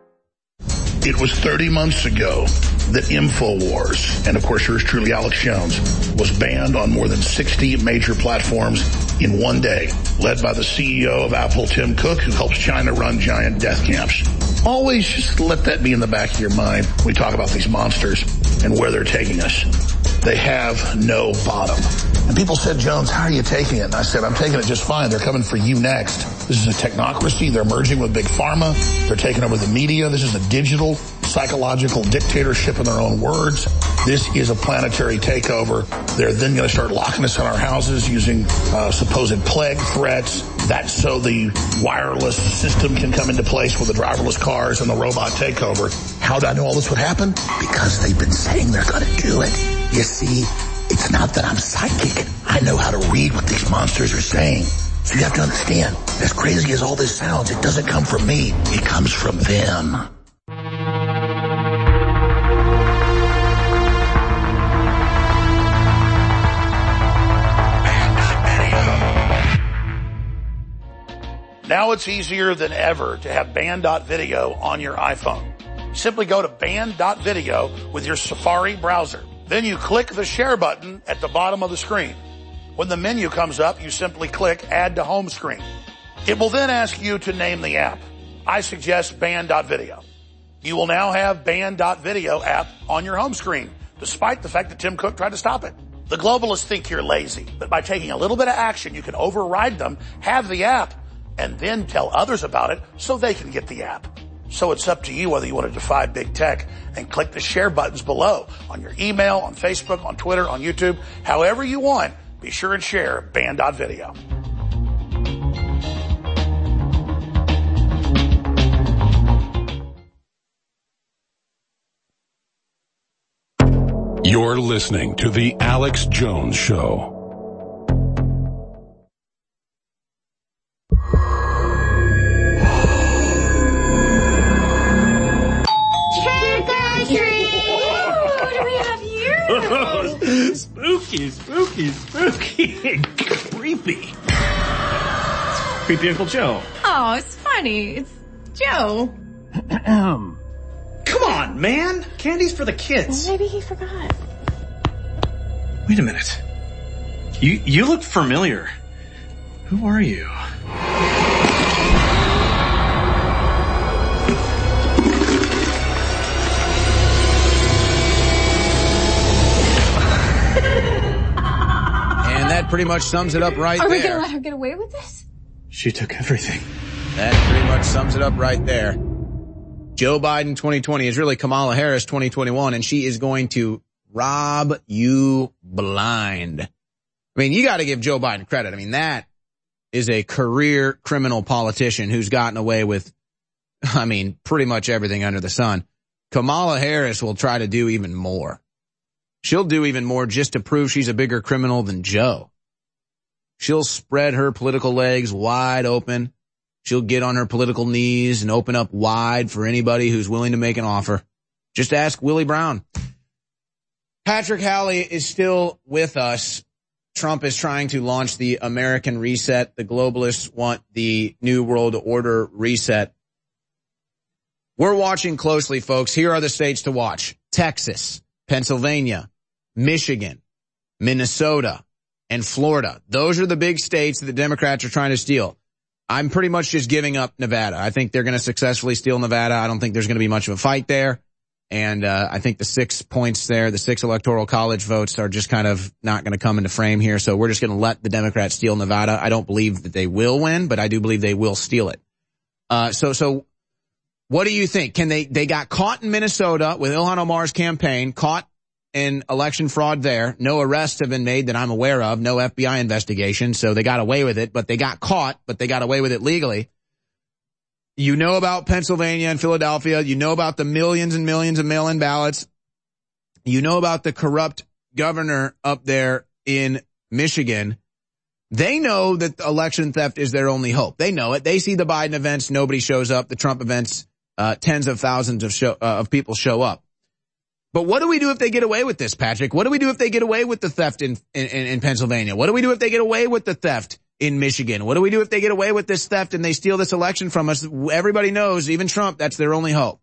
[SPEAKER 1] It was 30 months ago that InfoWars, and of course yours truly, Alex Jones, was banned on more than 60 major platforms in one day, led by the CEO of Apple, Tim Cook, who helps China run giant death camps. Always just let that be in the back of your mind when we talk about these monsters and where they're taking us. They have no bottom. And people said, Jones, how are you taking it? And I said, I'm taking it just fine. They're coming for you next. This is a technocracy. They're merging with Big Pharma. They're taking over the media. This is a digital, psychological dictatorship in their own words. This is a planetary takeover. They're then going to start locking us in our houses using supposed plague threats. That's so the wireless system can come into place with the driverless cars and the robot takeover. How did I know all this would happen? Because they've been saying they're going to do it. You see, it's not that I'm psychic. I know how to read what these monsters are saying. So you have to understand, as crazy as all this sounds, it doesn't come from me. It comes from them. Now it's easier than ever to have Band.video on your iPhone. Simply go to Band.video with your Safari browser. Then you click the share button at the bottom of the screen. When the menu comes up, you simply click Add to Home Screen. It will then ask you to name the app. I suggest Band.video. You will now have Band.video app on your home screen, despite the fact that Tim Cook tried to stop it. The globalists think you're lazy, but by taking a little bit of action, you can override them, have the app, and then tell others about it so they can get the app. So it's up to you whether you want to defy big tech, and click the share buttons below on your email, on Facebook, on Twitter, on YouTube, however you want. Be sure and share Band.video.
[SPEAKER 3] You're listening to The Alex Jones Show.
[SPEAKER 16] Spooky, creepy. Creepy Uncle Joe.
[SPEAKER 17] Oh, it's funny. It's Joe.
[SPEAKER 16] Come on, man. Candy's for the kids.
[SPEAKER 17] Maybe he forgot.
[SPEAKER 16] Wait a minute. You look familiar. Who are you?
[SPEAKER 2] That pretty much sums it up right there.
[SPEAKER 17] Are we going to let her get away with this?
[SPEAKER 16] She took everything.
[SPEAKER 2] That pretty much sums it up right there. Joe Biden 2020 is really Kamala Harris 2021, and she is going to rob you blind. I mean, you got to give Joe Biden credit. I mean, that is a career criminal politician who's gotten away with, I mean, pretty much everything under the sun. Kamala Harris will try to do even more. She'll do even more just to prove she's a bigger criminal than Joe. She'll spread her political legs wide open. She'll get on her political knees and open up wide for anybody who's willing to make an offer. Just ask Willie Brown. Patrick Halley is still with us. Trump is trying to launch the American reset. The globalists want the New World Order reset. We're watching closely, folks. Here are the states to watch: Texas, Pennsylvania, Michigan, Minnesota, and Florida. Those are the big states that the Democrats are trying to steal. I'm pretty much just giving up Nevada. I think they're going to successfully steal Nevada. I don't think there's going to be much of a fight there. And I think the 6 points there, the 6 electoral college votes, are just kind of not going to come into frame here. So we're just going to let the Democrats steal Nevada. I don't believe that they will win, but I do believe they will steal it. So what do you think? They got caught in Minnesota with Ilhan Omar's campaign, caught in election fraud there. No arrests have been made that I'm aware of. No FBI investigation. So they got away with it, but they got caught, but they got away with it legally. You know about Pennsylvania and Philadelphia. You know about the millions and millions of mail-in ballots. You know about the corrupt governor up there in Michigan. They know that election theft is their only hope. They know it. They see the Biden events. Nobody shows up. The Trump events, tens of thousands of people show up. But what do we do if they get away with this, Patrick? What do we do if they get away with the theft in Pennsylvania? What do we do if they get away with the theft in Michigan? What do we do if they get away with this theft and they steal this election from us? Everybody knows, even Trump, that's their only hope.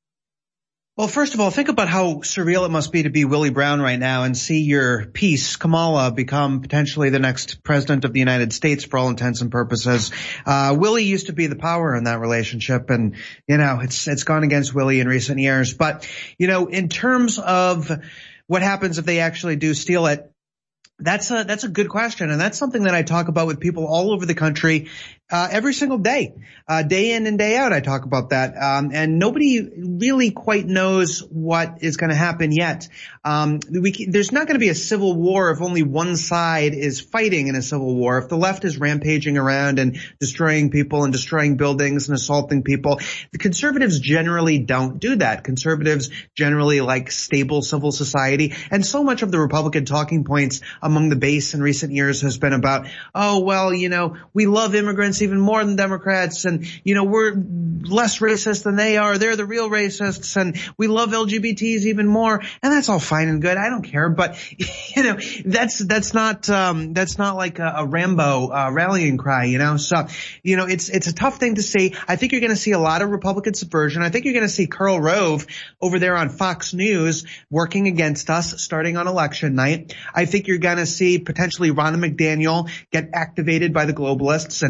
[SPEAKER 15] Well, first of all, think about how surreal it must be to be Willie Brown right now and see your piece, Kamala, become potentially the next president of the United States for all intents and purposes. Willie used to be the power in that relationship, and, you know, it's gone against Willie in recent years. But, you know, in terms of what happens if they actually do steal it, that's a good question. And that's something that I talk about with people all over the country, every single day, day in and day out. I talk about that. And nobody really quite knows what is going to happen yet. There's not going to be a civil war if only one side is fighting in a civil war. If the left is rampaging around and destroying people and destroying buildings and assaulting people, the conservatives generally don't do that. Conservatives generally like stable civil society. And so much of the Republican talking points among the base in recent years has been about, oh, well, you know, we love immigrants even more than Democrats, and, you know, we're less racist than they are. They're the real racists, and we love LGBTs even more. And that's all fine and good. I don't care. But, you know, that's not like a Rambo rallying cry, you know. So, you know, it's a tough thing to see. I think you're going to see a lot of Republican subversion. I think you're going to see Karl Rove over there on Fox News working against us starting on election night. I think you're going to see potentially Ronna McDaniel get activated by the globalists and her uncle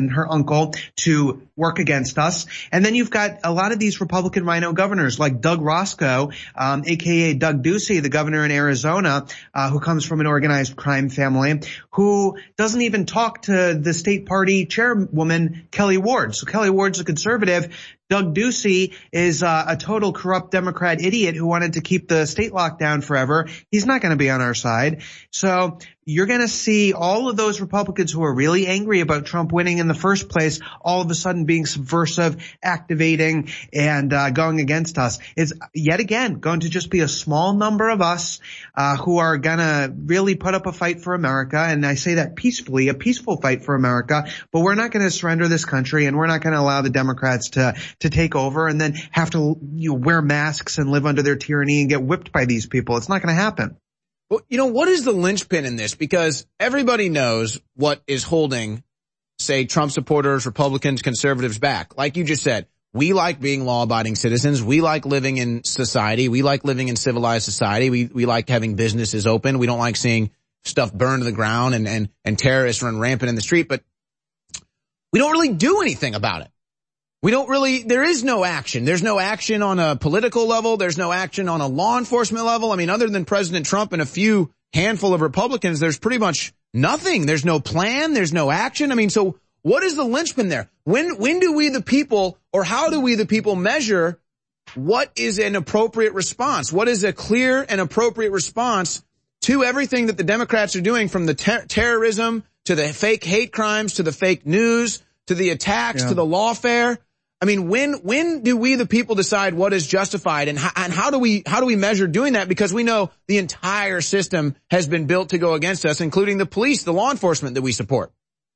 [SPEAKER 15] uncle to work against us. And then you've got a lot of these Republican rhino governors like Doug Roscoe, aka Doug Ducey, the governor in Arizona, who comes from an organized crime family, who doesn't even talk to the state party chairwoman, Kelly Ward. So Kelly Ward's a conservative. Doug Ducey is a total corrupt Democrat idiot who wanted to keep the state locked down forever. He's not going to be on our side. So you're going to see all of those Republicans who are really angry about Trump winning in the first place all of a sudden being subversive, activating, and going against us. It's yet again going to just be a small number of us who are going to really put up a fight for America. And I say that peacefully, a peaceful fight for America. But we're not going to surrender this country, and we're not going to allow the Democrats to take over and then have to wear masks and live under their tyranny and get whipped by these people. It's not going to happen.
[SPEAKER 2] Well, what is the linchpin in this? Because everybody knows what is holding, say, Trump supporters, Republicans, conservatives back. Like you just said, we like being law-abiding citizens. We like living in society. We like living in civilized society. We like having businesses open. We don't like seeing stuff burned to the ground and terrorists run rampant in the street. But we don't really do anything about it. There is no action. There's no action on a political level. There's no action on a law enforcement level. I mean, other than President Trump and a few handful of Republicans, there's pretty much nothing. There's no plan. There's no action. I mean, so what is the linchpin there? When do we the people, or how do we the people measure what is an appropriate response? What is a clear and appropriate response to everything that the Democrats are doing, from the terrorism to the fake hate crimes to the fake news to the attacks to the lawfare? I mean, when do we the people decide what is justified, and how do we measure doing that? Because we know the entire system has been built to go against us, including the police, the law enforcement that we support.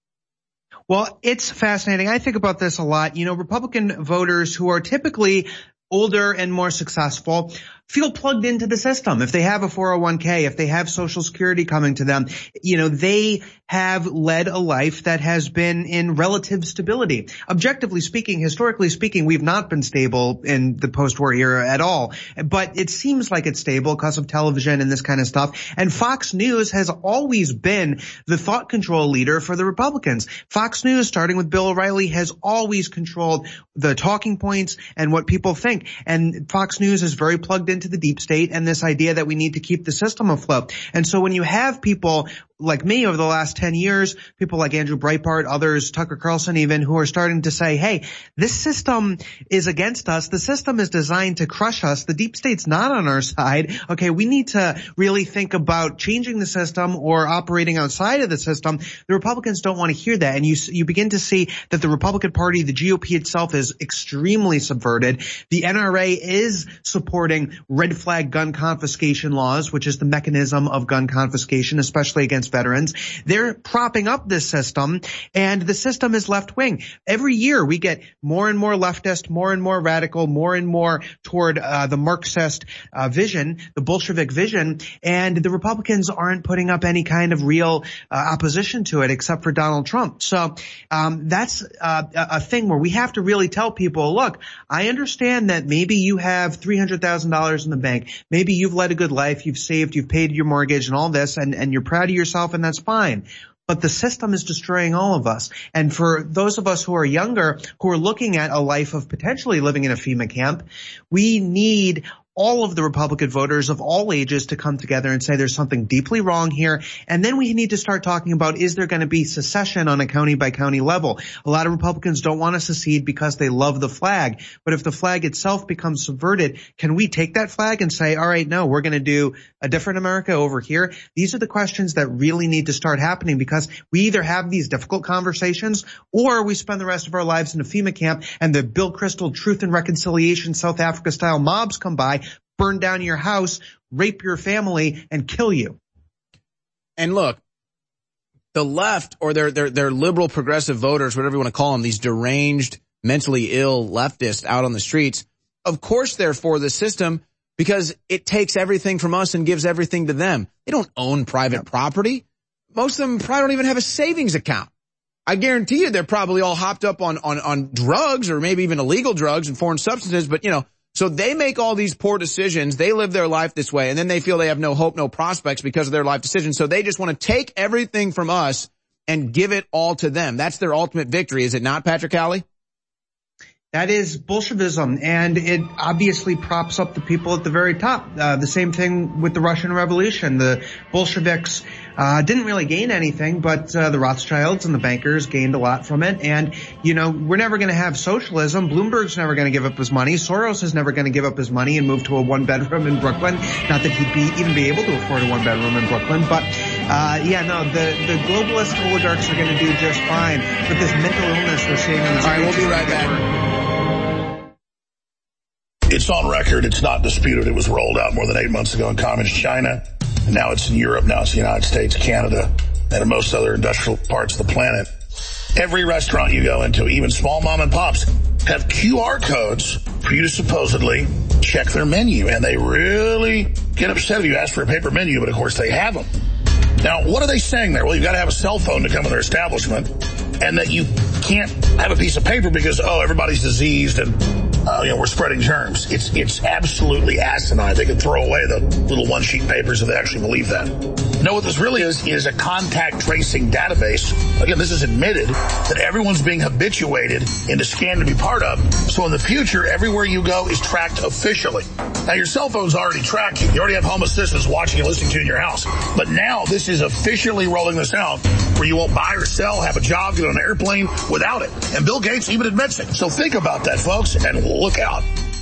[SPEAKER 15] Well, it's fascinating. I think about this a lot. Republican voters who are typically older and more successful feel plugged into the system. If they have a 401k, if they have Social Security coming to them, they have led a life that has been in relative stability. Objectively speaking, historically speaking, we've not been stable in the post-war era at all. But it seems like it's stable because of television and this kind of stuff. And Fox News has always been the thought control leader for the Republicans. Fox News, starting with Bill O'Reilly, has always controlled the talking points and what people think. And Fox News is very plugged into the deep state and this idea that we need to keep the system afloat. And so when you have people like me over the last 10 years, people like Andrew Breitbart, others, Tucker Carlson even, who are starting to say, hey, this system is against us. The system is designed to crush us. The deep state's not on our side. Okay, we need to really think about changing the system or operating outside of the system. The Republicans don't want to hear that. And you begin to see that the Republican Party, the GOP itself, is extremely subverted. The NRA is supporting red flag gun confiscation laws, which is the mechanism of gun confiscation, especially against veterans. They're propping up this system, and the system is left wing. Every year we get more and more leftist, more and more radical, more and more toward the Marxist vision, the Bolshevik vision, and the Republicans aren't putting up any kind of real opposition to it except for Donald Trump. So that's a thing where we have to really tell people, look, I understand that maybe you have $300,000 in the bank. Maybe you've led a good life. You've saved, you've paid your mortgage and all this, and you're proud of yourself, and that's fine. But the system is destroying all of us. And for those of us who are younger, who are looking at a life of potentially living in a FEMA camp, we need all of the Republican voters of all ages to come together and say there's something deeply wrong here. And then we need to start talking about, is there going to be secession on a county by county level? A lot of Republicans don't want to secede because they love the flag. But if the flag itself becomes subverted, can we take that flag and say, all right, no, we're going to do a different America over here? These are the questions that really need to start happening, because we either have these difficult conversations or we spend the rest of our lives in a FEMA camp and the Bill Kristol Truth and Reconciliation South Africa style mobs come by, burn down your house, rape your family, and kill you.
[SPEAKER 2] And look, the left, or their liberal progressive voters, whatever you want to call them, these deranged, mentally ill leftists out on the streets, of course they're for the system because it takes everything from us and gives everything to them. They don't own private property. Most of them probably don't even have a savings account. I guarantee you they're probably all hopped up on drugs, or maybe even illegal drugs and foreign substances, but so they make all these poor decisions. They live their life this way, and then they feel they have no hope, no prospects because of their life decisions. So they just want to take everything from us and give it all to them. That's their ultimate victory, is it not, Patrick Cowley?
[SPEAKER 15] That is Bolshevism, and it obviously props up the people at the very top. The same thing with the Russian Revolution. The Bolsheviks didn't really gain anything, but the Rothschilds and the bankers gained a lot from it. And, you know, we're never going to have socialism. Bloomberg's never going to give up his money. Soros is never going to give up his money and move to a one-bedroom in Brooklyn. Not that he'd even be able to afford a one-bedroom in Brooklyn, but the globalist oligarchs are going to do just fine with this mental illness we're seeing in the streets.
[SPEAKER 2] All right, we'll be right back.
[SPEAKER 1] It's on record. It's not disputed. It was rolled out more than 8 months ago in Communist China. And now it's in Europe. Now it's the United States, Canada, and in most other industrial parts of the planet. Every restaurant you go into, even small mom and pops, have QR codes for you to supposedly check their menu. And they really get upset if you ask for a paper menu, but of course they have them. Now, what are they saying there? Well, you've got to have a cell phone to come in their establishment, and that you can't have a piece of paper because, everybody's diseased and, we're spreading germs. It's absolutely asinine. They could throw away the little one-sheet papers if they actually believe that. No, what this really is a contact tracing database. Again, this is admitted that everyone's being habituated into scan to be part of. So in the future, everywhere you go is tracked officially. Now, your cell phone's already tracked you. You already have home assistants watching and listening to you in your house. But now this is officially rolling this out where you won't buy or sell, have a job, get on an airplane without it. And Bill Gates even admits it. So think about that, folks, and look out.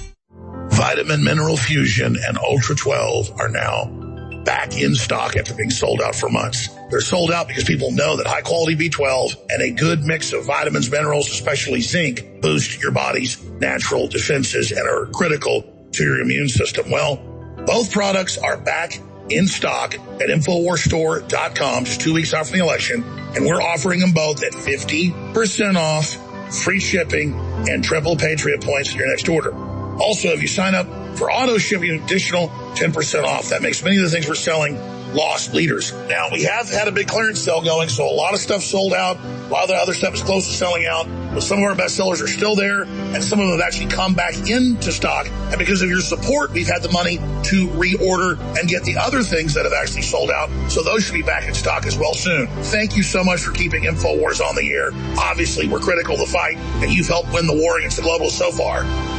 [SPEAKER 1] Vitamin Mineral Fusion and Ultra 12 are now back in stock after being sold out for months. They're sold out because people know that high-quality B12 and a good mix of vitamins, minerals, especially zinc, boost your body's natural defenses and are critical to your immune system. Well, both products are back in stock at InfoWarsStore.com just 2 weeks out from the election, and we're offering them both at 50% off, free shipping, and triple Patriot points in your next order. Also, if you sign up for auto shipping, an additional 10% off. That makes many of the things we're selling loss leaders. Now, we have had a big clearance sale going, so a lot of stuff sold out. A lot of the other stuff is close to selling out. But some of our best sellers are still there, and some of them have actually come back into stock. And because of your support, we've had the money to reorder and get the other things that have actually sold out. So those should be back in stock as well soon. Thank you so much for keeping InfoWars on the air. Obviously, we're critical of the fight, and you've helped win the war against the globalists so far.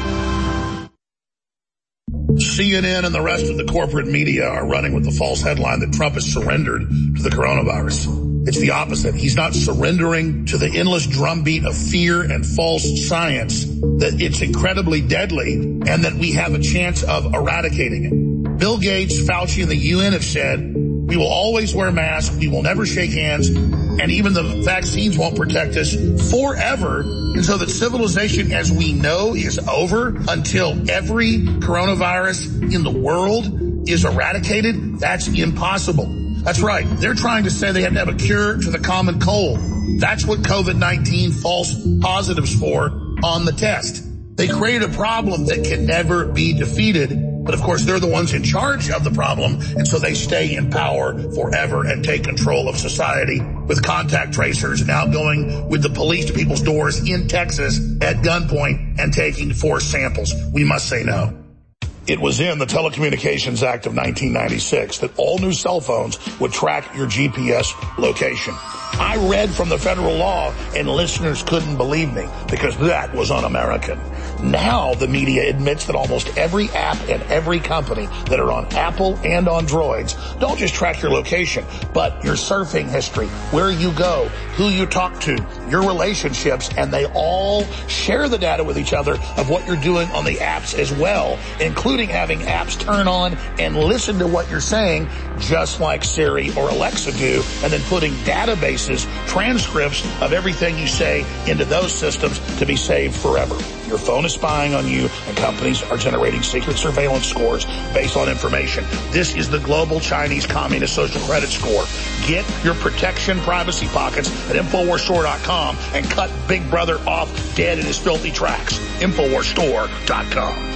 [SPEAKER 1] CNN and the rest of the corporate media are running with the false headline that Trump has surrendered to the coronavirus. It's the opposite. He's not surrendering to the endless drumbeat of fear and false science that it's incredibly deadly and that we have a chance of eradicating it. Bill Gates, Fauci, and the UN have said, we will always wear masks, we will never shake hands, and even the vaccines won't protect us forever. And so that civilization as we know is over until every coronavirus in the world is eradicated. That's impossible. That's right. They're trying to say they have to have a cure to the common cold. That's what COVID-19 false positives for on the test. They create a problem that can never be defeated. But of course, they're the ones in charge of the problem, and so they stay in power forever and take control of society with contact tracers now going with the police to people's doors in Texas at gunpoint and taking forced samples. We must say no. It was in the Telecommunications Act of 1996 that all new cell phones would track your GPS location. I read from the federal law, and listeners couldn't believe me because that was un-American. Now the media admits that almost every app and every company that are on Apple and on Droids don't just track your location, but your surfing history, where you go, who you talk to, your relationships, and they all share the data with each other of what you're doing on the apps as well, including having apps turn on and listen to what you're saying, just like Siri or Alexa do, and then putting databases, transcripts of everything you say into those systems to be saved forever. Your phone is spying on you, and companies are generating secret surveillance scores based on information. This is the global Chinese Communist social credit score. Get your protection privacy pockets at InfoWarsStore.com and cut Big Brother off dead in his filthy tracks. InfoWarsStore.com.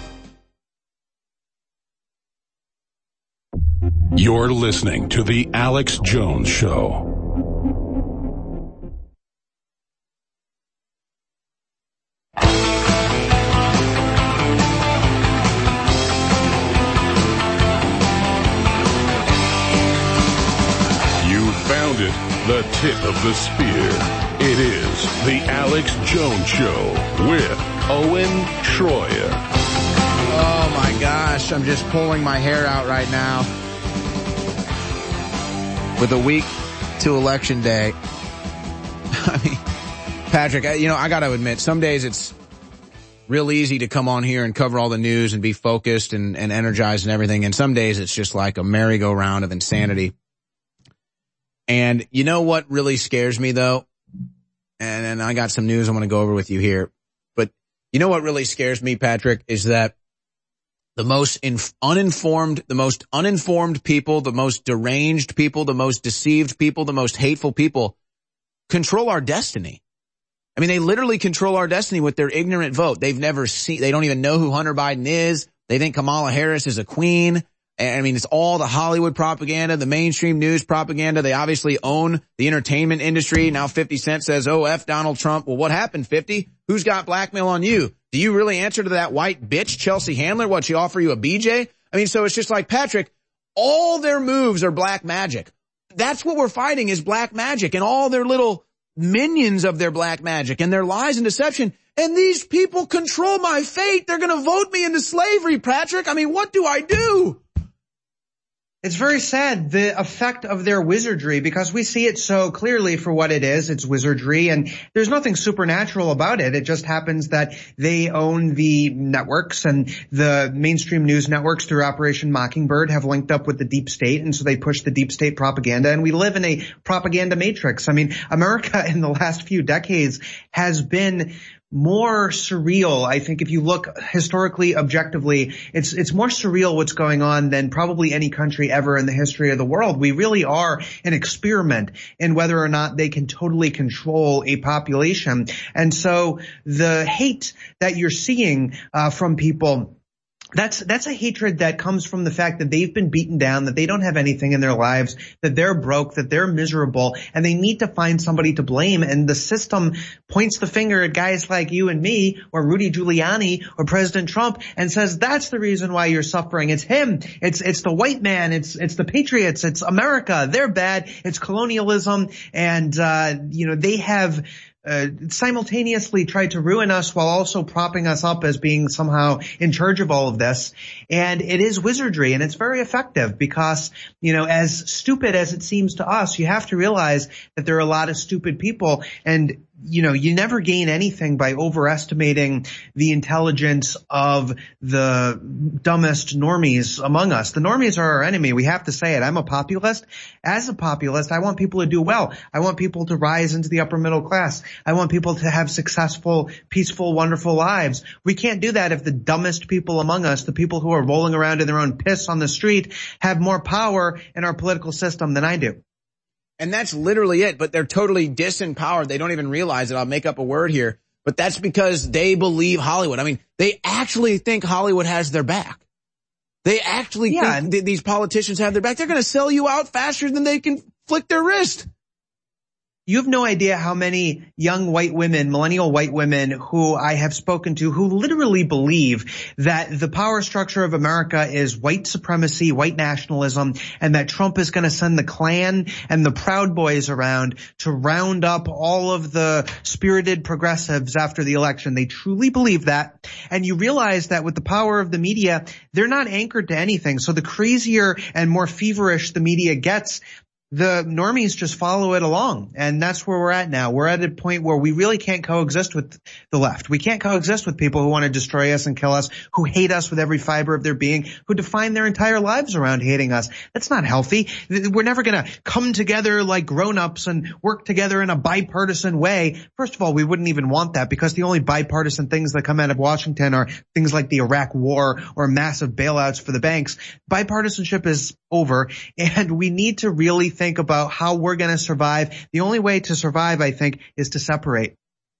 [SPEAKER 3] You're listening to The Alex Jones Show. You found it. the tip of the spear. It is the Alex Jones Show with Owen Schroyer.
[SPEAKER 2] Oh my gosh, I'm just pulling my hair out right now. With a week to Election Day. I mean, Patrick, I got to admit, some days it's real easy to come on here and cover all the news and be focused and energized and everything. And some days it's just like a merry-go-round of insanity. And you know what really scares me, though? And I got some news I want to go over with you here. But you know what really scares me, Patrick, is that the most uninformed people, the most deranged people, the most deceived people, the most hateful people control our destiny. I mean, they literally control our destiny with their ignorant vote. They don't even know who Hunter Biden is. They think Kamala Harris is a queen. And I mean, it's all the Hollywood propaganda, the mainstream news propaganda. They obviously own the entertainment industry. Now 50 Cent says, oh, F Donald Trump. Well, what happened, 50? Who's got blackmail on you? Do you really answer to that white bitch, Chelsea Handler? What, she offer you a BJ? I mean, so it's just like, Patrick, all their moves are black magic. That's what we're fighting, is black magic and all their little minions of their black magic and their lies and deception. And these people control my fate. They're going to vote me into slavery, Patrick. I mean, what do I do?
[SPEAKER 15] It's very sad, the effect of their wizardry, because we see it so clearly for what it is. It's wizardry, and there's nothing supernatural about it. It just happens that they own the networks, and the mainstream news networks through Operation Mockingbird have linked up with the deep state, and so they push the deep state propaganda, and we live in a propaganda matrix. I mean, America in the last few decades has been more surreal. I think if you look historically, objectively, it's more surreal what's going on than probably any country ever in the history of the world. We really are an experiment in whether or not they can totally control a population. And so the hate that you're seeing from people, that's a hatred that comes from the fact that they've been beaten down, that they don't have anything in their lives, that they're broke, that they're miserable, and they need to find somebody to blame. And the system points the finger at guys like you and me, or Rudy Giuliani, or President Trump, and says, that's the reason why you're suffering. It's him. It's the white man. It's the patriots. It's America. They're bad. It's colonialism. And, they have simultaneously tried to ruin us while also propping us up as being somehow in charge of all of this. And it is wizardry, and it's very effective because, as stupid as it seems to us, you have to realize that there are a lot of stupid people, and you never gain anything by overestimating the intelligence of the dumbest normies among us. The normies are our enemy. We have to say it. I'm a populist. As a populist, I want people to do well. I want people to rise into the upper middle class. I want people to have successful, peaceful, wonderful lives. We can't do that if the dumbest people among us, the people who are rolling around in their own piss on the street, have more power in our political system than I do.
[SPEAKER 2] And that's literally it, but they're totally disempowered. They don't even realize it. I'll make up a word here, but that's because they believe Hollywood. I mean, they actually think Hollywood has their back. They actually think these politicians have their back. They're going to sell you out faster than they can flick their wrist.
[SPEAKER 15] You have no idea how many young white women, millennial white women who I have spoken to who literally believe that the power structure of America is white supremacy, white nationalism, and that Trump is going to send the Klan and the Proud Boys around to round up all of the spirited progressives after the election. They truly believe that. And you realize that with the power of the media, they're not anchored to anything. So the crazier and more feverish the media gets, the normies just follow it along. And that's where we're at now. We're at a point where we really can't coexist with the left. We can't coexist with people who want to destroy us and kill us, who hate us with every fiber of their being, who define their entire lives around hating us. That's not healthy. We're never going to come together like grown-ups and work together in a bipartisan way. First of all, we wouldn't even want that, because the only bipartisan things that come out of Washington are things like the Iraq War or massive bailouts for the banks. Bipartisanship is over, and we need to really think about how we're going to survive. The only way to survive, I think, is to separate.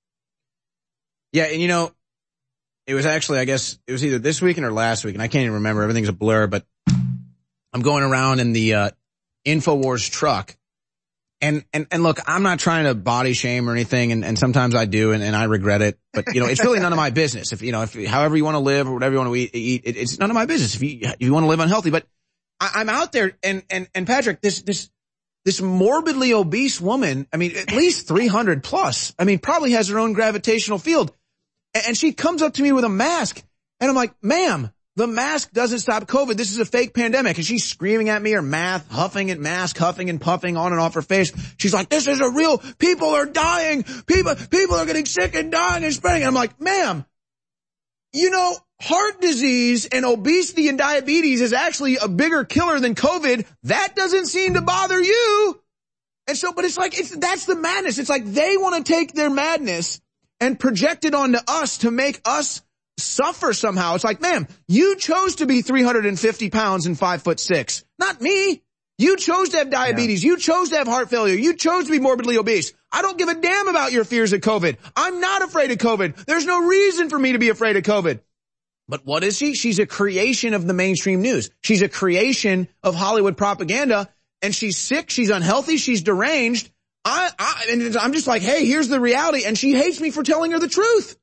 [SPEAKER 2] Yeah, and it was actually, I guess, it was either this weekend or last week, and I can't even remember. Everything's a blur, but I'm going around in the InfoWars truck, and look, I'm not trying to body shame or anything, and sometimes I do, and I regret it, but it's really none of my business. If however you want to live or whatever you want to eat, it's none of my business. If you want to live unhealthy, but I'm out there, and Patrick, this this morbidly obese woman, I mean, at least 300 plus, I mean, probably has her own gravitational field. And she comes up to me with a mask, and I'm like, ma'am, the mask doesn't stop COVID. This is a fake pandemic. And she's screaming at me, her huffing and puffing on and off her face. She's like, this is a real, people are dying. People are getting sick and dying and spreading. And I'm like, ma'am, you know, heart disease and obesity and diabetes is actually a bigger killer than COVID. That doesn't seem to bother you. And so, but it's like, that's the madness. It's like they want to take their madness and project it onto us to make us suffer somehow. It's like, ma'am, you chose to be 350 pounds and 5'6", not me. You chose to have diabetes. Yeah. You chose to have heart failure. You chose to be morbidly obese. I don't give a damn about your fears of COVID. I'm not afraid of COVID. There's no reason for me to be afraid of COVID. But what is she? She's a creation of the mainstream news. She's a creation of Hollywood propaganda, and she's sick. She's unhealthy. She's deranged. And I'm just like, hey, here's the reality. And she hates me for telling her the truth.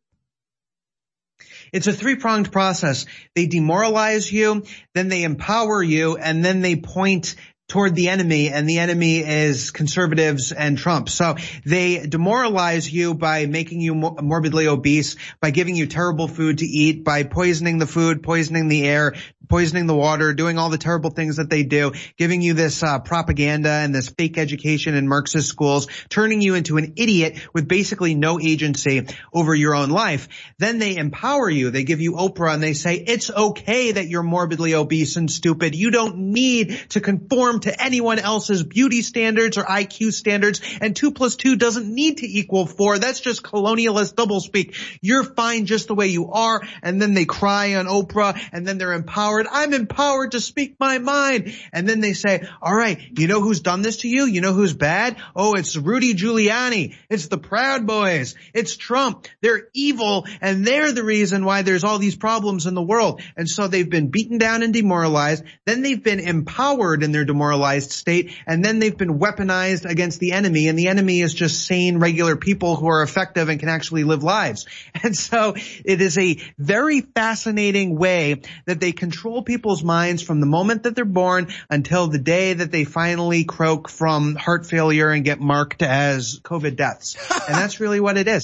[SPEAKER 15] It's a three-pronged process. They demoralize you, then they empower you, and then they point toward the enemy, and the enemy is conservatives and Trump. So they demoralize you by making you morbidly obese, by giving you terrible food to eat, by poisoning the food, poisoning the air, poisoning the water, doing all the terrible things that they do, giving you this propaganda and this fake education in Marxist schools, turning you into an idiot with basically no agency over your own life. Then they empower you. They give you Oprah and they say, it's okay that you're morbidly obese and stupid. You don't need to conform to anyone else's beauty standards or IQ standards, and 2 + 2 doesn't need to equal 4. That's just colonialist doublespeak. You're fine just the way you are. And then they cry on Oprah, and then they're empowered. I'm empowered to speak my mind. And then they say, all right, you know who's done this to you? You know who's bad? Oh, it's Rudy Giuliani. It's the Proud Boys. It's Trump. They're evil, and they're the reason why there's all these problems in the world. And so they've been beaten down and demoralized. Then they've been empowered in their demoralized state, and then they've been weaponized against the enemy, and the enemy is just sane, regular people who are effective and can actually live lives. And so it is a very fascinating way that they control people's minds from the moment that they're born until the day that they finally croak from heart failure and get marked as COVID deaths. And that's really what it is.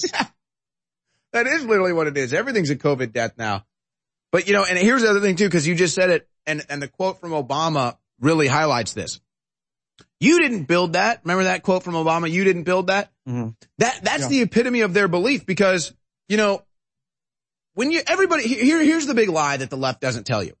[SPEAKER 2] That is literally what it is. Everything's a COVID death now. But, you know, and here's the other thing, too, because you just said it, and the quote from Obama really highlights this. You didn't build that. Remember that quote from Obama? You didn't build that? Mm-hmm. That's the epitome of their belief, because, you know, when here's the big lie that the left doesn't tell you.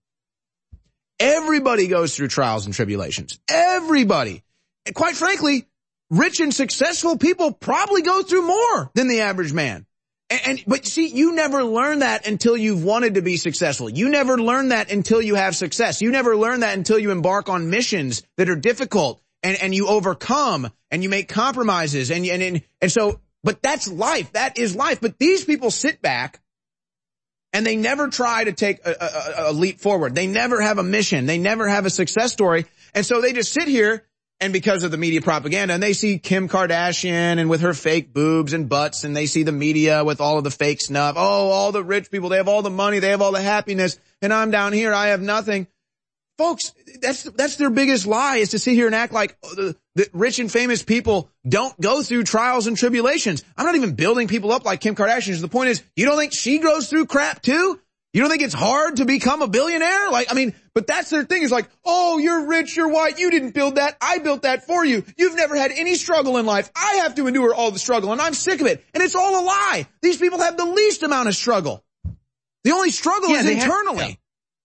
[SPEAKER 2] Everybody goes through trials and tribulations. Everybody. And quite frankly, rich and successful people probably go through more than the average man. But see, you never learn that until you've wanted to be successful. You never learn that until you have success. You never learn that until you embark on missions that are difficult, and you overcome and you make compromises and so, but that's life. That is life. But these people sit back and they never try to take a leap forward. They never have a mission. They never have a success story. And so they just sit here, and because of the media propaganda, and they see Kim Kardashian and with her fake boobs and butts, and they see the media with all of the fake snuff. Oh, all the rich people, they have all the money, they have all the happiness, and I'm down here, I have nothing. Folks, that's their biggest lie, is to sit here and act like the rich and famous people don't go through trials and tribulations. I'm not even building people up like Kim Kardashian. The point is, you don't think she goes through crap too? You don't think it's hard to become a billionaire? But that's their thing, is like, oh, you're rich, you're white, you didn't build that, I built that for you. You've never had any struggle in life. I have to endure all the struggle, and I'm sick of it. And it's all a lie. These people have the least amount of struggle. The only struggle is internally.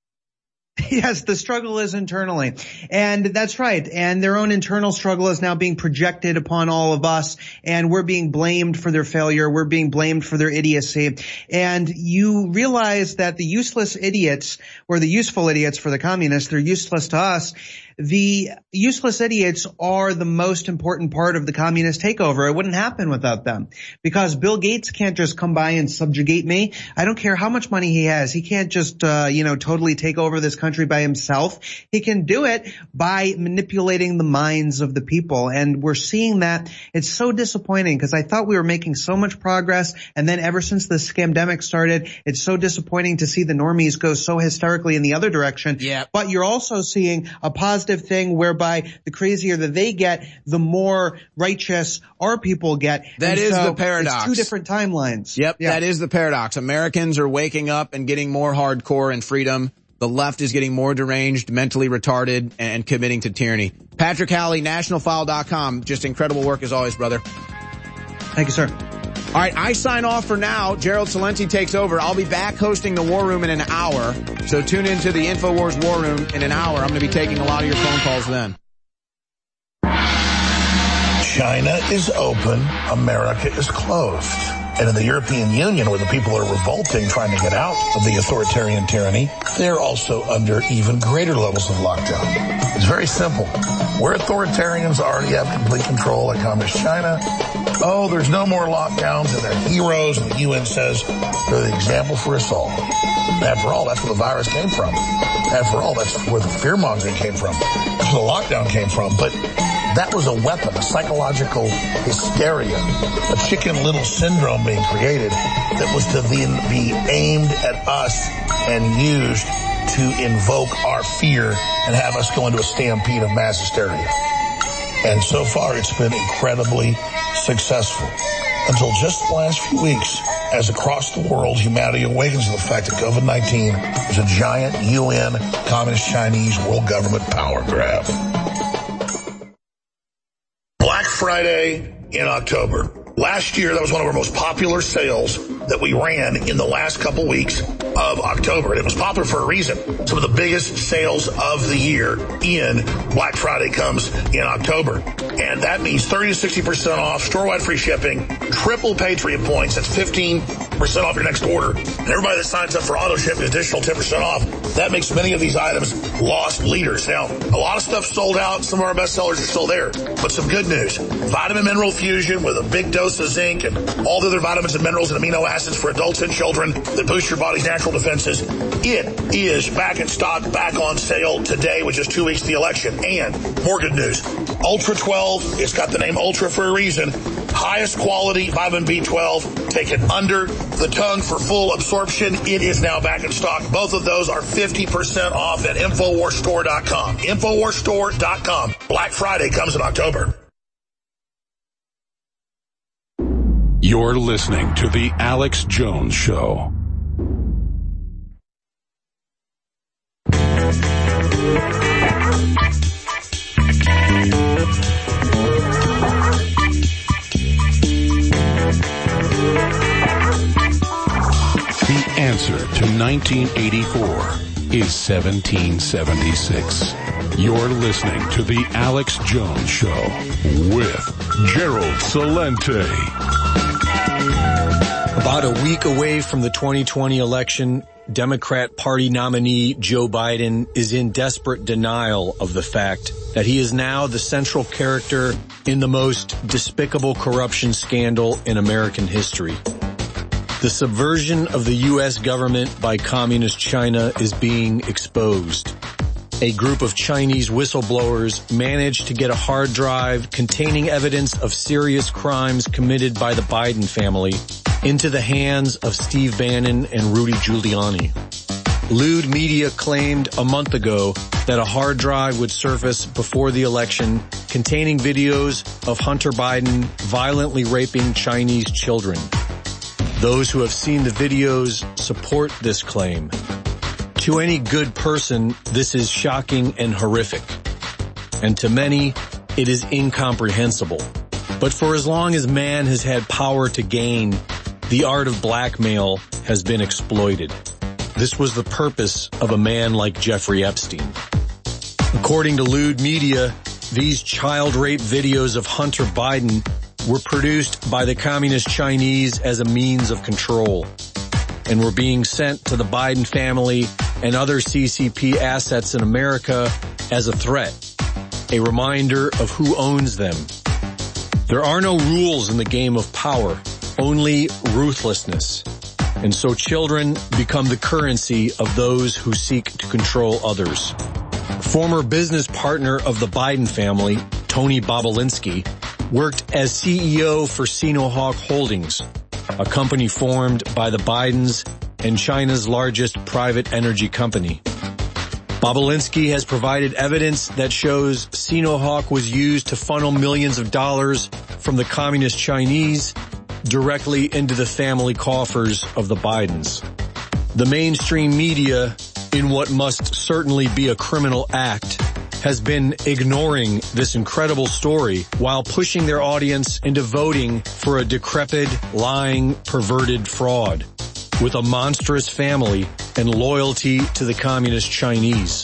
[SPEAKER 15] Yes, the struggle is internally. And that's right. And their own internal struggle is now being projected upon all of us. And we're being blamed for their failure. We're being blamed for their idiocy. And you realize that the useless idiots, or the useful idiots for the communists, they're useless to us. The useless idiots are the most important part of the communist takeover. It wouldn't happen without them, because Bill Gates can't just come by and subjugate me. I don't care how much money he has. He can't just, totally take over this country country by himself. He can do it by manipulating the minds of the people. And we're seeing that. It's so disappointing because I thought we were making so much progress. And then ever since the scamdemic started, it's so disappointing to see the normies go so hysterically in the other direction.
[SPEAKER 2] Yeah.
[SPEAKER 15] But you're also seeing a positive thing whereby the crazier that they get, the more righteous our people get.
[SPEAKER 2] That is the paradox.
[SPEAKER 15] It's two different timelines.
[SPEAKER 2] Yep, yeah. That is the paradox. Americans are waking up and getting more hardcore and freedom. The left is getting more deranged, mentally retarded, and committing to tyranny. Patrick Halley, nationalfile.com. Just incredible work as always, brother.
[SPEAKER 15] Thank you, sir.
[SPEAKER 2] All right, I sign off for now. Gerald Celente takes over. I'll be back hosting the War Room in an hour. So tune into the InfoWars War Room in an hour. I'm going to be taking a lot of your phone calls then.
[SPEAKER 1] China is open. America is closed. And in the European Union, where the people are revolting, trying to get out of the authoritarian tyranny, they're also under even greater levels of lockdown. It's very simple. Where authoritarians already have complete control, like Communist China, there's no more lockdowns, and they're heroes, and the UN says they're the example for us all. After all, that's where the virus came from. After all, that's where the fear-mongering came from. That's where the lockdown came from. But that was a weapon, a psychological hysteria, a Chicken Little syndrome being created that was to then be aimed at us and used to invoke our fear and have us go into a stampede of mass hysteria. And so far, it's been incredibly successful. Until just the last few weeks, as across the world, humanity awakens to the fact that COVID-19 is a giant UN, Communist Chinese world government power grab. Black Friday in October. Last year, that was one of our most popular sales that we ran in the last couple weeks of October. And it was popular for a reason. Some of the biggest sales of the year in Black Friday comes in October. And that means 30 to 60% off, store-wide free shipping, triple Patriot points. That's 15% off your next order. And everybody that signs up for auto ship an additional 10% off. That makes many of these items lost leaders. Now, a lot of stuff sold out. Some of our best sellers are still there. But some good news. Vitamin Mineral Fusion with a big dose of zinc and all the other vitamins and minerals and amino acids for adults and children that boost your body's natural defenses. It is back in stock, back on sale today with just 2 weeks to the election. And more good news. Ultra 12, it's got the name Ultra for a reason. Highest quality vitamin B12 taken under the tongue for full absorption. It is now back in stock. Both of those are 50% off at InfoWarsStore.com. InfoWarsStore.com. Black Friday comes in October.
[SPEAKER 3] You're listening to The Alex Jones Show. The answer to 1984 is 1776. You're listening to The Alex Jones Show with Gerald Celente.
[SPEAKER 8] About a week away from the 2020 election, Democrat Party nominee Joe Biden is in desperate denial of the fact that he is now the central character in the most despicable corruption scandal in American history. The subversion of the U.S. government by Communist China is being exposed. A group of Chinese whistleblowers managed to get a hard drive containing evidence of serious crimes committed by the Biden family into the hands of Steve Bannon and Rudy Giuliani. Lewd Media claimed a month ago that a hard drive would surface before the election containing videos of Hunter Biden violently raping Chinese children. Those who have seen the videos support this claim. To any good person, this is shocking and horrific. And to many, it is incomprehensible. But for as long as man has had power to gain, the art of blackmail has been exploited. This was the purpose of a man like Jeffrey Epstein. According to Lewd Media, these child rape videos of Hunter Biden were produced by the Communist Chinese as a means of control and were being sent to the Biden family and other CCP assets in America as a threat, a reminder of who owns them. There are no rules in the game of power, only ruthlessness. And so children become the currency of those who seek to control others. Former business partner of the Biden family, Tony Bobulinski, worked as CEO for Sinohawk Holdings, a company formed by the Bidens and China's largest private energy company. Bobulinski has provided evidence that shows Sinohawk was used to funnel millions of dollars from the communist Chinese directly into the family coffers of the Bidens. The mainstream media, in what must certainly be a criminal act, has been ignoring this incredible story while pushing their audience into voting for a decrepit, lying, perverted fraud with a monstrous family and loyalty to the communist Chinese.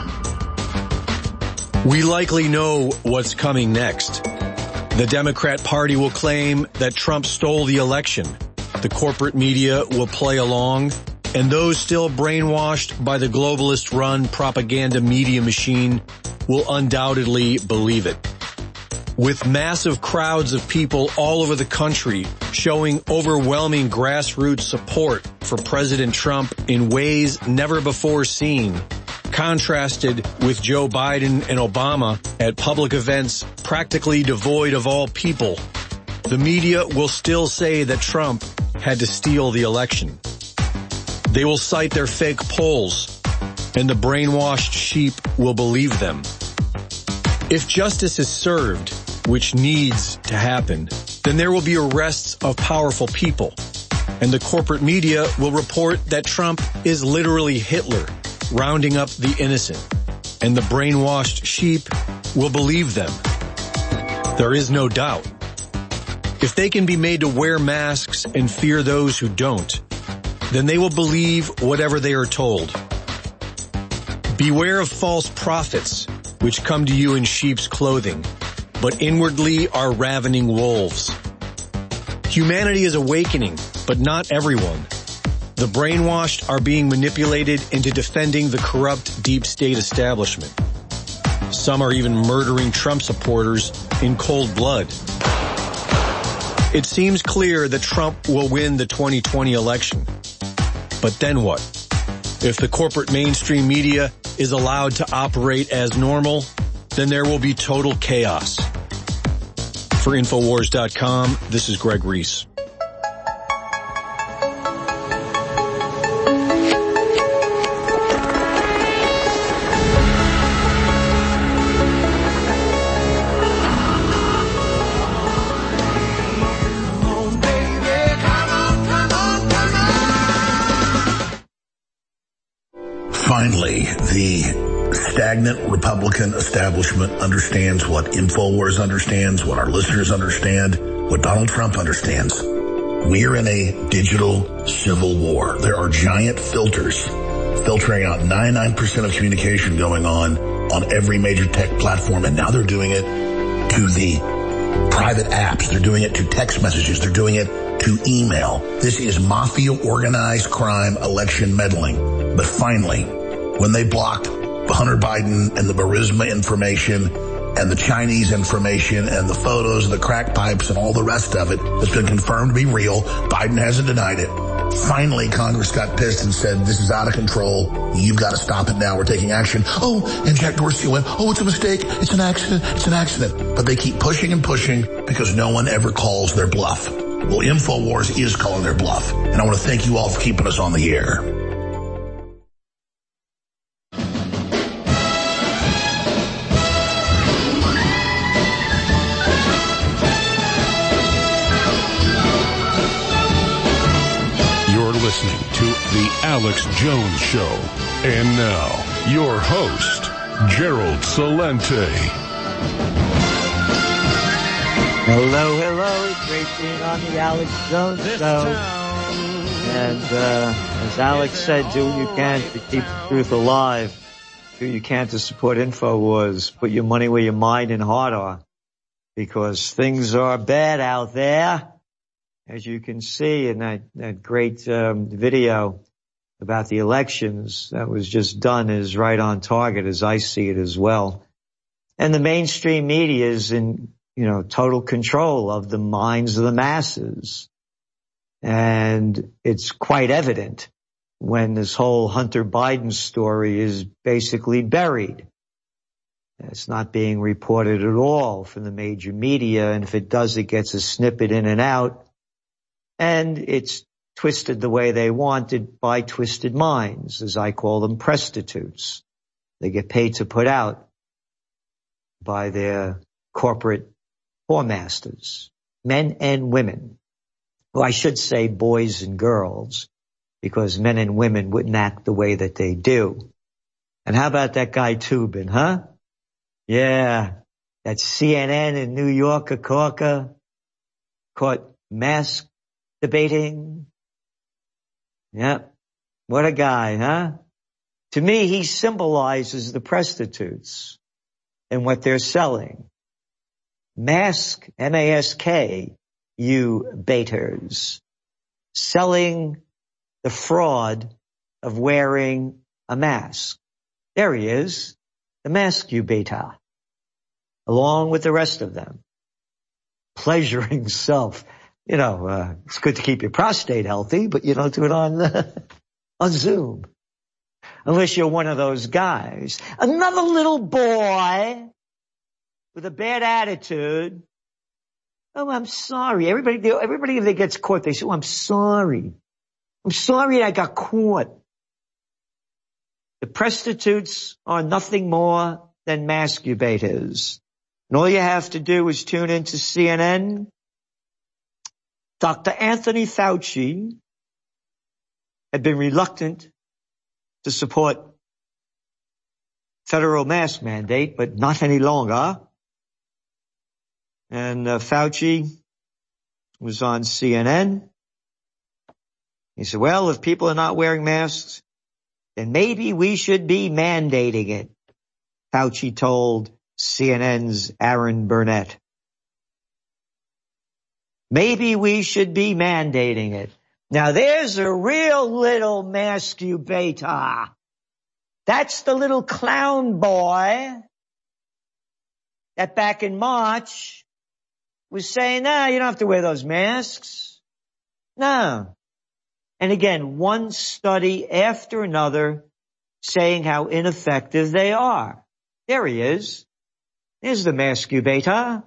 [SPEAKER 8] We likely know what's coming next. The Democrat Party will claim that Trump stole the election. The corporate media will play along, and those still brainwashed by the globalist-run propaganda media machine will undoubtedly believe it. With massive crowds of people all over the country showing overwhelming grassroots support for President Trump in ways never before seen, contrasted with Joe Biden and Obama at public events practically devoid of all people, the media will still say that Trump had to steal the election. They will cite their fake polls, and the brainwashed sheep will believe them. If justice is served, which needs to happen, then there will be arrests of powerful people, and the corporate media will report that Trump is literally Hitler, rounding up the innocent, and the brainwashed sheep will believe them. There is no doubt. If they can be made to wear masks and fear those who don't, then they will believe whatever they are told. Beware of false prophets, which come to you in sheep's clothing, but inwardly are ravening wolves. Humanity is awakening, but not everyone. The brainwashed are being manipulated into defending the corrupt deep state establishment. Some are even murdering Trump supporters in cold blood. It seems clear that Trump will win the 2020 election. But then what? If the corporate mainstream media is allowed to operate as normal, then there will be total chaos. For Infowars.com, this is Greg Reese.
[SPEAKER 1] Finally, the stagnant Republican establishment understands what InfoWars understands, what our listeners understand, what Donald Trump understands. We are in a digital civil war. There are giant filters filtering out 99% of communication going on every major tech platform, and now they're doing it to the private apps. They're doing it to text messages. They're doing it to email. This is mafia organized crime election meddling. But finally, when they blocked Hunter Biden and the Burisma information and the Chinese information and the photos and the crack pipes and all the rest of it that's been confirmed to be real, Biden hasn't denied it. Finally, Congress got pissed and said, this is out of control. You've got to stop it now. We're taking action. Oh, and Jack Dorsey went, oh, it's a mistake. It's an accident. It's an accident. But they keep pushing and pushing because no one ever calls their bluff. Well, InfoWars is calling their bluff. And I want to thank you all for keeping us on the air.
[SPEAKER 3] Listening to The Alex Jones Show. And now, your host, Gerald Celente.
[SPEAKER 18] Hello. It's great being on The Alex Jones Show. And as Alex said, do what you can to keep the truth alive. Do what you can to support InfoWars. Put your money where your mind and heart are. Because things are bad out there. As you can see in that great video about the elections that was just done is right on target as I see it as well. And the mainstream media is in, total control of the minds of the masses. And it's quite evident when this whole Hunter Biden story is basically buried. It's not being reported at all from the major media, and if it does, it gets a snippet in and out, and it's twisted the way they want it by twisted minds, as I call them, prostitutes. They get paid to put out by their corporate whoremasters, men and women. Well, I should say boys and girls, because men and women wouldn't act the way that they do. And how about that guy Toobin, huh? Yeah, that CNN in New Yorker corker caught mask debating. Yep, what a guy, huh? To me, he symbolizes the prostitutes and what they're selling. Mask, M-A-S-K, you baiters, selling the fraud of wearing a mask. There he is, the mask you baiter, along with the rest of them. Pleasuring self. You know, it's good to keep your prostate healthy, but you don't do it on Zoom. Unless you're one of those guys. Another little boy with a bad attitude. Oh, I'm sorry. Everybody that gets caught, they say, oh, I'm sorry. I'm sorry I got caught. The prostitutes are nothing more than masturbators. And all you have to do is tune into CNN. Dr. Anthony Fauci had been reluctant to support federal mask mandate, but not any longer. And Fauci was on CNN. He said, well, if people are not wearing masks, then maybe we should be mandating it, Fauci told CNN's Aaron Burnett. Maybe we should be mandating it. Now there's a real little masturbator. That's the little clown boy that back in March was saying, no, you don't have to wear those masks. No. And again, one study after another saying how ineffective they are. There he is. There's the masturbator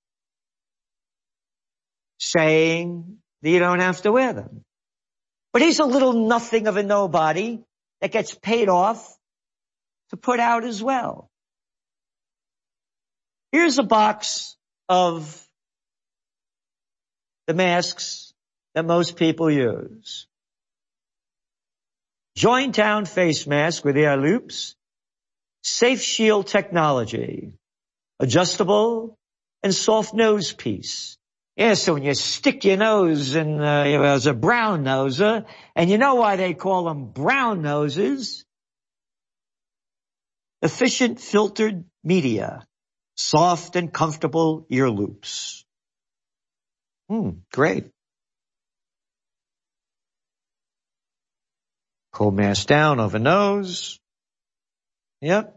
[SPEAKER 18] saying that you don't have to wear them. But he's a little nothing of a nobody that gets paid off to put out as well. Here's a box of the masks that most people use. Jointown face mask with air loops, Safe Shield technology, adjustable and soft nose piece. Yeah, so when you stick your nose in, as a brown noser, and you know why they call them brown noses? Efficient filtered media, soft and comfortable ear loops. Great. Pull mask down over nose. Yep.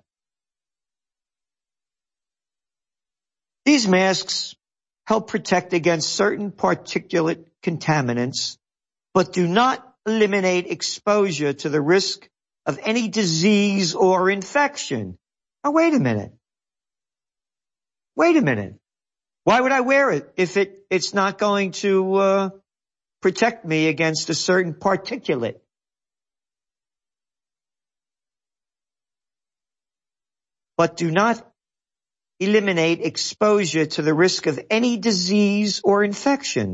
[SPEAKER 18] These masks help protect against certain particulate contaminants, but do not eliminate exposure to the risk of any disease or infection. Oh, wait a minute. Wait a minute. Why would I wear it if it's not going to protect me against a certain particulate? But do not eliminate exposure to the risk of any disease or infection.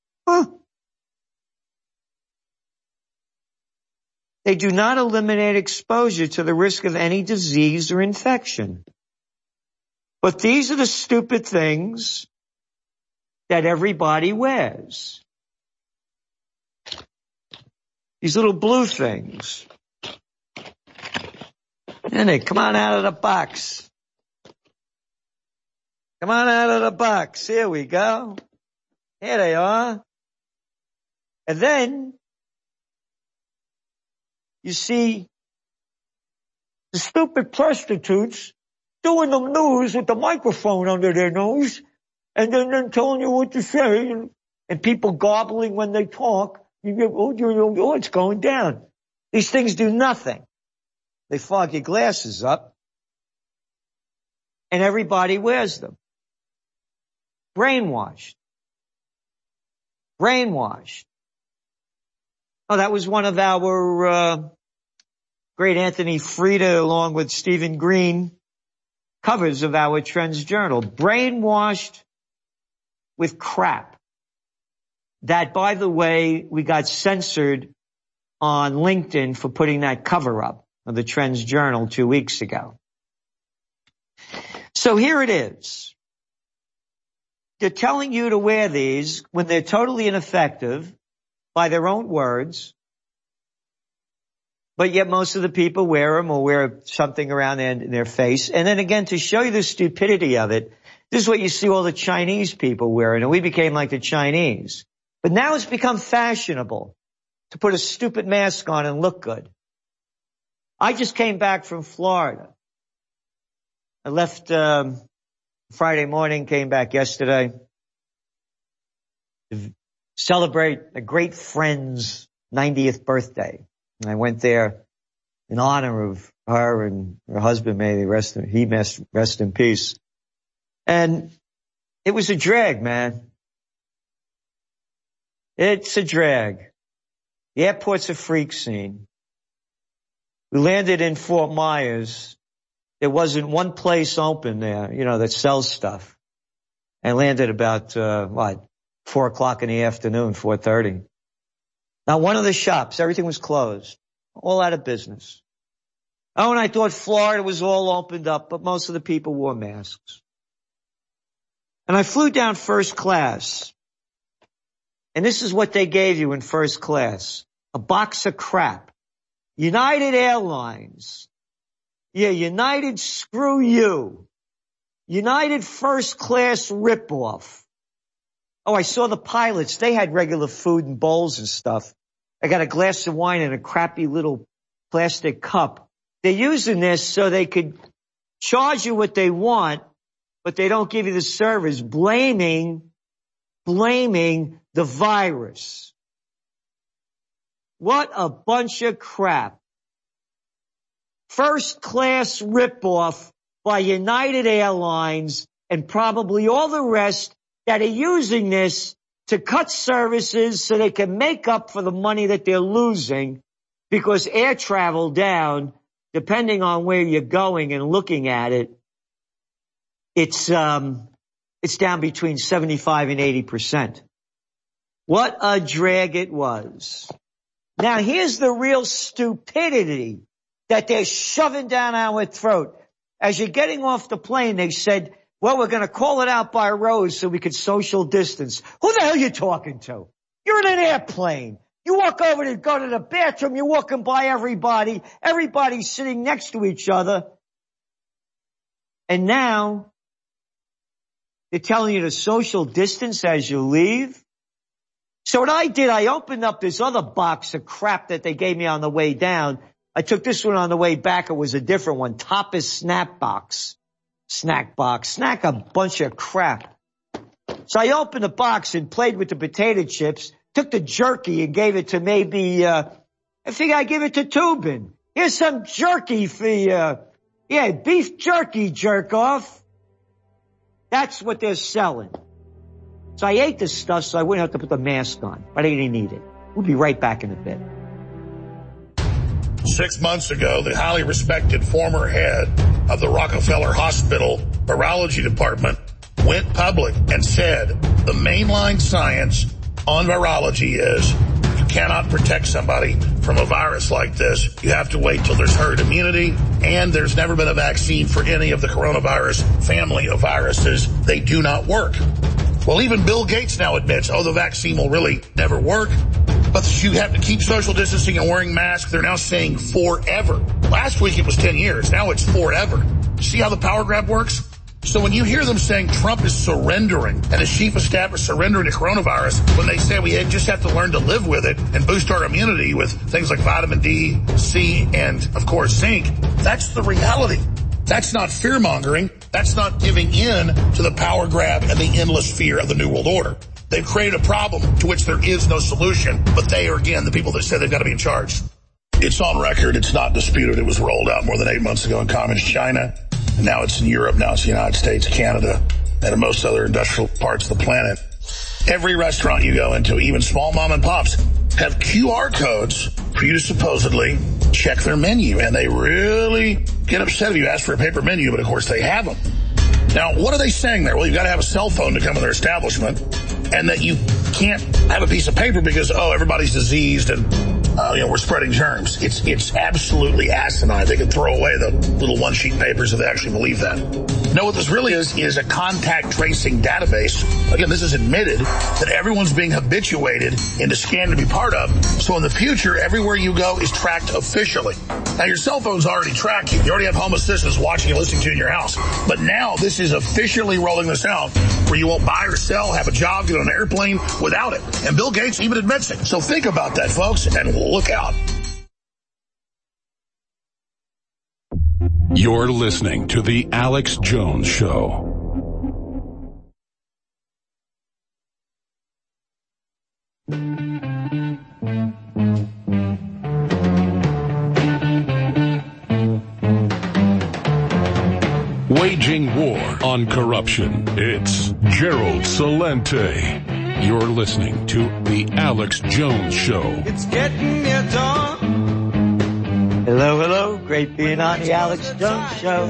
[SPEAKER 18] They do not eliminate exposure to the risk of any disease or infection. But these are the stupid things that everybody wears. These little blue things. And they come on out of the box. Come on out of the box. Here we go. Here they are. And then you see the stupid prostitutes doing the news with the microphone under their nose and then telling you what to say. and people garbling when they talk. You go, oh, it's going down. These things do nothing. They fog your glasses up, and everybody wears them. Brainwashed. Brainwashed. Oh, that was one of our great Anthony Frida, along with Stephen Green, covers of our Trends Journal. Brainwashed with crap. That, by the way, we got censored on LinkedIn for putting that cover up of the Trends Journal 2 weeks ago. So here it is. They're telling you to wear these when they're totally ineffective by their own words, but yet most of the people wear them or wear something around their face. And then again, to show you the stupidity of it, this is what you see all the Chinese people wearing, and we became like the Chinese. But now it's become fashionable to put a stupid mask on and look good. I just came back from Florida. I left Friday morning, came back yesterday to celebrate a great friend's 90th birthday. And I went there in honor of her and her husband, may they rest in peace. And it was a drag, man. It's a drag. The airport's a freak scene. We landed in Fort Myers. There wasn't one place open there, that sells stuff. I landed about, 4 o'clock in the afternoon, 4:30. Not one of the shops, everything was closed. All out of business. Oh, and I thought Florida was all opened up, but most of the people wore masks. And I flew down first class. And this is what they gave you in first class. A box of crap. United Airlines. Yeah, United, screw you. United first class ripoff. Oh, I saw the pilots. They had regular food and bowls and stuff. I got a glass of wine in a crappy little plastic cup. They're using this so they could charge you what they want, but they don't give you the service, blaming the virus. What a bunch of crap. First class ripoff by United Airlines and probably all the rest that are using this to cut services so they can make up for the money that they're losing because air travel down, depending on where you're going and looking at it, it's down between 75 and 80%. What a drag it was. Now here's the real stupidity that they're shoving down our throat. As you're getting off the plane, they said, well, we're going to call it out by rows so we could social distance. Who the hell are you talking to? You're in an airplane. You walk over to go to the bathroom, you're walking by everybody. Everybody's sitting next to each other. And now they're telling you to social distance as you leave. So what I did, I opened up this other box of crap that they gave me on the way down. I took this one on the way back. It was a different one. Tapas Snack Box. Snack a bunch of crap. So I opened the box and played with the potato chips, took the jerky and gave it to maybe, I figure I'd give it to Tubin. Here's some jerky for you. Yeah, beef jerky, jerk off. That's what they're selling. So I ate this stuff so I wouldn't have to put the mask on, but I didn't need it. We'll be right back in a bit.
[SPEAKER 1] 6 months ago, the highly respected former head of the Rockefeller Hospital Virology Department went public and said the mainline science on virology is you cannot protect somebody from a virus like this. You have to wait till there's herd immunity, and there's never been a vaccine for any of the coronavirus family of viruses. They do not work. Well, even Bill Gates now admits, the vaccine will really never work. But you have to keep social distancing and wearing masks. They're now saying forever. Last week it was 10 years. Now it's forever. See how the power grab works? So when you hear them saying Trump is surrendering and his chief of staff is surrendering to coronavirus, when they say we just have to learn to live with it and boost our immunity with things like vitamin D, C, and, of course, zinc, that's the reality. That's not fear-mongering. That's not giving in to the power grab and the endless fear of the New World Order. They've created a problem to which there is no solution, but they are, again, the people that say they've got to be in charge. It's on record. It's not disputed. It was rolled out more than 8 months ago in communist China. And now it's in Europe. Now it's the United States, Canada, and in most other industrial parts of the planet. Every restaurant you go into, even small mom and pops, have QR codes for you to supposedly check their menu. And they really get upset if you ask for a paper menu, but of course they have them. Now, what are they saying there? Well, you've got to have a cell phone to come in their establishment, and that you can't have a piece of paper because, everybody's diseased and, we're spreading germs. It's absolutely asinine. They can throw away the little one-sheet papers if they actually believe that. No, what this really is a contact tracing database. Again, this is admitted that everyone's being habituated into scanning to be part of. So in the future, everywhere you go is tracked officially. Now, your cell phone's already tracked you. You already have home assistants watching and listening to you in your house. But now this is officially rolling this out where you won't buy or sell, have a job, get on an airplane without it. And Bill Gates even admits it. So think about that, folks, and look out.
[SPEAKER 3] You're listening to The Alex Jones Show. Waging war on corruption. It's Gerald Celente. You're listening to The Alex Jones Show.
[SPEAKER 18] It's getting near dawn. Hello. Great being on The Alex Jones Show.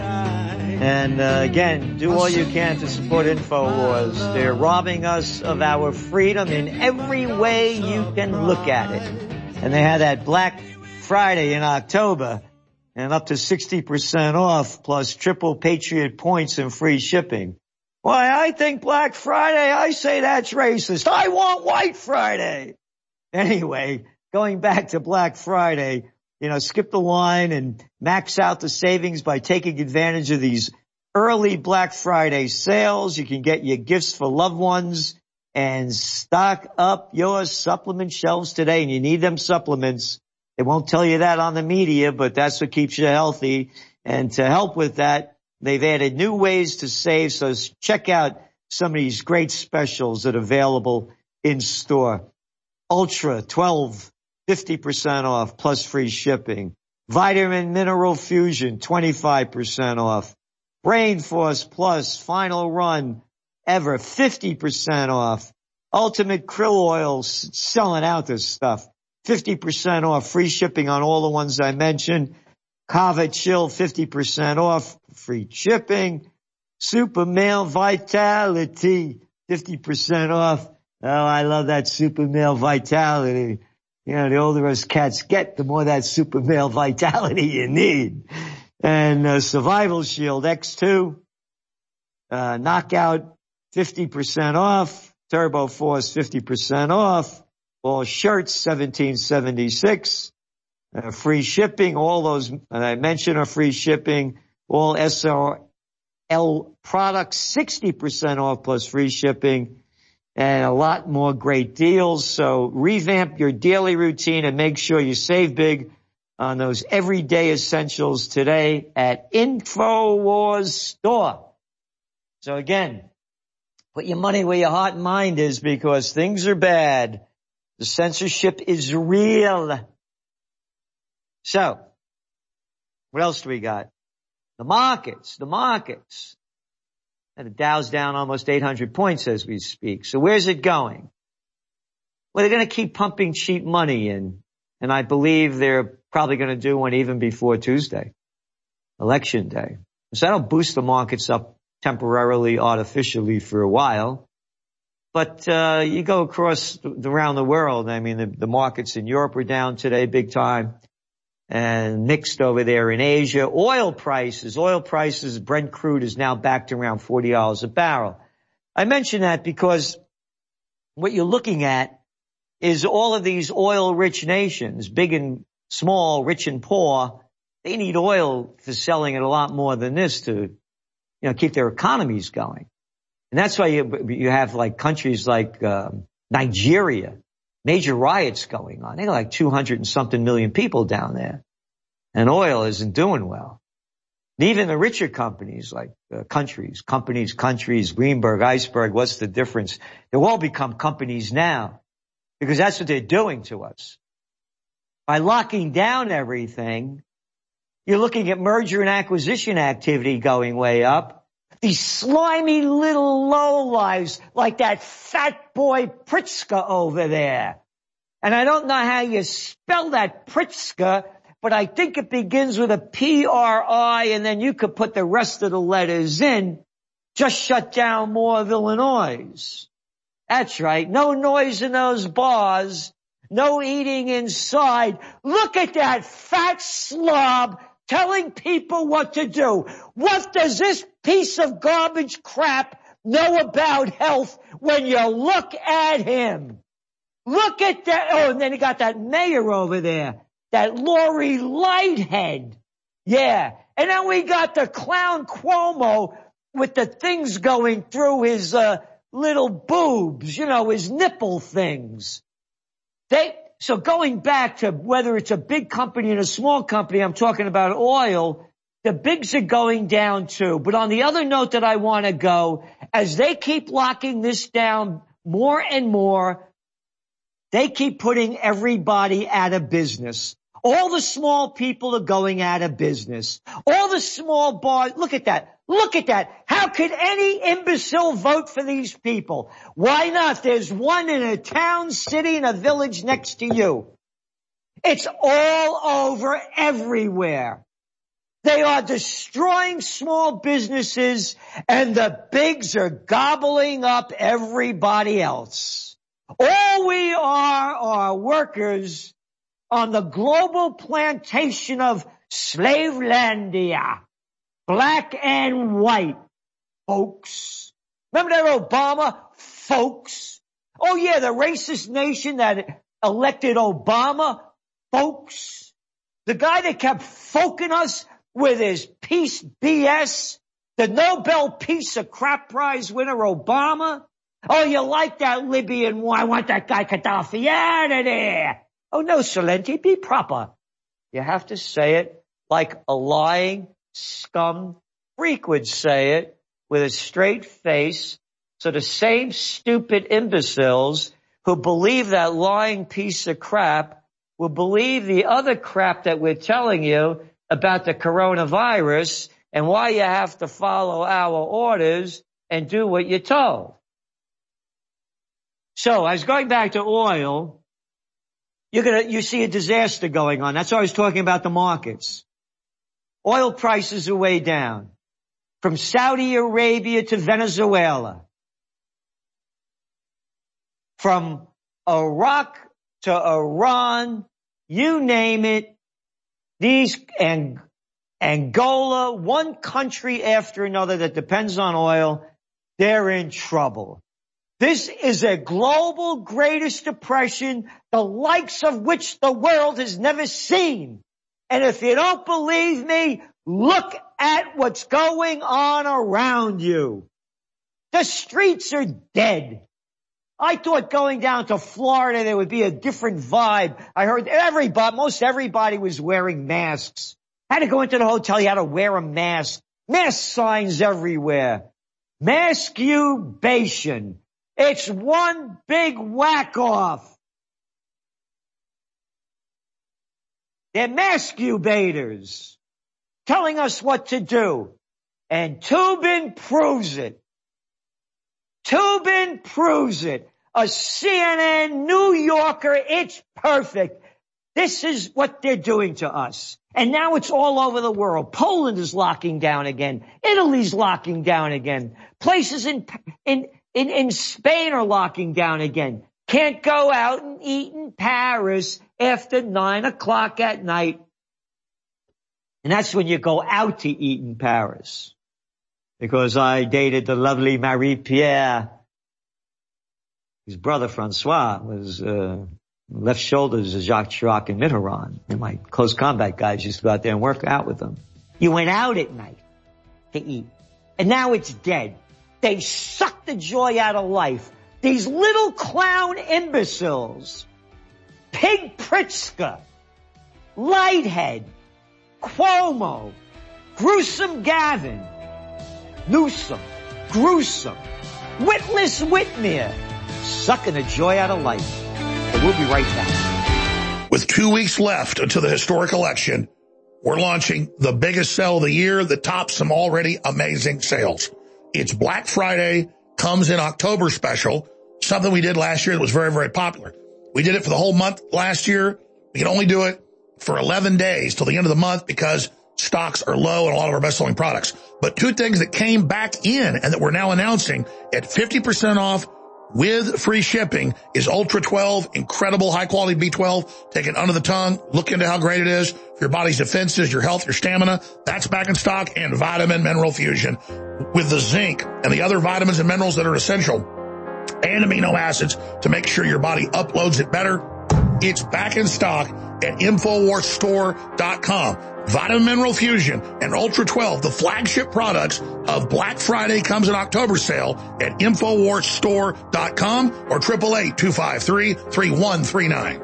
[SPEAKER 18] And again, do all you can to support InfoWars. They're robbing us of our freedom in every way you can look at it. And they had that Black Friday in October, and up to 60% off, plus triple Patriot points and free shipping. Why, I think Black Friday, I say that's racist. I want White Friday. Anyway, going back to Black Friday, skip the line and max out the savings by taking advantage of these early Black Friday sales. You can get your gifts for loved ones and stock up your supplement shelves today. And you need them supplements. They won't tell you that on the media, but that's what keeps you healthy. And to help with that, they've added new ways to save. So check out some of these great specials that are available in store. Ultra 12, 50% off plus free shipping. Vitamin Mineral Fusion, 25% off. Brain Force Plus, final run ever, 50% off. Ultimate Krill Oil, selling out this stuff. 50% off, free shipping on all the ones I mentioned. Kava Chill, 50% off, free shipping. Super Male Vitality, 50% off. Oh, I love that Super Male Vitality. The older us cats get, the more that Super Male Vitality you need. And Survival Shield X2, Knockout, 50% off. Turbo Force, 50% off. All shirts, $17.76. Free shipping. All those I mentioned are free shipping. All SRL products, 60% off plus free shipping. And a lot more great deals. So revamp your daily routine and make sure you save big on those everyday essentials today at InfoWars Store. So again, put your money where your heart and mind is, because things are bad. The censorship is real. So, what else do we got? The markets. And the Dow's down almost 800 points as we speak. So where's it going? Well, they're going to keep pumping cheap money in. And I believe they're probably going to do one even before Tuesday, Election Day. So that'll boost the markets up temporarily, artificially for a while. But you go across around the world. I mean, the markets in Europe are down today big time, and mixed over there in Asia. Oil prices, Brent crude is now back to around $40 a barrel. I mention that because what you're looking at is all of these oil-rich nations, big and small, rich and poor. They need oil for selling it a lot more than this to, keep their economies going. And that's why you have like countries like Nigeria, major riots going on. They got like 200 and something million people down there. And oil isn't doing well. And even the richer companies like countries, Greenberg, Iceberg, what's the difference? They'll all become companies now because that's what they're doing to us. By locking down everything, you're looking at merger and acquisition activity going way up. These slimy little lowlives like that fat boy Pritzker over there. And I don't know how you spell that Pritzker, but I think it begins with a P-R-I, and then you could put the rest of the letters in. Just shut down more of Illinois. That's right. No noise in those bars. No eating inside. Look at that fat slob telling people what to do. What does this piece of garbage crap know about health when you look at him? Look at that. Oh, and then you got that mayor over there, that Lori Lighthead. Yeah. And then we got the clown Cuomo with the things going through his little boobs, his nipple things. So going back to whether it's a big company and a small company, I'm talking about oil, the bigs are going down too. But on the other note that I want to go, as they keep locking this down more and more, they keep putting everybody out of business. All the small people are going out of business. All the small bars, look at that. Look at that. How could any imbecile vote for these people? Why not? There's one in a town, city, and a village next to you. It's all over everywhere. They are destroying small businesses, and the bigs are gobbling up everybody else. All we are workers on the global plantation of Slavelandia. Black and white, folks. Remember that Obama, folks? Oh yeah, the racist nation that elected Obama, folks. The guy that kept folking us with his peace BS, the Nobel Peace of Crap Prize winner Obama. Oh, you like that Libyan war? I want that guy Gaddafi out of there. Oh no, Salenti, be proper. You have to say it like a lying scum freak would say it with a straight face, so the same stupid imbeciles who believe that lying piece of crap will believe the other crap that we're telling you about the coronavirus and why you have to follow our orders and do what you're told. So I was going back to oil. You see a disaster going on. That's why I was talking about the markets. Oil prices are way down. From Saudi Arabia to Venezuela. From Iraq to Iran, you name it. Angola, one country after another that depends on oil, they're in trouble. This is a global greatest depression, the likes of which the world has never seen. And if you don't believe me, look at what's going on around you. The streets are dead. I thought going down to Florida there would be a different vibe. I heard most everybody was wearing masks. Had to go into the hotel, you had to wear a mask. Mask signs everywhere. Maskubation. It's one big whack-off. They're mascubators telling us what to do. And Toobin proves it. Toobin proves it. A CNN New Yorker, it's perfect. This is what they're doing to us. And now it's all over the world. Poland is locking down again. Italy's locking down again. Places in Spain are locking down again. Can't go out and eat in Paris after 9 o'clock at night. And that's when you go out to eat in Paris. Because I dated the lovely Marie-Pierre. His brother Francois was left shoulders of Jacques Chirac and Mitterrand. And my close combat guys used to go out there and work out with them. You went out at night to eat. And now it's dead. They suck the joy out of life. These little clown imbeciles, Pig Pritzker, Lighthead, Cuomo, Gruesome Gavin, Newsom, Gruesome, Witless Whitmer, sucking the joy out of life. But we'll be right back.
[SPEAKER 1] With 2 weeks left until the historic election, we're launching the biggest sale of the year that tops some already amazing sales. It's Black Friday, comes in October special, something we did last year that was very, very popular. We did it for the whole month last year. We can only do it for 11 days till the end of the month because stocks are low in a lot of our best-selling products. But 2 things that came back in and that we're now announcing at 50% off with free shipping is Ultra 12, incredible high-quality B12. Take it under the tongue. Look into how great it is for your body's defenses, your health, your stamina. That's back in stock. And Vitamin Mineral Fusion with the zinc and the other vitamins and minerals that are essential and amino acids to make sure your body uploads it better. It's back in stock at InfoWarsStore.com. Vitamin Mineral Fusion and Ultra 12, the flagship products of Black Friday comes in October sale at InfoWarsStore.com or 888-253-3139.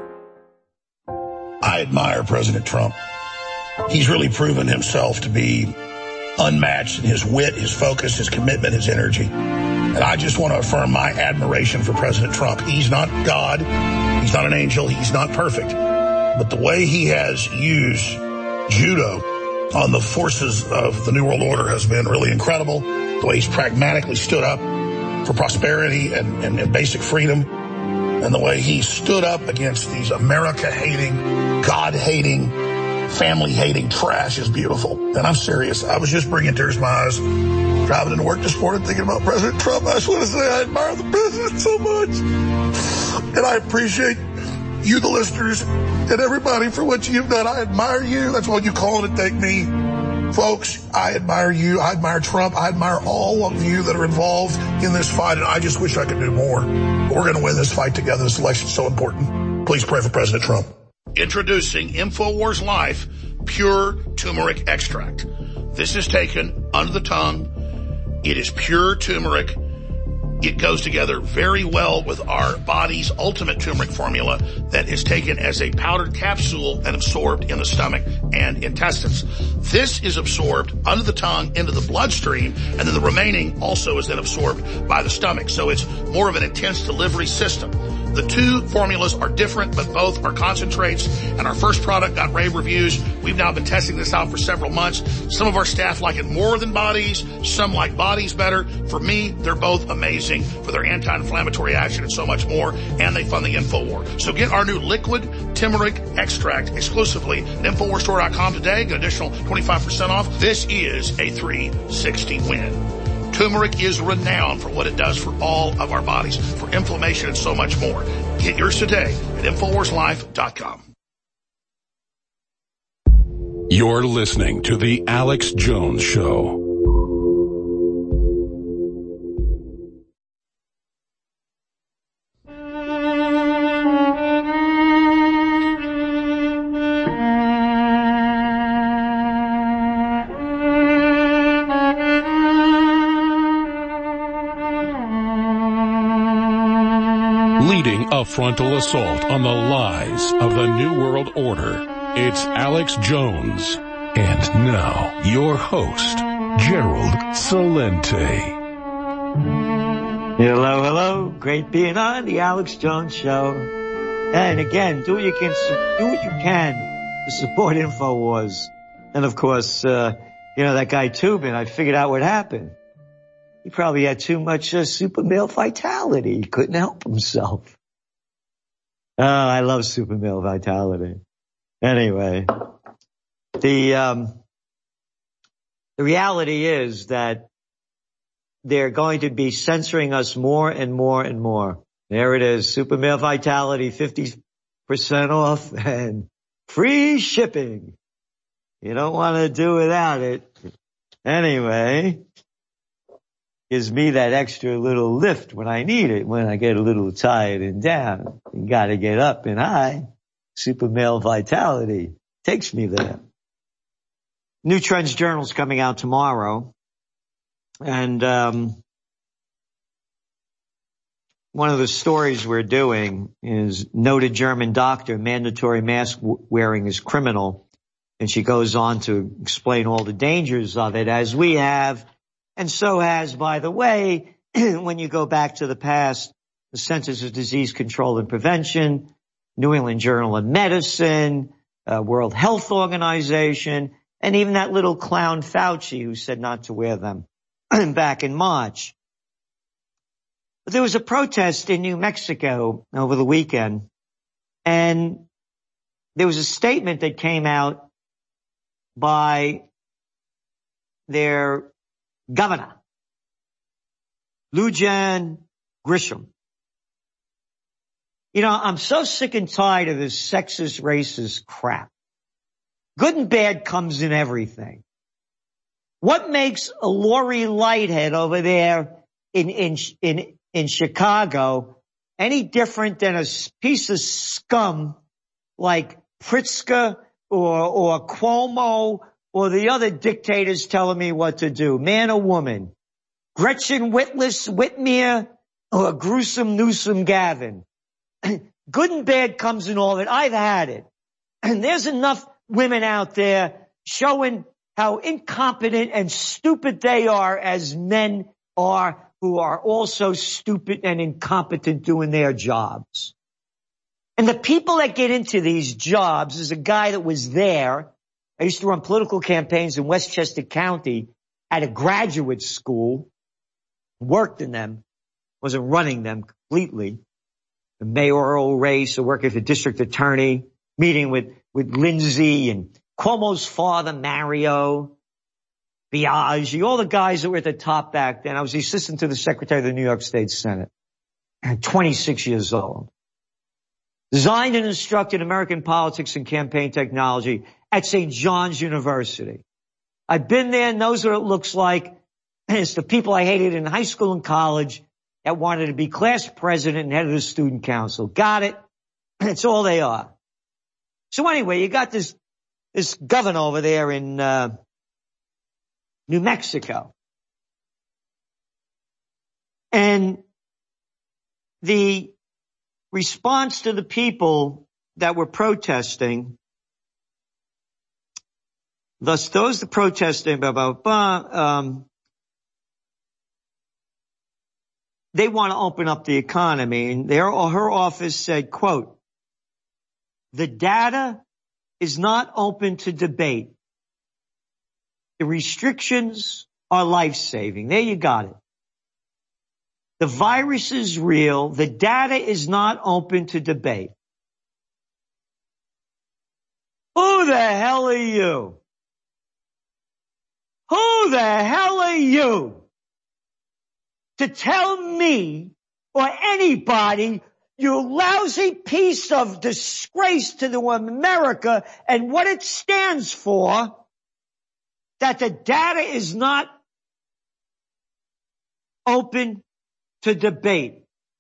[SPEAKER 1] I admire President Trump. He's really proven himself to be unmatched in his wit, his focus, his commitment, his energy. And I just want to affirm my admiration for President Trump. He's not God. He's not an angel. He's not perfect. But the way he has used judo on the forces of the New World Order has been really incredible. The way he's pragmatically stood up for prosperity and basic freedom. And the way he stood up against these America-hating, God-hating, family-hating trash is beautiful. And I'm serious. I was just bringing tears to my eyes driving into work this morning thinking about President Trump. I just want to say I admire the president so much. And I appreciate you, the listeners, and everybody for what you've done. I admire you. That's what you call it and thank me. Folks, I admire you. I admire Trump. I admire all of you that are involved in this fight, and I just wish I could do more. But we're going to win this fight together. This election's so important. Please pray for President Trump. Introducing InfoWars Life Pure Turmeric Extract. This is taken under the tongue. It is pure turmeric. It goes together very well with our body's ultimate turmeric formula that is taken as a powdered capsule and absorbed in the stomach and intestines. This is absorbed under the tongue into the bloodstream, and then the remaining also is then absorbed by the stomach. So it's more of an intense delivery system. The 2 formulas are different, but both are concentrates, and our first product got rave reviews. We've now been testing this out for several months. Some of our staff like it more than bodies. Some like bodies better. For me, they're both amazing for their anti-inflammatory action and so much more, and they fund the InfoWar. So get our new liquid turmeric extract exclusively at InfoWarsStore.com today. Get an additional 25% off. This is a 360 win. Turmeric is renowned for what it does for all of our bodies, for inflammation and so much more. Get yours today at InfoWarsLife.com.
[SPEAKER 3] You're listening to The Alex Jones Show. Leading a frontal assault on the lies of the New World Order, it's Alex Jones. And now, your host, Gerald Celente.
[SPEAKER 18] Hello, hello. Great being on the Alex Jones Show. And again, do what you can to support InfoWars. And of course, that guy Tubin, I figured out what happened. He probably had too much super male vitality. He couldn't help himself. Oh, I love super male vitality. Anyway, the reality is that they're going to be censoring us more and more and more. There it is, super male vitality, 50% off and free shipping. You don't want to do without it. Anyway, gives me that extra little lift when I need it, when I get a little tired and down. You got to get up and high. Super male vitality takes me there. New Trends Journal's coming out tomorrow. And one of the stories we're doing is noted German doctor, mandatory mask wearing is criminal. And she goes on to explain all the dangers of it, as we have, and so has, by the way, when you go back to the past, the Centers for Disease Control and Prevention, New England Journal of Medicine, World Health Organization, and even that little clown Fauci who said not to wear them back in March. But there was a protest in New Mexico over the weekend, and there was a statement that came out by their governor, Lou John Grisham. You know, I'm so sick and tired of this sexist, racist crap. Good and bad comes in everything. What makes a Lori Lighthead over there in Chicago any different than a piece of scum like Pritzker or Cuomo or the other dictators telling me what to do, man or woman? Gretchen Whitmer or Gruesome Newsom Gavin. Good and bad comes in all of it. I've had it. And there's enough women out there showing how incompetent and stupid they are as men are, who are also stupid and incompetent doing their jobs. And the people that get into these jobs is a guy that was there. I used to run political campaigns in Westchester County at a graduate school, worked in them, wasn't running them completely. The mayoral race, or working for district attorney, meeting with Lindsay and Cuomo's father, Mario, Biaggi, all the guys that were at the top back then. I was the assistant to the secretary of the New York State Senate, 26 years old. Designed and instructed American politics and campaign technology at St. John's University. I've been there, knows what it looks like. It's the people I hated in high school and college that wanted to be class president and head of the student council. Got it? It's all they are. So anyway, you got this governor over there in New Mexico. And the response to the people that were protesting, thus those that protesting, they want to open up the economy. And her office said, quote, "The data is not open to debate. The restrictions are life-saving." There you got it. The virus is real. The data is not open to debate. Who the hell are you? Who the hell are you to tell me or anybody, you lousy piece of disgrace to the America and what it stands for, that the data is not open to debate?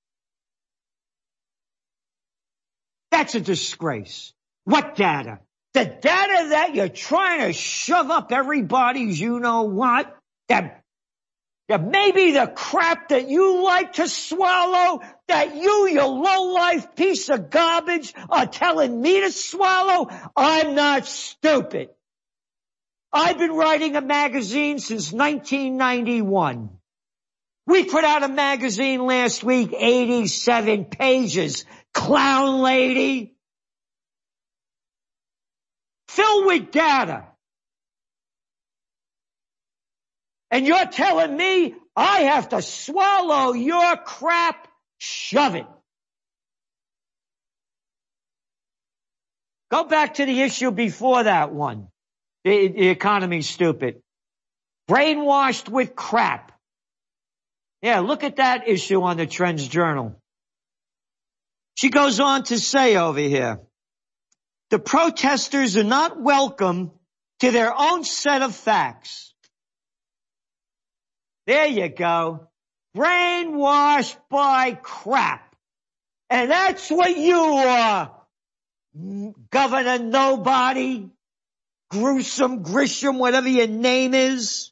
[SPEAKER 18] That's a disgrace. What data? The data that you're trying to shove up everybody's you-know-what, that maybe the crap that you like to swallow, that you low-life piece of garbage, are telling me to swallow? I'm not stupid. I've been writing a magazine since 1991. We put out a magazine last week, 87 pages. Clown lady. Filled with data. And you're telling me I have to swallow your crap? Shove it. Go back to the issue before that one. The economy's stupid. Brainwashed with crap. Yeah, look at that issue on the Trends Journal. She goes on to say over here, the protesters are not welcome to their own set of facts. There you go. Brainwashed by crap. And that's what you are, Governor Nobody, Gruesome, Grisham, whatever your name is.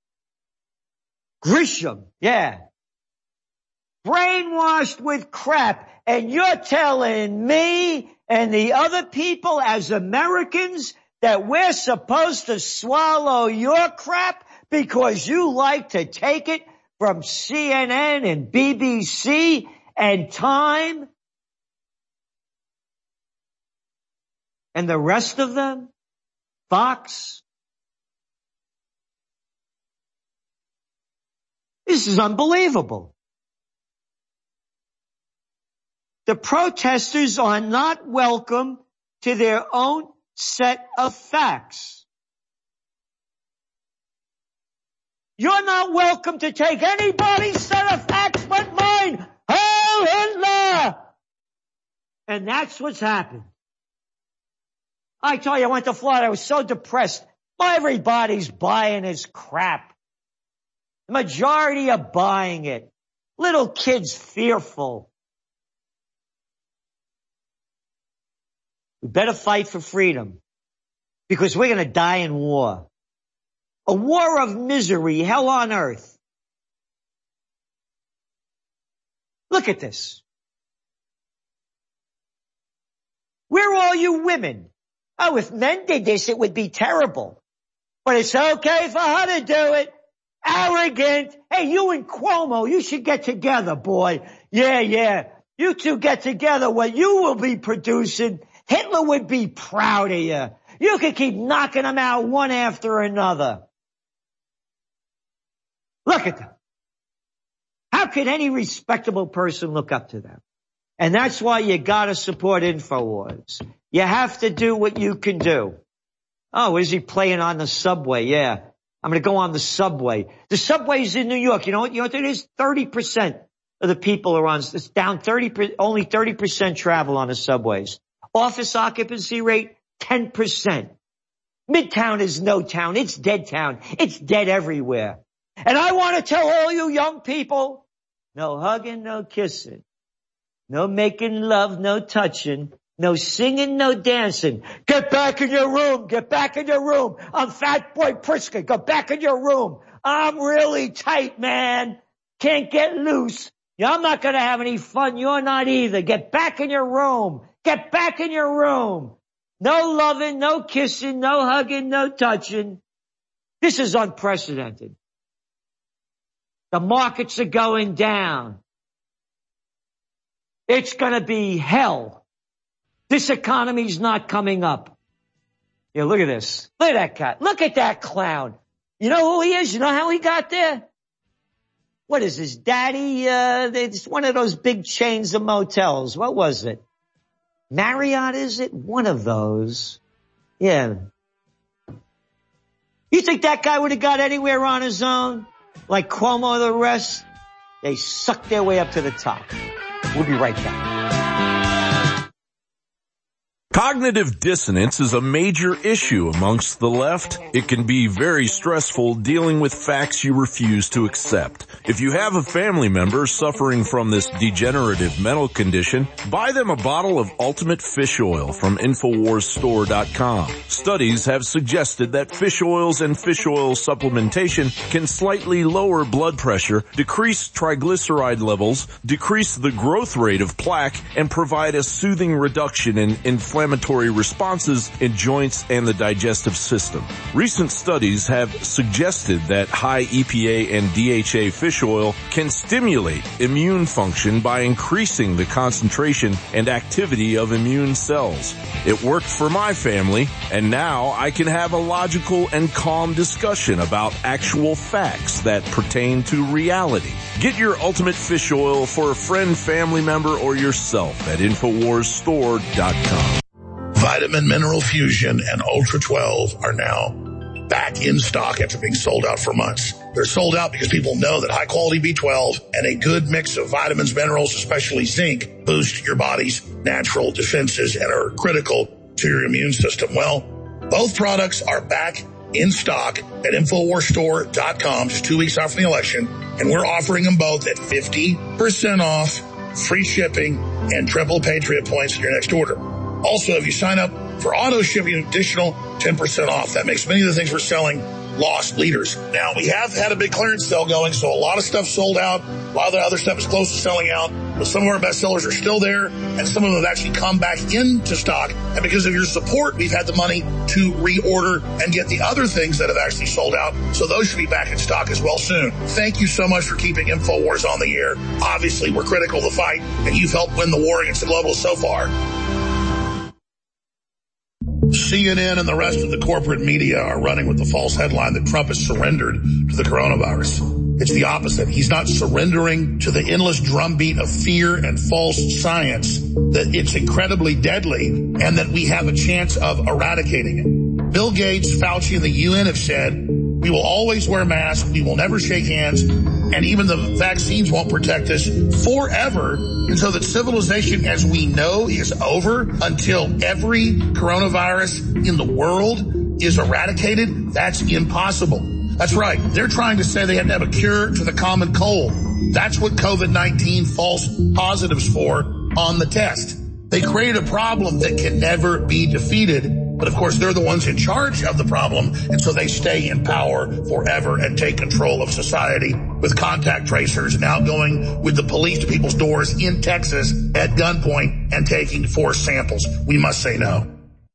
[SPEAKER 18] Grisham, yeah. Brainwashed with crap. And you're telling me and the other people as Americans that we're supposed to swallow your crap because you like to take it from CNN and BBC and Time and the rest of them? Fox? This is unbelievable. The protesters are not welcome to their own set of facts. You're not welcome to take anybody's set of facts but mine. Heil Hitler! And that's what's happened. I tell you, I went to Florida. I was so depressed. Everybody's buying his crap. The majority are buying it. Little kids fearful. We better fight for freedom because we're going to die in war. A war of misery, hell on earth. Look at this. Where are all you women? Oh, if men did this, it would be terrible. But it's okay for her to do it. Arrogant. Hey, you and Cuomo, you should get together, boy. Yeah. You two get together. What you will be producing, Hitler would be proud of you. You could keep knocking them out one after another. Look at them. How could any respectable person look up to them? And that's why you gotta support InfoWars. You have to do what you can do. Oh, is he playing on the subway? Yeah. I'm gonna go on the subway. The subway's in New York. You know what it is? 30% of the people are on, it's down only 30% travel on the subways. Office occupancy rate, 10%. Midtown is no town. It's dead town. It's dead everywhere. And I want to tell all you young people, no hugging, no kissing, no making love, no touching, no singing, no dancing. Get back in your room. Get back in your room. I'm Fat Boy Pritzker. Go back in your room. I'm really tight, man. Can't get loose. Yeah, I'm not going to have any fun. You're not either. Get back in your room. Get back in your room. No loving, no kissing, no hugging, no touching. This is unprecedented. The markets are going down. It's going to be hell. This economy's not coming up. Yeah, look at this. Look at that guy. Look at that clown. You know who he is? You know how he got there? What is his daddy? It's one of those big chains of motels. What was it? Marriott, is it? One of those. Yeah. You think that guy would have got anywhere on his own? Like Cuomo or the rest? They sucked their way up to the top. We'll be right back.
[SPEAKER 9] Cognitive dissonance is a major issue amongst the left. It can be very stressful dealing with facts you refuse to accept. If you have a family member suffering from this degenerative mental condition, buy them a bottle of Ultimate Fish Oil from InfoWarsStore.com. Studies have suggested that fish oils and fish oil supplementation can slightly lower blood pressure, decrease triglyceride levels, decrease the growth rate of plaque, and provide a soothing reduction in inflammatory responses in joints and the digestive system. Recent studies have suggested that high EPA and DHA fish oil can stimulate immune function by increasing the concentration and activity of immune cells. It worked for my family, and now I can have a logical and calm discussion about actual facts that pertain to reality. Get your Ultimate Fish Oil for a friend, family member, or yourself at InfoWarsStore.com.
[SPEAKER 1] Vitamin Mineral Fusion and Ultra 12 are now back in stock after being sold out for months. They're sold out because people know that high quality B12 and a good mix of vitamins, minerals, especially zinc, boost your body's natural defenses and are critical to your immune system. Well, both products are back in stock at InfoWarsStore.com just 2 weeks after the election, and we're offering them both at 50% off, free shipping, and triple Patriot points in your next order. Also, if you sign up for auto shipping, an additional 10% off. That makes many of the things we're selling loss leaders. Now, we have had a big clearance sale going, so a lot of stuff sold out. A lot of the other stuff is close to selling out. but some of our bestsellers are still there, and some of them have actually come back into stock. And because of your support, we've had the money to reorder and get the other things that have actually sold out. So those should be back in stock as well soon. Thank you so much for keeping InfoWars on the air. Obviously, we're critical of the fight, and you've helped win the war against the globalists so far. CNN and the rest of the corporate media are running with the false headline that Trump has surrendered to the coronavirus. It's the opposite. He's not surrendering to the endless drumbeat of fear and false science that it's incredibly deadly and that we have a chance of eradicating it. Bill Gates, Fauci, and the UN have said, we will always wear masks, we will never shake hands, and even the vaccines won't protect us forever. And so that civilization as we know is over until every coronavirus in the world is eradicated. That's impossible. That's right. They're trying to say they have to have a cure to the common cold. That's what COVID-19 false positives for on the test. They created a problem that can never be defeated. But of course, they're the ones in charge of the problem, and so they stay in power forever and take control of society with contact tracers now going with the police to people's doors in Texas at gunpoint and taking forced samples. We must say no.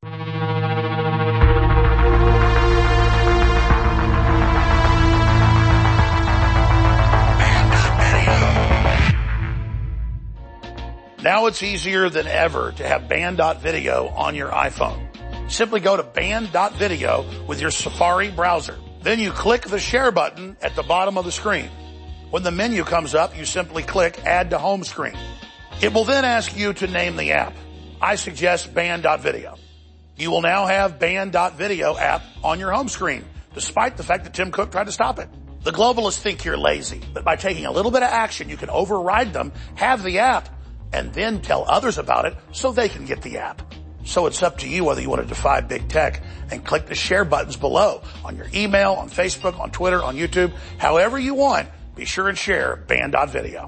[SPEAKER 1] Now it's easier than ever to have band.video on your iPhone. Simply go to band.video with your Safari browser. Then you click the share button at the bottom of the screen. When the menu comes up, you simply click Add to Home Screen. It will then ask you to name the app. I suggest band.video. You will now have band.video app on your home screen, despite the fact that Tim Cook tried to stop it. The globalists think you're lazy, but by taking a little bit of action, you can override them, have the app, and then tell others about it so they can get the app. So it's up to you whether you want to defy big tech and click the share buttons below on your email, on Facebook, on Twitter, on YouTube, however you want. Be sure and share band.video.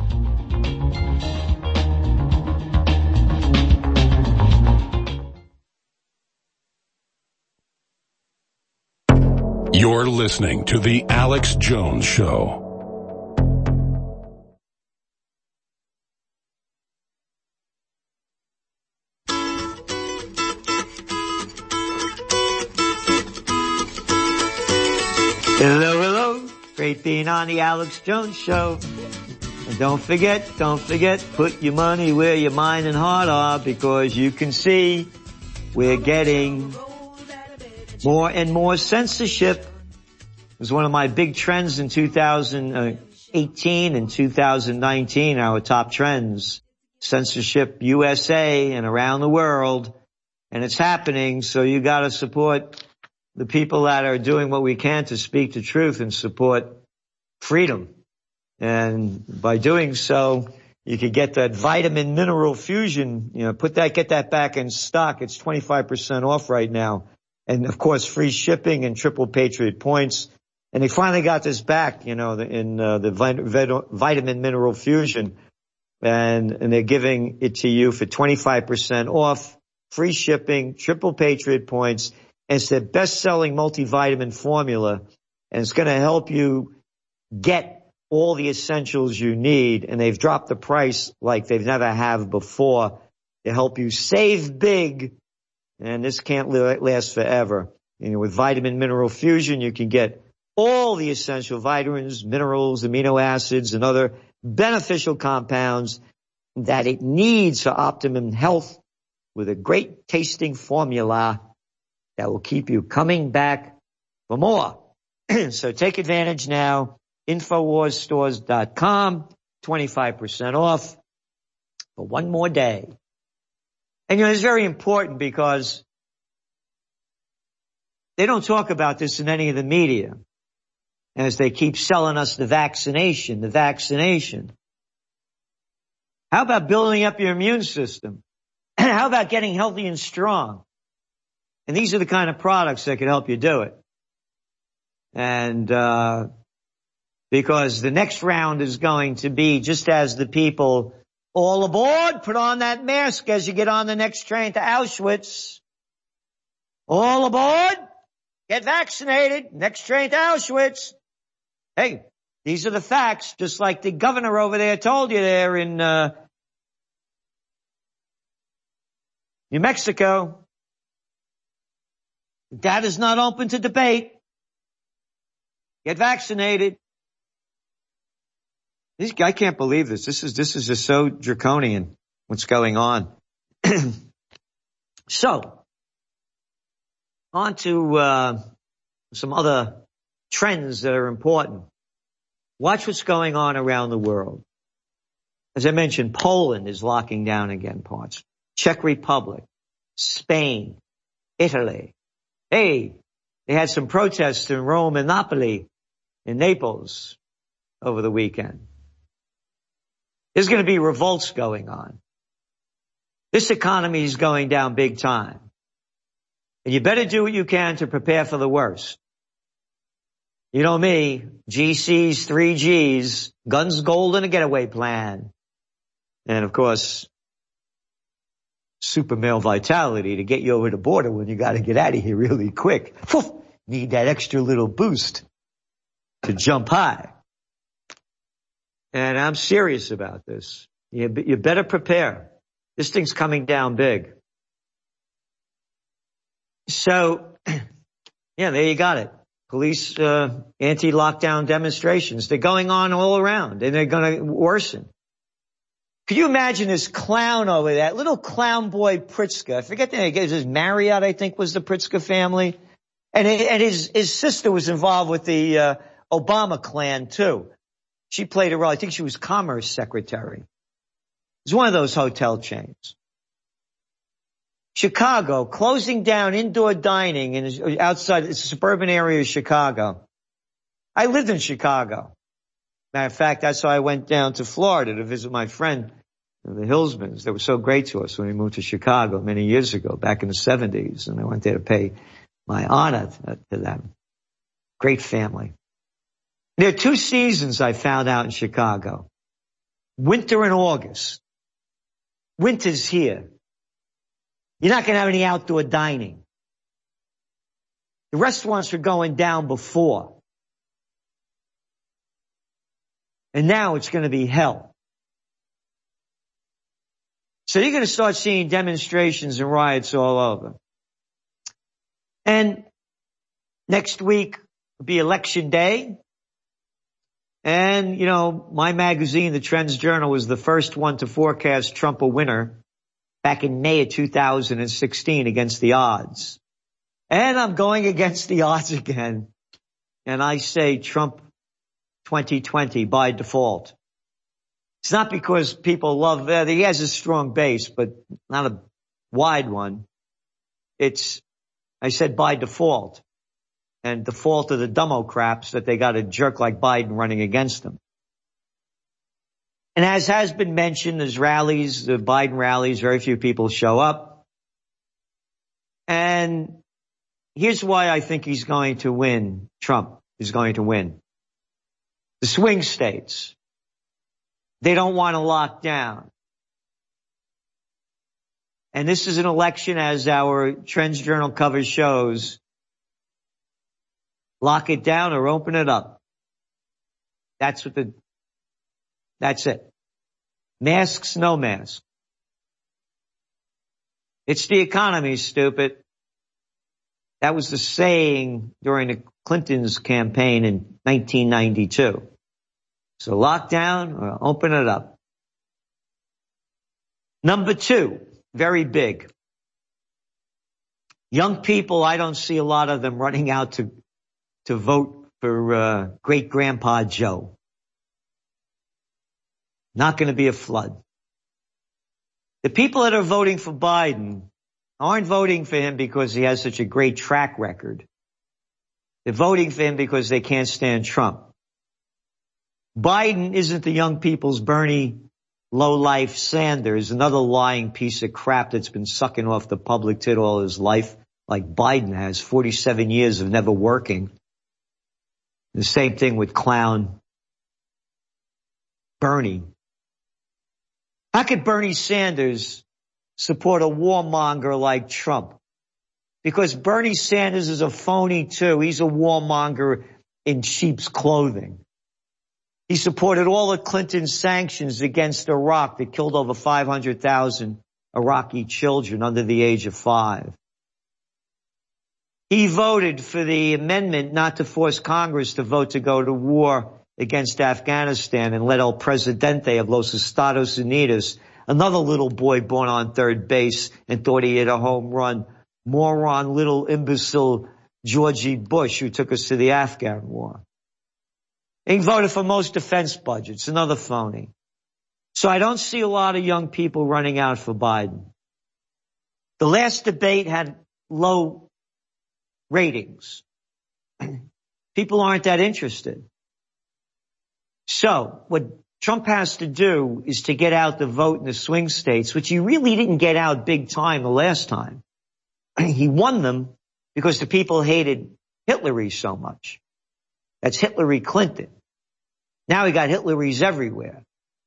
[SPEAKER 3] You're listening to The Alex Jones Show.
[SPEAKER 18] Hello, hello. Great being on the Alex Jones Show. And don't forget, put your money where your mind and heart are, because you can see we're getting more and more censorship. It was one of my big trends in 2018 and 2019, our top trends. Censorship USA and around the world. And it's happening, so you gotta support the people that are doing what we can to speak the truth and support freedom. And by doing so, you could get that vitamin mineral fusion, get that back in stock. It's 25% off right now. And of course, free shipping and triple Patriot points. And they finally got this back, in the vitamin mineral fusion. And they're giving it to you for 25% off, free shipping, triple Patriot points. And it's the best-selling multivitamin formula, and it's going to help you get all the essentials you need. And they've dropped the price like they've never have before to help you save big. And this can't last forever. With vitamin mineral fusion, you can get all the essential vitamins, minerals, amino acids, and other beneficial compounds that it needs for optimum health with a great tasting formula that will keep you coming back for more. So take advantage now. InfoWarsStores.com, 25% off for one more day. And it's very important because they don't talk about this in any of the media as they keep selling us the vaccination. How about building up your immune system? How about getting healthy and strong? And these are the kind of products that can help you do it. And because the next round is going to be just as the people all aboard, put on that mask as you get on the next train to Auschwitz. All aboard, get vaccinated, next train to Auschwitz. Hey, These are the facts, just like the governor over there told you there in New Mexico. That is not open to debate. Get vaccinated. I can't believe this. This is just so draconian, what's going on. So, on to some other trends that are important. Watch what's going on around the world. As I mentioned, Poland is locking down again parts. Czech Republic, Spain, Italy. Hey, they had some protests in Rome and Napoli, in Naples over the weekend. There's going to be revolts going on. This economy is going down big time. And you better do what you can to prepare for the worst. You know me, GCs, 3Gs, guns, gold, and a getaway plan. And of course, super male vitality to get you over the border when you got to get out of here really quick. Need that extra little boost to jump high. And I'm serious about this. You better prepare. This thing's coming down big. So, yeah, there you got it. Police anti-lockdown demonstrations. They're going on all around, and they're going to worsen. Could you imagine this clown over there, little clown boy Pritzker? I forget the name. His Marriott, I think, was the Pritzker family. And his sister was involved with the Obama clan, too. She played a role. I think she was Commerce Secretary. It's one of those hotel chains. Chicago, closing down indoor dining outside the suburban area of Chicago. I lived in Chicago. Matter of fact, that's why I went down to Florida to visit my friend, the Hillsmans. They were so great to us when we moved to Chicago many years ago, back in the 70s. And I went there to pay my honor to them. Great family. There are two seasons I found out in Chicago. Winter and August. Winter's here. You're not going to have any outdoor dining. The restaurants were going down before. And now it's going to be hell. So you're going to start seeing demonstrations and riots all over. And next week will be election day. And, you know, my magazine, the Trends Journal, was the first one to forecast Trump a winner back in May of 2016 against the odds. And I'm going against the odds again. And I say Trump 2020 by default. It's not because people love, he has a strong base, but not a wide one. I said by default. And default of the Democrats that they got a jerk like Biden running against them. And as has been mentioned, there's rallies, the Biden rallies, very few people show up. And here's why I think he's going to win. Trump is going to win. The swing states, they don't want to lock down. And this is an election, as our Trends Journal cover shows, lock it down or open it up. That's it. Masks, no masks. It's the economy, stupid. That was the saying during the Clinton's campaign in 1992. So lock down or open it up. Number two, very big. Young people, I don't see a lot of them running out to vote for great-grandpa Joe. Not going to be a flood. The people that are voting for Biden aren't voting for him because he has such a great track record. They're voting for him because they can't stand Trump. Biden isn't the young people's Bernie lowlife Sanders, another lying piece of crap that's been sucking off the public tit all his life, like Biden has, 47 years of never working. The same thing with clown Bernie. How could Bernie Sanders support a warmonger like Trump? Because Bernie Sanders is a phony too. He's a warmonger in sheep's clothing. He supported all of Clinton's sanctions against Iraq that killed over 500,000 Iraqi children under the age of 5. He voted for the amendment not to force Congress to vote to go to war against Afghanistan and led El Presidente of los Estados Unidos, another little boy born on third base and thought he hit a home run, moron, little imbecile Georgie Bush, who took us to the Afghan war. He voted for most defense budgets, another phony. So I don't see a lot of young people running out for Biden. The last debate had low ratings. People aren't that interested. So what Trump has to do is to get out the vote in the swing states, which he really didn't get out big time the last time. He won them because the people hated Hillary so much. That's Hillary Clinton. Now he got Hitleries everywhere.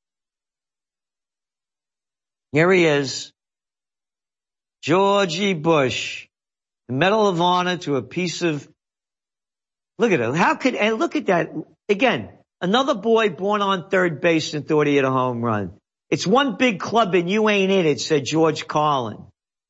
[SPEAKER 18] Here he is, Georgie Bush, the Medal of Honor to a piece of, look at it. And look at that. Again, another boy born on third base and thought he hit a home run. It's one big club and you ain't in it, said George Carlin.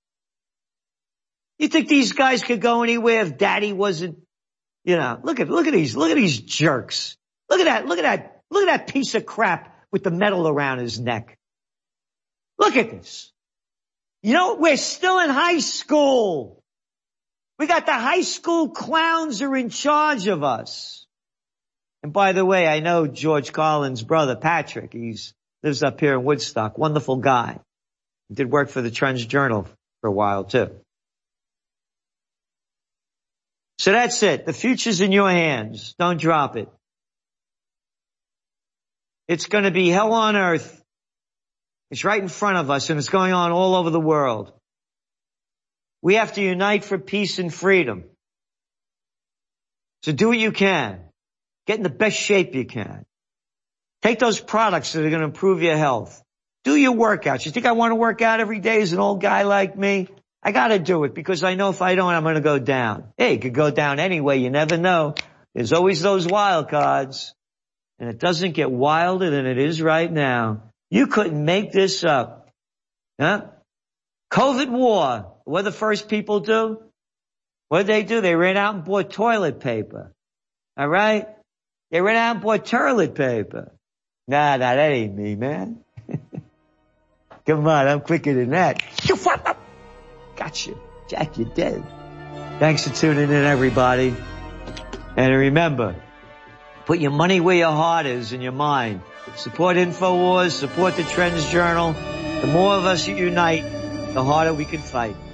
[SPEAKER 18] You think these guys could go anywhere if daddy wasn't, look at these jerks. Look at that piece of crap with the medal around his neck. Look at this. We're still in high school. We got the high school clowns are in charge of us. And by the way, I know George Carlin's brother, Patrick. He lives up here in Woodstock. Wonderful guy. He did work for the Trends Journal for a while too. So that's it. The future's in your hands. Don't drop it. It's going to be hell on earth. It's right in front of us, and it's going on all over the world. We have to unite for peace and freedom. So do what you can. Get in the best shape you can. Take those products that are going to improve your health. Do your workouts. You think I want to work out every day as an old guy like me? I got to do it because I know if I don't, I'm going to go down. Hey, it could go down anyway. You never know. There's always those wild cards. And it doesn't get wilder than it is right now. You couldn't make this up. Huh? COVID war. What did the first people do? What did they do? They ran out and bought toilet paper. All right? They ran out and bought toilet paper. Nah, that ain't me, man. Come on, I'm quicker than that. Gotcha. Jack, you're dead. Thanks for tuning in, everybody. And remember, put your money where your heart is and your mind. Support InfoWars, support the Trends Journal. The more of us unite, the harder we can fight.